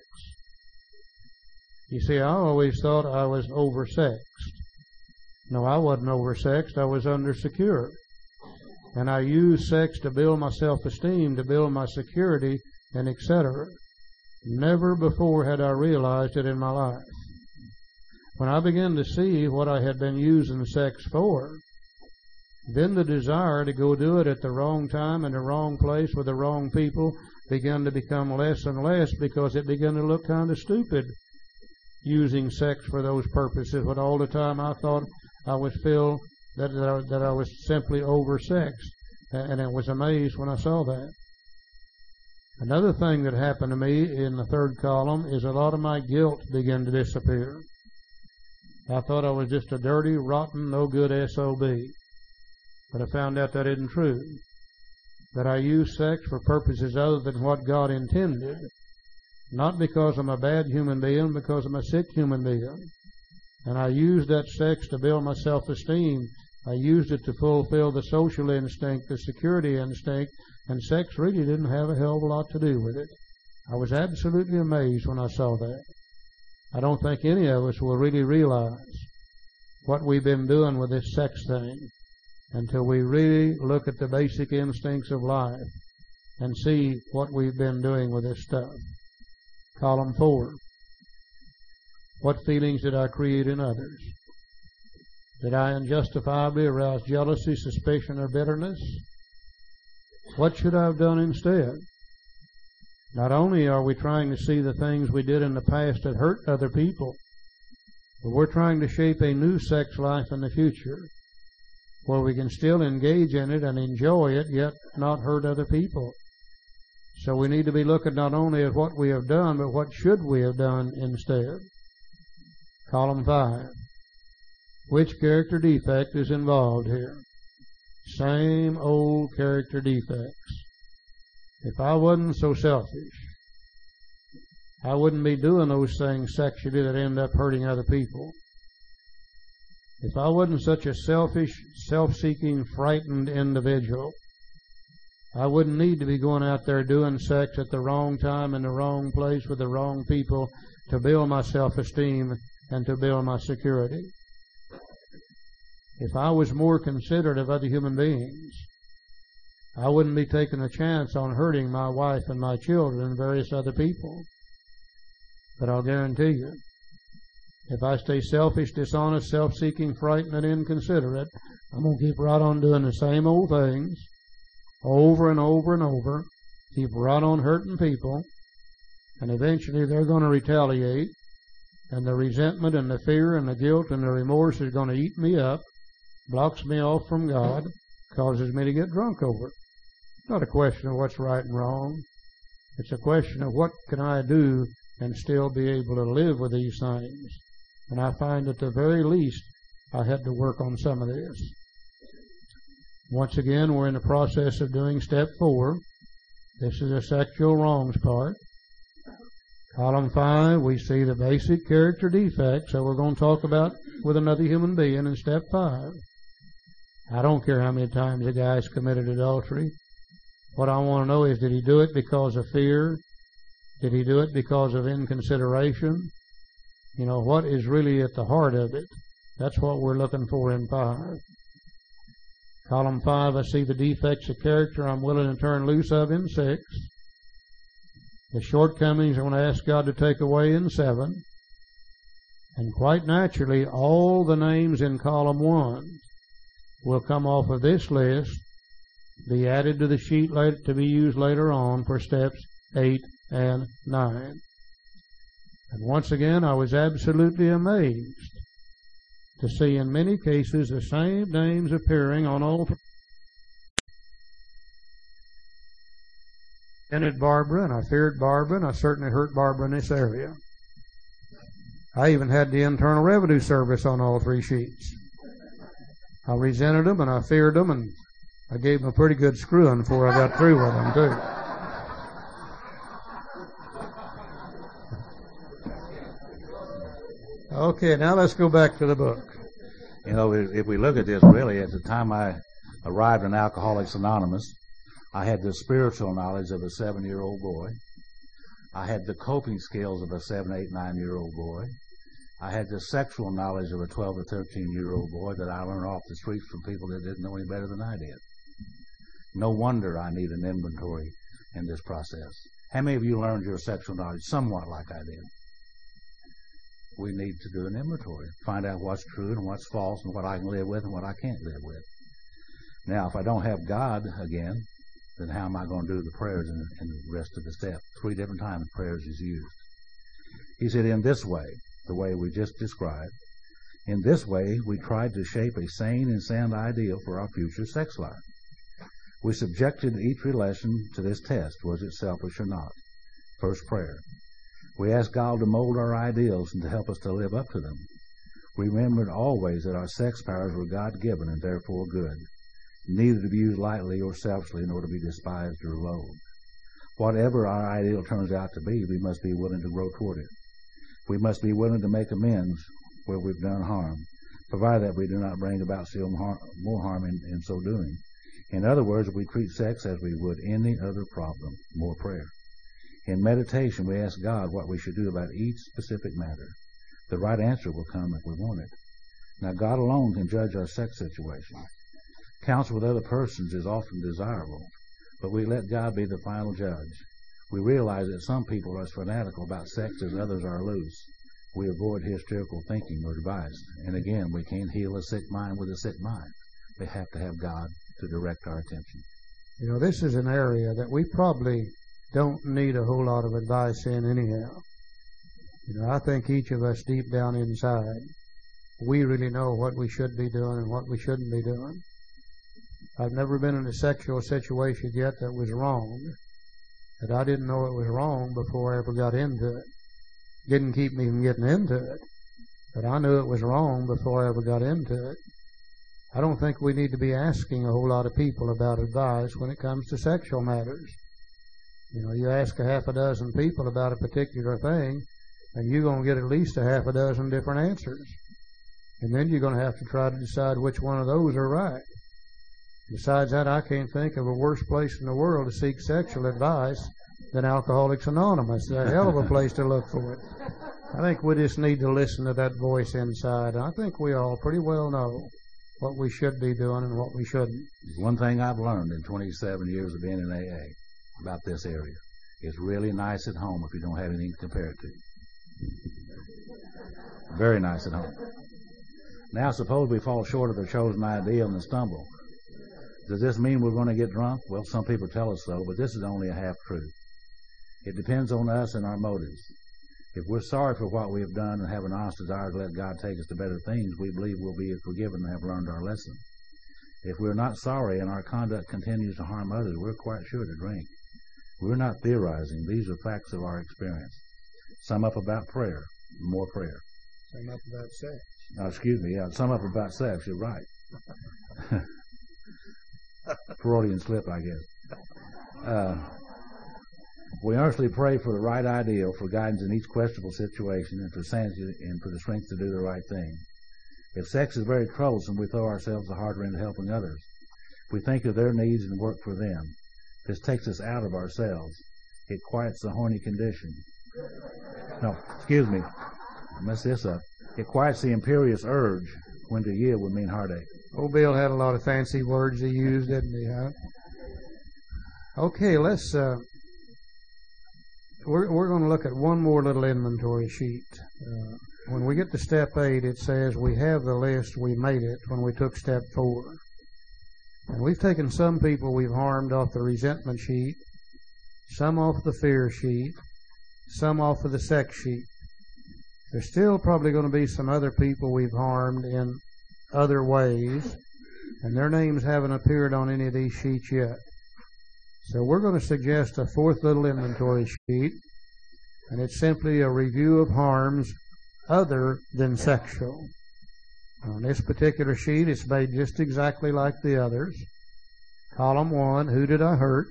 You see, I always thought I was oversexed. No, I wasn't oversexed. I was undersecured. And I used sex to build my self-esteem, to build my security, and et cetera. Never before had I realized it in my life. When I began to see what I had been using sex for, then the desire to go do it at the wrong time in the wrong place with the wrong people began to become less and less, because it began to look kind of stupid using sex for those purposes, when all the time I thought I was filled that, that, I, that I was simply oversexed. And I was amazed when I saw that. Another thing that happened to me in the third column is a lot of my guilt began to disappear. I thought I was just a dirty, rotten, no good S O B. But I found out that isn't true. That I use sex for purposes other than what God intended. Not because I'm a bad human being, because I'm a sick human being. And I used that sex to build my self-esteem. I used it to fulfill the social instinct, the security instinct, and sex really didn't have a hell of a lot to do with it. I was absolutely amazed when I saw that. I don't think any of us will really realize what we've been doing with this sex thing until we really look at the basic instincts of life and see what we've been doing with this stuff. Column four. What feelings did I create in others? Did I unjustifiably arouse jealousy, suspicion, or bitterness? What should I have done instead? Not only are we trying to see the things we did in the past that hurt other people, but we're trying to shape a new sex life in the future where we can still engage in it and enjoy it, yet not hurt other people. So we need to be looking not only at what we have done, but what should we have done instead. Column five. Which character defect is involved here? Same old character defects. If I wasn't so selfish, I wouldn't be doing those things sexually that end up hurting other people. If I wasn't such a selfish, self-seeking, frightened individual, I wouldn't need to be going out there doing sex at the wrong time in the wrong place with the wrong people to build my self-esteem and to build my security. If I was more considerate of other human beings, I wouldn't be taking a chance on hurting my wife and my children and various other people. But I'll guarantee you, if I stay selfish, dishonest, self-seeking, frightened, and inconsiderate, I'm going to keep right on doing the same old things over and over and over, keep right on hurting people, and eventually they're going to retaliate, and the resentment and the fear and the guilt and the remorse is going to eat me up, blocks me off from God, causes me to get drunk over it. It's not a question of what's right and wrong. It's a question of what can I do and still be able to live with these things. And I find at the very least I had to work on some of this. Once again, we're in the process of doing step four. This is the sexual wrongs part. Column five, we see the basic character defects that we're going to talk about with another human being in step five. I don't care how many times a guy's committed adultery. What I want to know is, did he do it because of fear? Did he do it because of inconsideration? You know, what is really at the heart of it? That's what we're looking for in five. Column five, I see the defects of character I'm willing to turn loose of in six. The shortcomings I want to ask God to take away in seven. And quite naturally, all the names in column one will come off of this list, be added to the sheet later, to be used later on for steps eight and nine. And once again, I was absolutely amazed to see in many cases the same names appearing on all. I hated Barbara, and I feared Barbara, and I certainly hurt Barbara in this area. I even had the Internal Revenue Service on all three sheets. I resented them and I feared them, and I gave them a pretty good screwing before I got through with them, too. Okay, now let's go back to the book. You know, if we look at this, really, at the time I arrived in Alcoholics Anonymous, I had the spiritual knowledge of a seven-year-old boy. I had the coping skills of a seven, eight, nine-year-old boy. I had the sexual knowledge of a twelve or thirteen-year-old boy that I learned off the streets from people that didn't know any better than I did. No wonder I need an inventory in this process. How many of you learned your sexual knowledge somewhat like I did? We need to do an inventory, find out what's true and what's false and what I can live with and what I can't live with. Now, if I don't have God again, then how am I going to do the prayers and, and the rest of the steps? Three different times prayers is used. He said, in this way, the way we just described, in this way we tried to shape a sane and sound ideal for our future sex life. We subjected each relation to this test. Was it selfish or not? First prayer. We asked God to mold our ideals and to help us to live up to them. We remembered always that our sex powers were God-given and therefore good, neither to be used lightly or selfishly nor to be despised or loathed. Whatever our ideal turns out to be, we must be willing to grow toward it. We must be willing to make amends where we've done harm, provided that we do not bring about still more harm in, in so doing. In other words, we treat sex as we would any other problem, more prayer. In meditation, we ask God what we should do about each specific matter. The right answer will come if we want it. Now, God alone can judge our sex situation. Counsel with other persons is often desirable, but we let God be the final judge. We realize that some people are as fanatical about sex as others are loose. We avoid hysterical thinking or advice. And again, we can't heal a sick mind with a sick mind. We have to have God to direct our attention. You know, this is an area that we probably don't need a whole lot of advice in anyhow. You know, I think each of us deep down inside, we really know what we should be doing and what we shouldn't be doing. I've never been in a sexual situation yet that was wrong, that I didn't know it was wrong before I ever got into it. Didn't keep me from getting into it, but I knew it was wrong before I ever got into it. I don't think we need to be asking a whole lot of people about advice when it comes to sexual matters. You know, you ask a half a dozen people about a particular thing, and you're going to get at least a half a dozen different answers. And then you're going to have to try to decide which one of those are right. Besides that, I can't think of a worse place in the world to seek sexual advice than Alcoholics Anonymous. It's a hell of a place to look for it. I think we just need to listen to that voice inside. I think we all pretty well know what we should be doing and what we shouldn't. One thing I've learned in twenty-seven years of being in A A about this area. It's really nice at home if you don't have anything to compare it to. Very nice at home. Now suppose we fall short of the chosen ideal and stumble. Does this mean we're going to get drunk? Well, some people tell us so, but this is only a half-truth. It depends on us and our motives. If we're sorry for what we have done and have an honest desire to let God take us to better things, we believe we'll be forgiven and have learned our lesson. If we're not sorry and our conduct continues to harm others, we're quite sure to drink. We're not theorizing. These are facts of our experience. Sum up about prayer, more prayer. Sum up about sex. Oh, excuse me, yeah, sum up about sex, you're right. Freudian slip, I guess. Uh, we earnestly pray for the right ideal, for guidance in each questionable situation, and for sanity and for the strength to do the right thing. If sex is very troublesome, we throw ourselves the harder into helping others. We think of their needs and work for them. This takes us out of ourselves. It quiets the horny condition. No, excuse me. I messed this up. It quiets the imperious urge when to yield would mean heartache. Old Bill had a lot of fancy words he used, didn't he, huh? Okay, let's, uh, we're, we're going to look at one more little inventory sheet. Uh, when we get to step eight, it says we have the list, we made it when we took step four. And we've taken some people we've harmed off the resentment sheet, some off the fear sheet, some off of the sex sheet. There's still probably going to be some other people we've harmed in other ways, and their names haven't appeared on any of these sheets yet. So we're going to suggest a fourth little inventory sheet, and it's simply a review of harms other than sexual. On this particular sheet, it's made just exactly like the others. Column one, who did I hurt?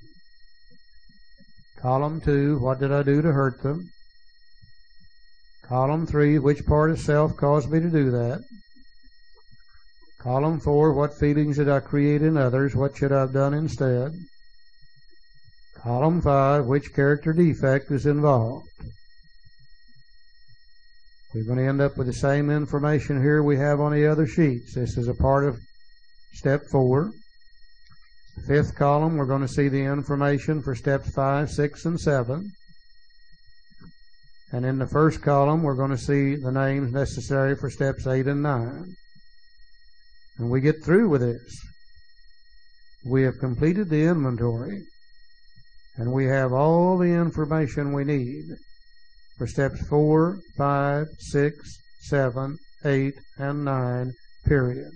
Column two, what did I do to hurt them? Column three, which part of self caused me to do that? Column four, what feelings did I create in others? What should I have done instead? Column five, which character defect is involved? We're going to end up with the same information here we have on the other sheets. This is a part of step four. The fifth column, we're going to see the information for steps five, six, and seven. And in the first column, we're going to see the names necessary for steps eight and nine. And we get through with this. We have completed the inventory, and we have all the information we need for steps four, five, six, seven, eight, and nine, period.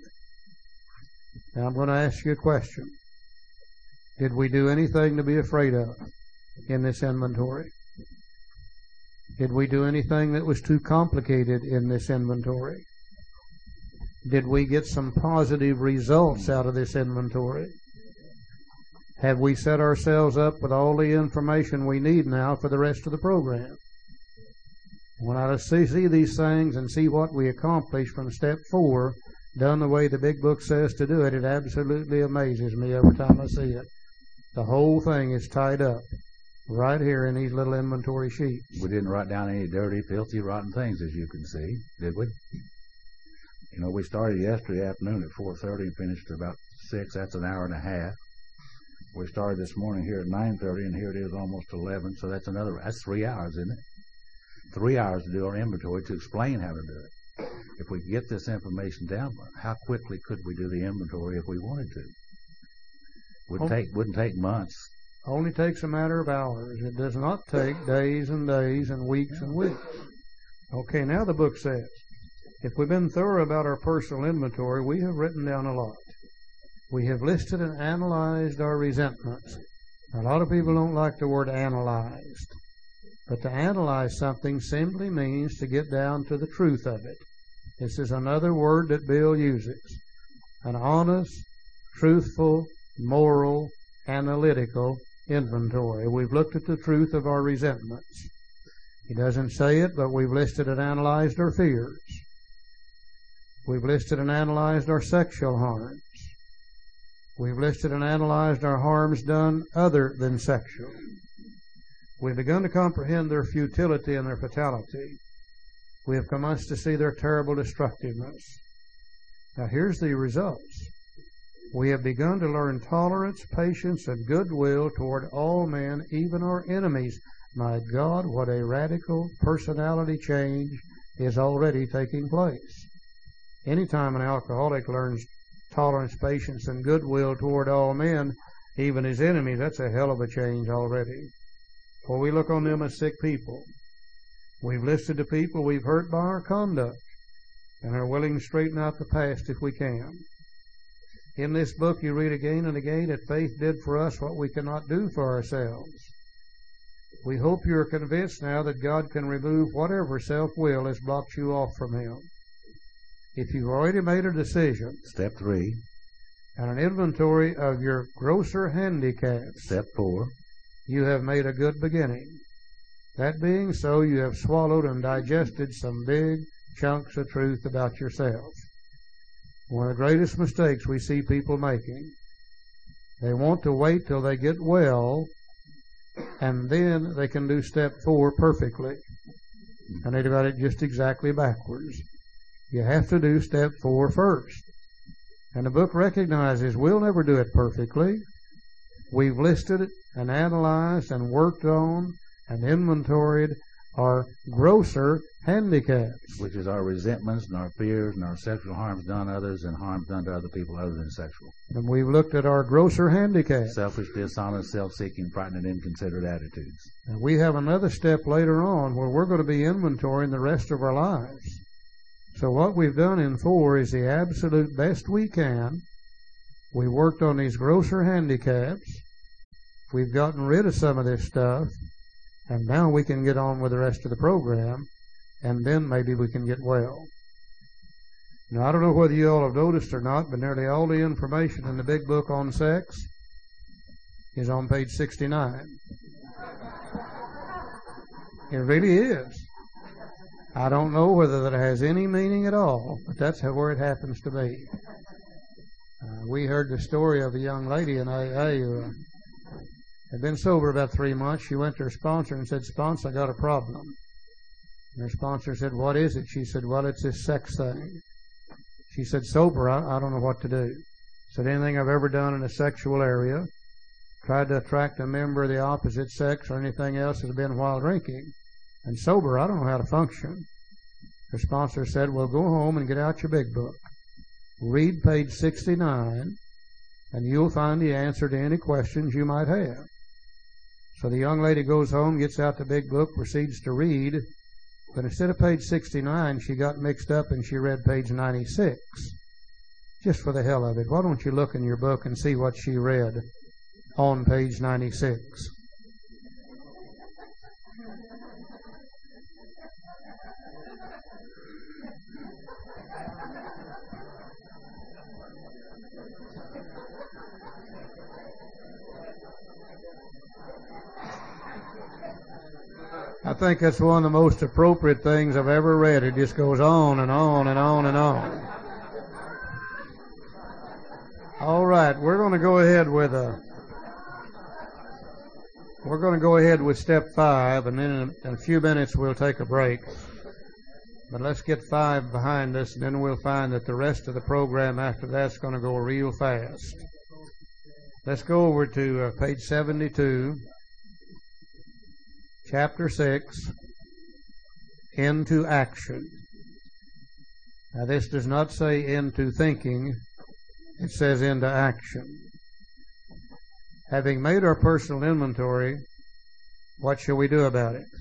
Now I'm going to ask you a question. Did we do anything to be afraid of in this inventory? Did we do anything that was too complicated in this inventory? Did we get some positive results out of this inventory? Have we set ourselves up with all the information we need now for the rest of the program? When I see, see these things and see what we accomplished from step four, done the way the big book says to do it, it absolutely amazes me every time I see it. The whole thing is tied up right here in these little inventory sheets. We didn't write down any dirty, filthy, rotten things, as you can see, did we? You know, we started yesterday afternoon at four thirty and finished at about six. That's an hour and a half. We started this morning here at nine thirty, and here it is almost eleven, so that's another, that's three hours, isn't it? Three hours to do our inventory, to explain how to do it. If we get this information down, how quickly could we do the inventory if we wanted to? Wouldn't take, wouldn't take months. Only takes a matter of hours. It does not take days and days and weeks and weeks. Okay, now the book says, if we've been thorough about our personal inventory, we have written down a lot. We have listed and analyzed our resentments. A lot of people don't like the word analyzed. But to analyze something simply means to get down to the truth of it. This is another word that Bill uses. An honest, truthful, moral, analytical inventory. We've looked at the truth of our resentments. He doesn't say it, but we've listed and analyzed our fears. We've listed and analyzed our sexual harms. We've listed and analyzed our harms done other than sexual. We've begun to comprehend their futility and their fatality. We have commenced to see their terrible destructiveness. Now here's the results. We have begun to learn tolerance, patience, and goodwill toward all men, even our enemies. My God, what a radical personality change is already taking place. Anytime an alcoholic learns tolerance, patience, and goodwill toward all men, even his enemies, that's a hell of a change already. For we look on them as sick people. We've listed the people we've hurt by our conduct and are willing to straighten out the past if we can. In this book you read again and again that faith did for us what we cannot do for ourselves. We hope you are convinced now that God can remove whatever self-will has blocked you off from Him. If you've already made a decision, Step three. And an inventory of your grosser handicaps, Step four. You have made a good beginning. That being so, you have swallowed and digested some big chunks of truth about yourself. One of the greatest mistakes we see people making, they want to wait till they get well, and then they can do step four perfectly. And they got it just exactly backwards. You have to do step four first. And the book recognizes we'll never do it perfectly. We've listed it and analyzed and worked on and inventoried our grosser handicaps. Which is our resentments and our fears and our sexual harms done to others and harms done to other people other than sexual. And we've looked at our grosser handicaps. Selfish, dishonest, self-seeking, frightened, and inconsiderate attitudes. And we have another step later on where we're going to be inventorying the rest of our lives. So what we've done in four is the absolute best we can. We worked on these grosser handicaps. We've gotten rid of some of this stuff. And now we can get on with the rest of the program. and then maybe we can get well. Now, I don't know whether you all have noticed or not, but nearly all the information in the big book on sex is on page sixty-nine. It really is. I don't know whether that has any meaning at all, but that's where it happens to be. Uh, we heard the story of a young lady in A A who uh, had been sober about three months. She went to her sponsor and said, "Sponsor, I got a problem." And her sponsor said, "What is it?" She said, "Well, it's this sex thing." She said, "Sober, I, I don't know what to do." Said, "Anything I've ever done in a sexual area, tried to attract a member of the opposite sex or anything else has been while drinking. And sober, I don't know how to function." Her sponsor said, "Well, go home and get out your big book. Read page sixty-nine, and you'll find the answer to any questions you might have." So the young lady goes home, gets out the big book, proceeds to read, but instead of page sixty-nine, she got mixed up and she read page ninety-six. Just for the hell of it, why don't you look in your book and see what she read on page ninety-six? I think that's one of the most appropriate things I've ever read. It just goes on and on and on and on. All right, we're going to go ahead with a. We're going to go ahead with step five, and then in a, in a few minutes we'll take a break. But let's get five behind us, and then we'll find that the rest of the program after that's going to go real fast. Let's go over to uh, page seventy-two. Chapter six, into action. Now this does not say into thinking, it says into action. Having made our personal inventory, what shall we do about it?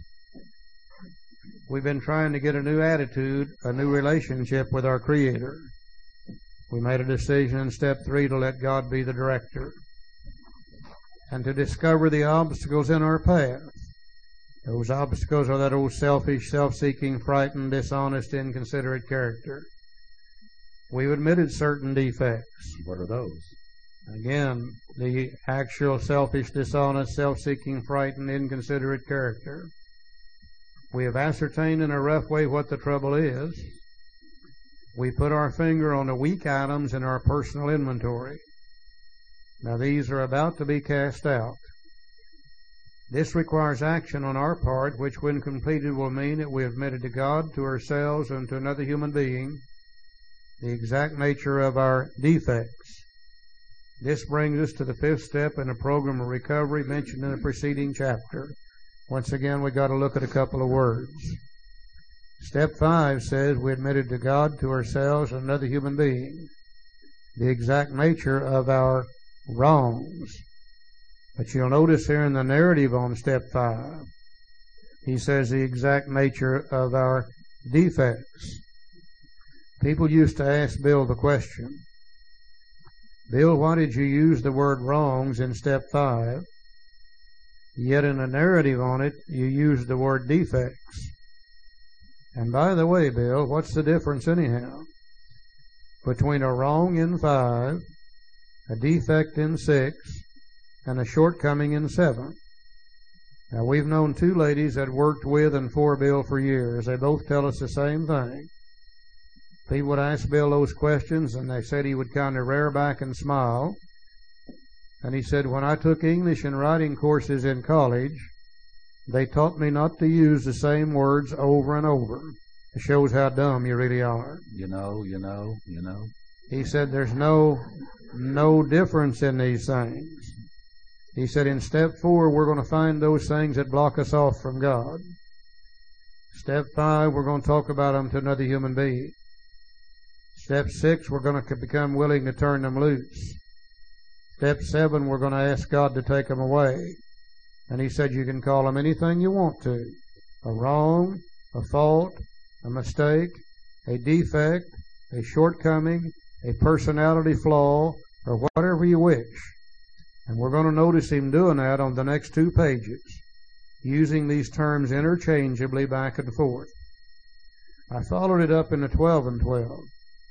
We've been trying to get a new attitude, a new relationship with our Creator. We made a decision in step three to let God be the director and to discover the obstacles in our path. Those obstacles are that old selfish, self-seeking, frightened, dishonest, inconsiderate character. We've admitted certain defects. What are those? Again, the actual selfish, dishonest, self-seeking, frightened, inconsiderate character. We have ascertained in a rough way what the trouble is. We put our finger on the weak items in our personal inventory. Now these are about to be cast out. This requires action on our part, which when completed will mean that we have admitted to God, to ourselves, and to another human being the exact nature of our defects. This brings us to the fifth step in the program of recovery mentioned in the preceding chapter. Once again, we've got to look at a couple of words. Step five says we admitted to God, to ourselves, and another human being the exact nature of our wrongs. But you'll notice here in the narrative on step five, he says the exact nature of our defects. People used to ask Bill the question, "Bill, why did you use the word wrongs in step five? Yet in the narrative on it, you used the word defects." And by the way, Bill, what's the difference anyhow between a wrong in five, a defect in six, and a shortcoming in seven? Now, we've known two ladies that worked with and for Bill for years. They both tell us the same thing. People would ask Bill those questions, and they said he would kind of rear back and smile. And he said, "When I took English and writing courses in college, they taught me not to use the same words over and over. It shows how dumb you really are." You know, you know, you know. He said there's no, no difference in these things. He said in step four, we're going to find those things that block us off from God. Step five, we're going to talk about them to another human being. Step six, we're going to become willing to turn them loose. Step seven, we're going to ask God to take them away. And he said you can call them anything you want to. A wrong, a fault, a mistake, a defect, a shortcoming, a personality flaw, or whatever you wish. And we're going to notice him doing that on the next two pages, using these terms interchangeably back and forth. I followed it up in the twelve and twelve.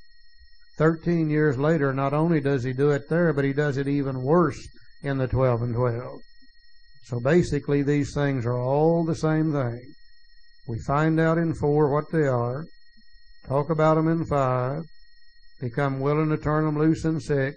Thirteen years later, not only does he do it there, but he does it even worse in the twelve and twelve. So basically, these things are all the same thing. We find out in four what they are, talk about them in five, become willing to turn them loose in six.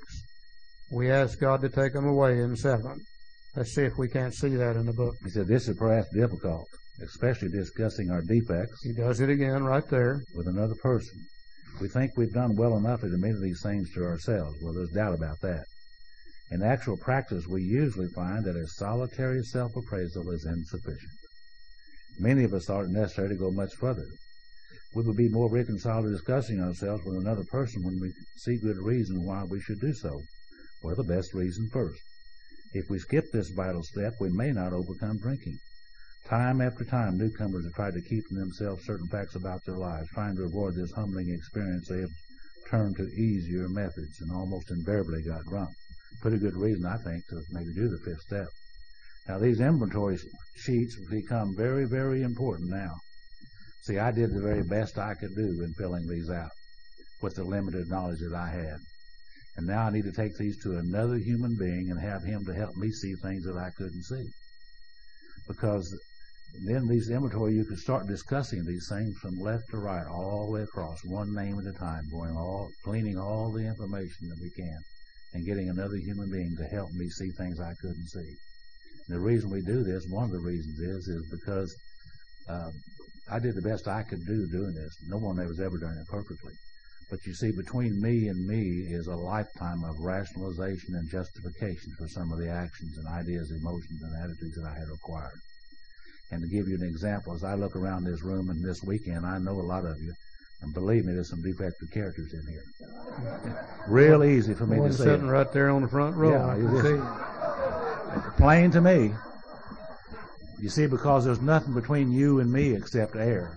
We ask God to take them away in seven. Let's see if we can't see that in the book. He said, this is perhaps difficult, especially discussing our defects. He does it again right there. With another person. We think we've done well enough at admitting these things to ourselves. Well, there's doubt about that. In actual practice, we usually find that a solitary self-appraisal is insufficient. Many of us aren't necessary to go much further. We would be more reconciled to discussing ourselves with another person when we see good reason why we should do so, or the best reason first. If we skip this vital step, we may not overcome drinking. Time after time, newcomers have tried to keep from themselves certain facts about their lives, trying to avoid this humbling experience. They have turned to easier methods and almost invariably got drunk. Pretty good reason, I think, to maybe do the fifth step. Now, these inventory sheets become very, very important now. See, I did the very best I could do in filling these out with the limited knowledge that I had. And now I need to take these to another human being and have him to help me see things that I couldn't see. Because then these inventory, you can start discussing these things from left to right, all the way across, one name at a time, going all, cleaning all the information that we can, and getting another human being to help me see things I couldn't see. And the reason we do this, one of the reasons is, is because uh, I did the best I could do doing this. No one has ever done it perfectly. But you see, between me and me is a lifetime of rationalization and justification for some of the actions and ideas, emotions, and attitudes that I had acquired. And to give you an example, as I look around this room and this weekend, I know a lot of you, and believe me, there's some defective characters in here. Real easy for me One to see. sitting right there on the front row. Yeah, I you can just- see. Plain to me. You see, because there's nothing between you and me except air.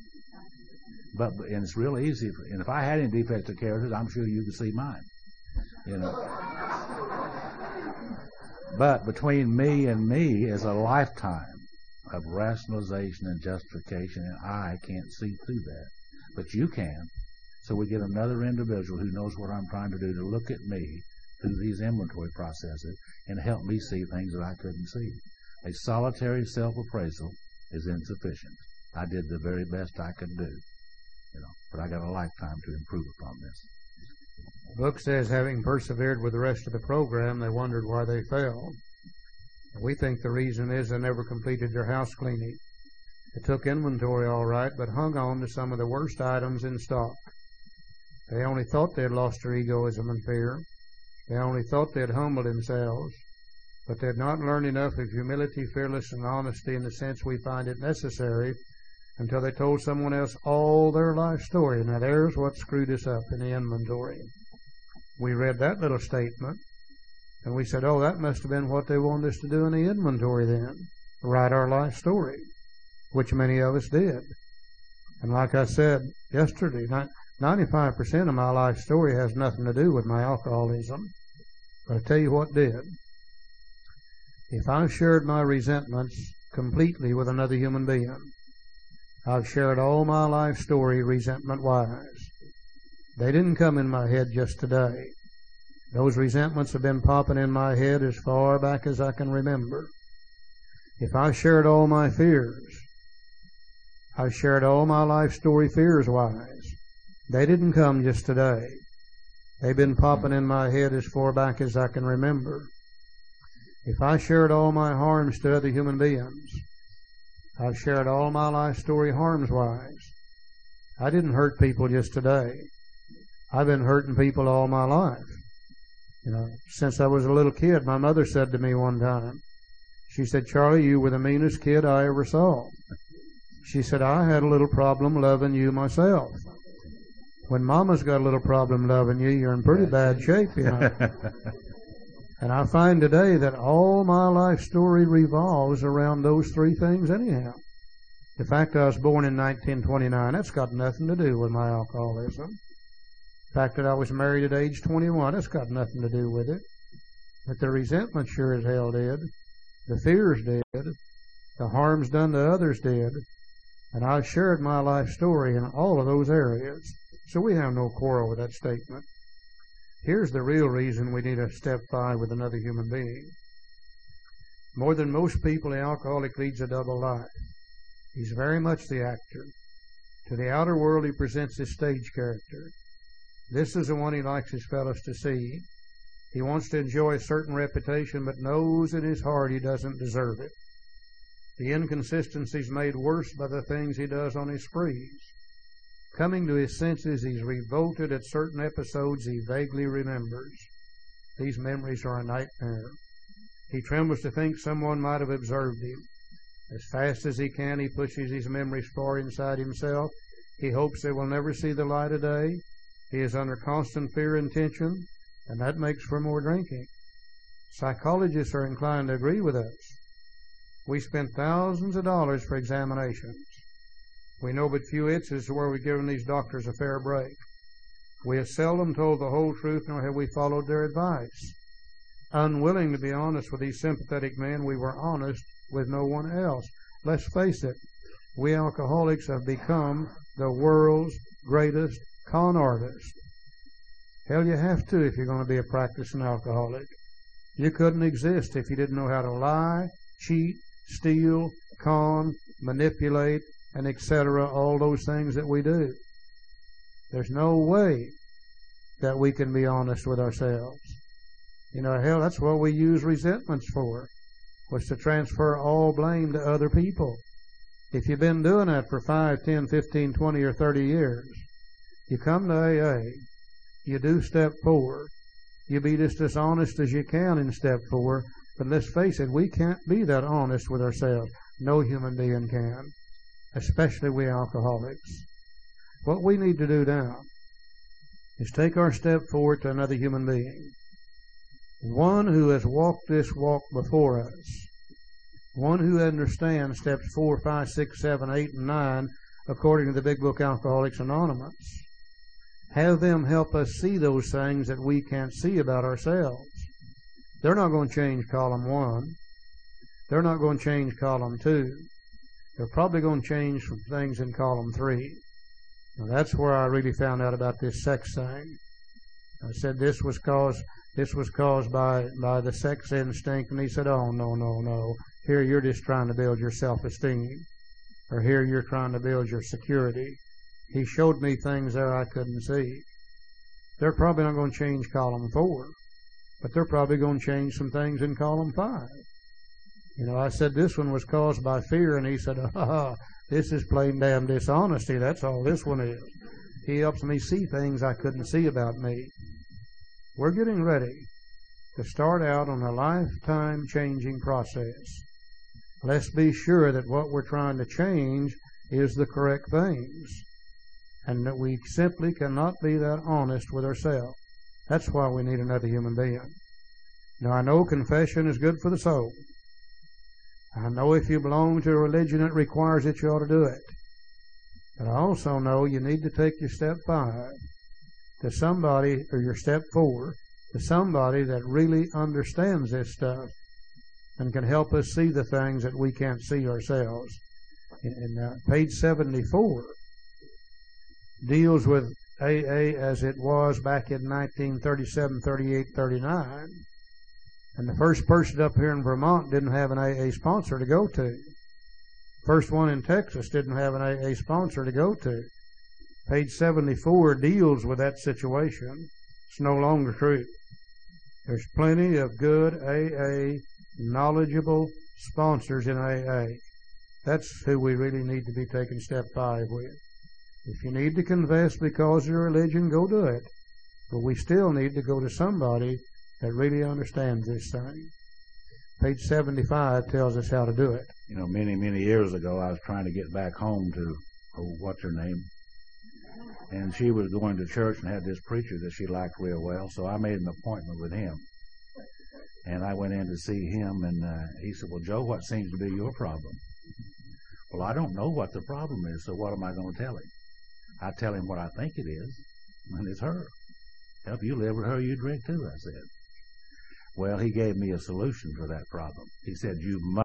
But and it's real easy. For, and if I had any defective characters, I'm sure you could see mine. You know. But between me and me is a lifetime of rationalization and justification, and I can't see through that. But you can. So we get another individual who knows what I'm trying to do to look at me through these inventory processes and help me see things that I couldn't see. A solitary self-appraisal is insufficient. I did the very best I could do, you know, but I got a lifetime to improve upon this. The book says, having persevered with the rest of the program, they wondered why they failed. We think the reason is they never completed their house cleaning. They took inventory all right, but hung on to some of the worst items in stock. They only thought they had lost their egoism and fear. They only thought they had humbled themselves. But they had not learned enough of humility, fearlessness, and honesty in the sense we find it necessary until they told someone else all their life story. Now there's what screwed us up in the inventory. We read that little statement, and we said, oh, that must have been what they wanted us to do in the inventory then, write our life story, which many of us did. And like I said yesterday, ninety-five percent of my life story has nothing to do with my alcoholism. But I tell you what did. If I shared my resentments completely with another human being, I've shared all my life story resentment-wise. They didn't come in my head just today. Those resentments have been popping in my head as far back as I can remember. If I shared all my fears, I shared all my life story fears-wise. They didn't come just today. They've been popping in my head as far back as I can remember. If I shared all my harms to other human beings, I've shared all my life story harms-wise. I didn't hurt people just today. I've been hurting people all my life. You know, since I was a little kid, my mother said to me one time, she said, Charlie, you were the meanest kid I ever saw. She said, I had a little problem loving you myself. When Mama's got a little problem loving you, you're in pretty bad shape, you know. And I find today that all my life story revolves around those three things anyhow. The fact I was born in nineteen twenty-nine, that's got nothing to do with my alcoholism. The fact that I was married at age twenty-one, that's got nothing to do with it. But the resentment sure as hell did. The fears did. The harms done to others did. And I've shared my life story in all of those areas. So we have no quarrel with that statement. Here's the real reason we need a step five with another human being. More than most people, the alcoholic leads a double life. He's very much the actor. To the outer world, he presents his stage character. This is the one he likes his fellows to see. He wants to enjoy a certain reputation, but knows in his heart he doesn't deserve it. The inconsistency is made worse by the things he does on his sprees. Coming to his senses, he's revolted at certain episodes he vaguely remembers. These memories are a nightmare. He trembles to think someone might have observed him. As fast as he can, he pushes his memories far inside himself. He hopes they will never see the light of day. He is under constant fear and tension, and that makes for more drinking. Psychologists are inclined to agree with us. We spend thousands of dollars for examinations. We know but few instances where we've given these doctors a fair break. We have seldom told the whole truth, nor have we followed their advice. Unwilling to be honest with these sympathetic men, we were honest with no one else. Let's face it, we alcoholics have become the world's greatest con artists. Hell, you have to if you're going to be a practicing alcoholic. You couldn't exist if you didn't know how to lie, cheat, steal, con, manipulate, and et cetera, all those things that we do. There's no way that we can be honest with ourselves. You know, hell, that's what we use resentments for, was to transfer all blame to other people. If you've been doing that for five, ten, fifteen, twenty, or thirty years, you come to A A, you do step four, you be just as honest as you can in step four, but let's face it, we can't be that honest with ourselves. No human being can, especially we alcoholics. What we need to do now is take our step forward to another human being, one who has walked this walk before us, one who understands steps four, five, six, seven, eight, and nine according to the Big Book Alcoholics Anonymous. Have them help us see those things that we can't see about ourselves. They're not going to change column one. They're not going to change column two. They're probably going to change some things in column three. Now that's where I really found out about this sex thing. I said this was caused this was caused by by the sex instinct, and he said, "Oh no, no, no. Here you're just trying to build your self-esteem, or here you're trying to build your security." He showed me things there I couldn't see. They're probably not going to change column four, but they're probably going to change some things in column five. You know, I said this one was caused by fear, and he said, "Ah, this is plain damn dishonesty. That's all this one is." He helps me see things I couldn't see about me. We're getting ready to start out on a lifetime changing process. Let's be sure that what we're trying to change is the correct things, and that we simply cannot be that honest with ourselves. That's why we need another human being. Now, I know confession is good for the soul. I know if you belong to a religion it requires it, you ought to do it. But I also know you need to take your step five to somebody, or your step four, to somebody that really understands this stuff and can help us see the things that we can't see ourselves. And uh, page seventy-four deals with A A as it was back in nineteen thirty-seven, thirty-eight, thirty-nine. And the first person up here in Vermont didn't have an A A sponsor to go to. First one in Texas didn't have an A A sponsor to go to. Page seventy-four deals with that situation. It's no longer true. There's plenty of good A A, knowledgeable sponsors in A A. That's who we really need to be taking step five with. If you need to confess because of your religion, go do it. But we still need to go to somebody that really understands this thing. Page seventy-five tells us how to do it. You know, many, many years ago, I was trying to get back home to, oh, what's her name? And she was going to church and had this preacher that she liked real well, so I made an appointment with him. And I went in to see him, and uh, he said, "Well, Joe, what seems to be your problem?" Well, I don't know what the problem is, so what am I going to tell him? I tell him what I think it is, and it's her. "Help you live with her, you drink too," I said. Well, he gave me a solution for that problem. He said, "You must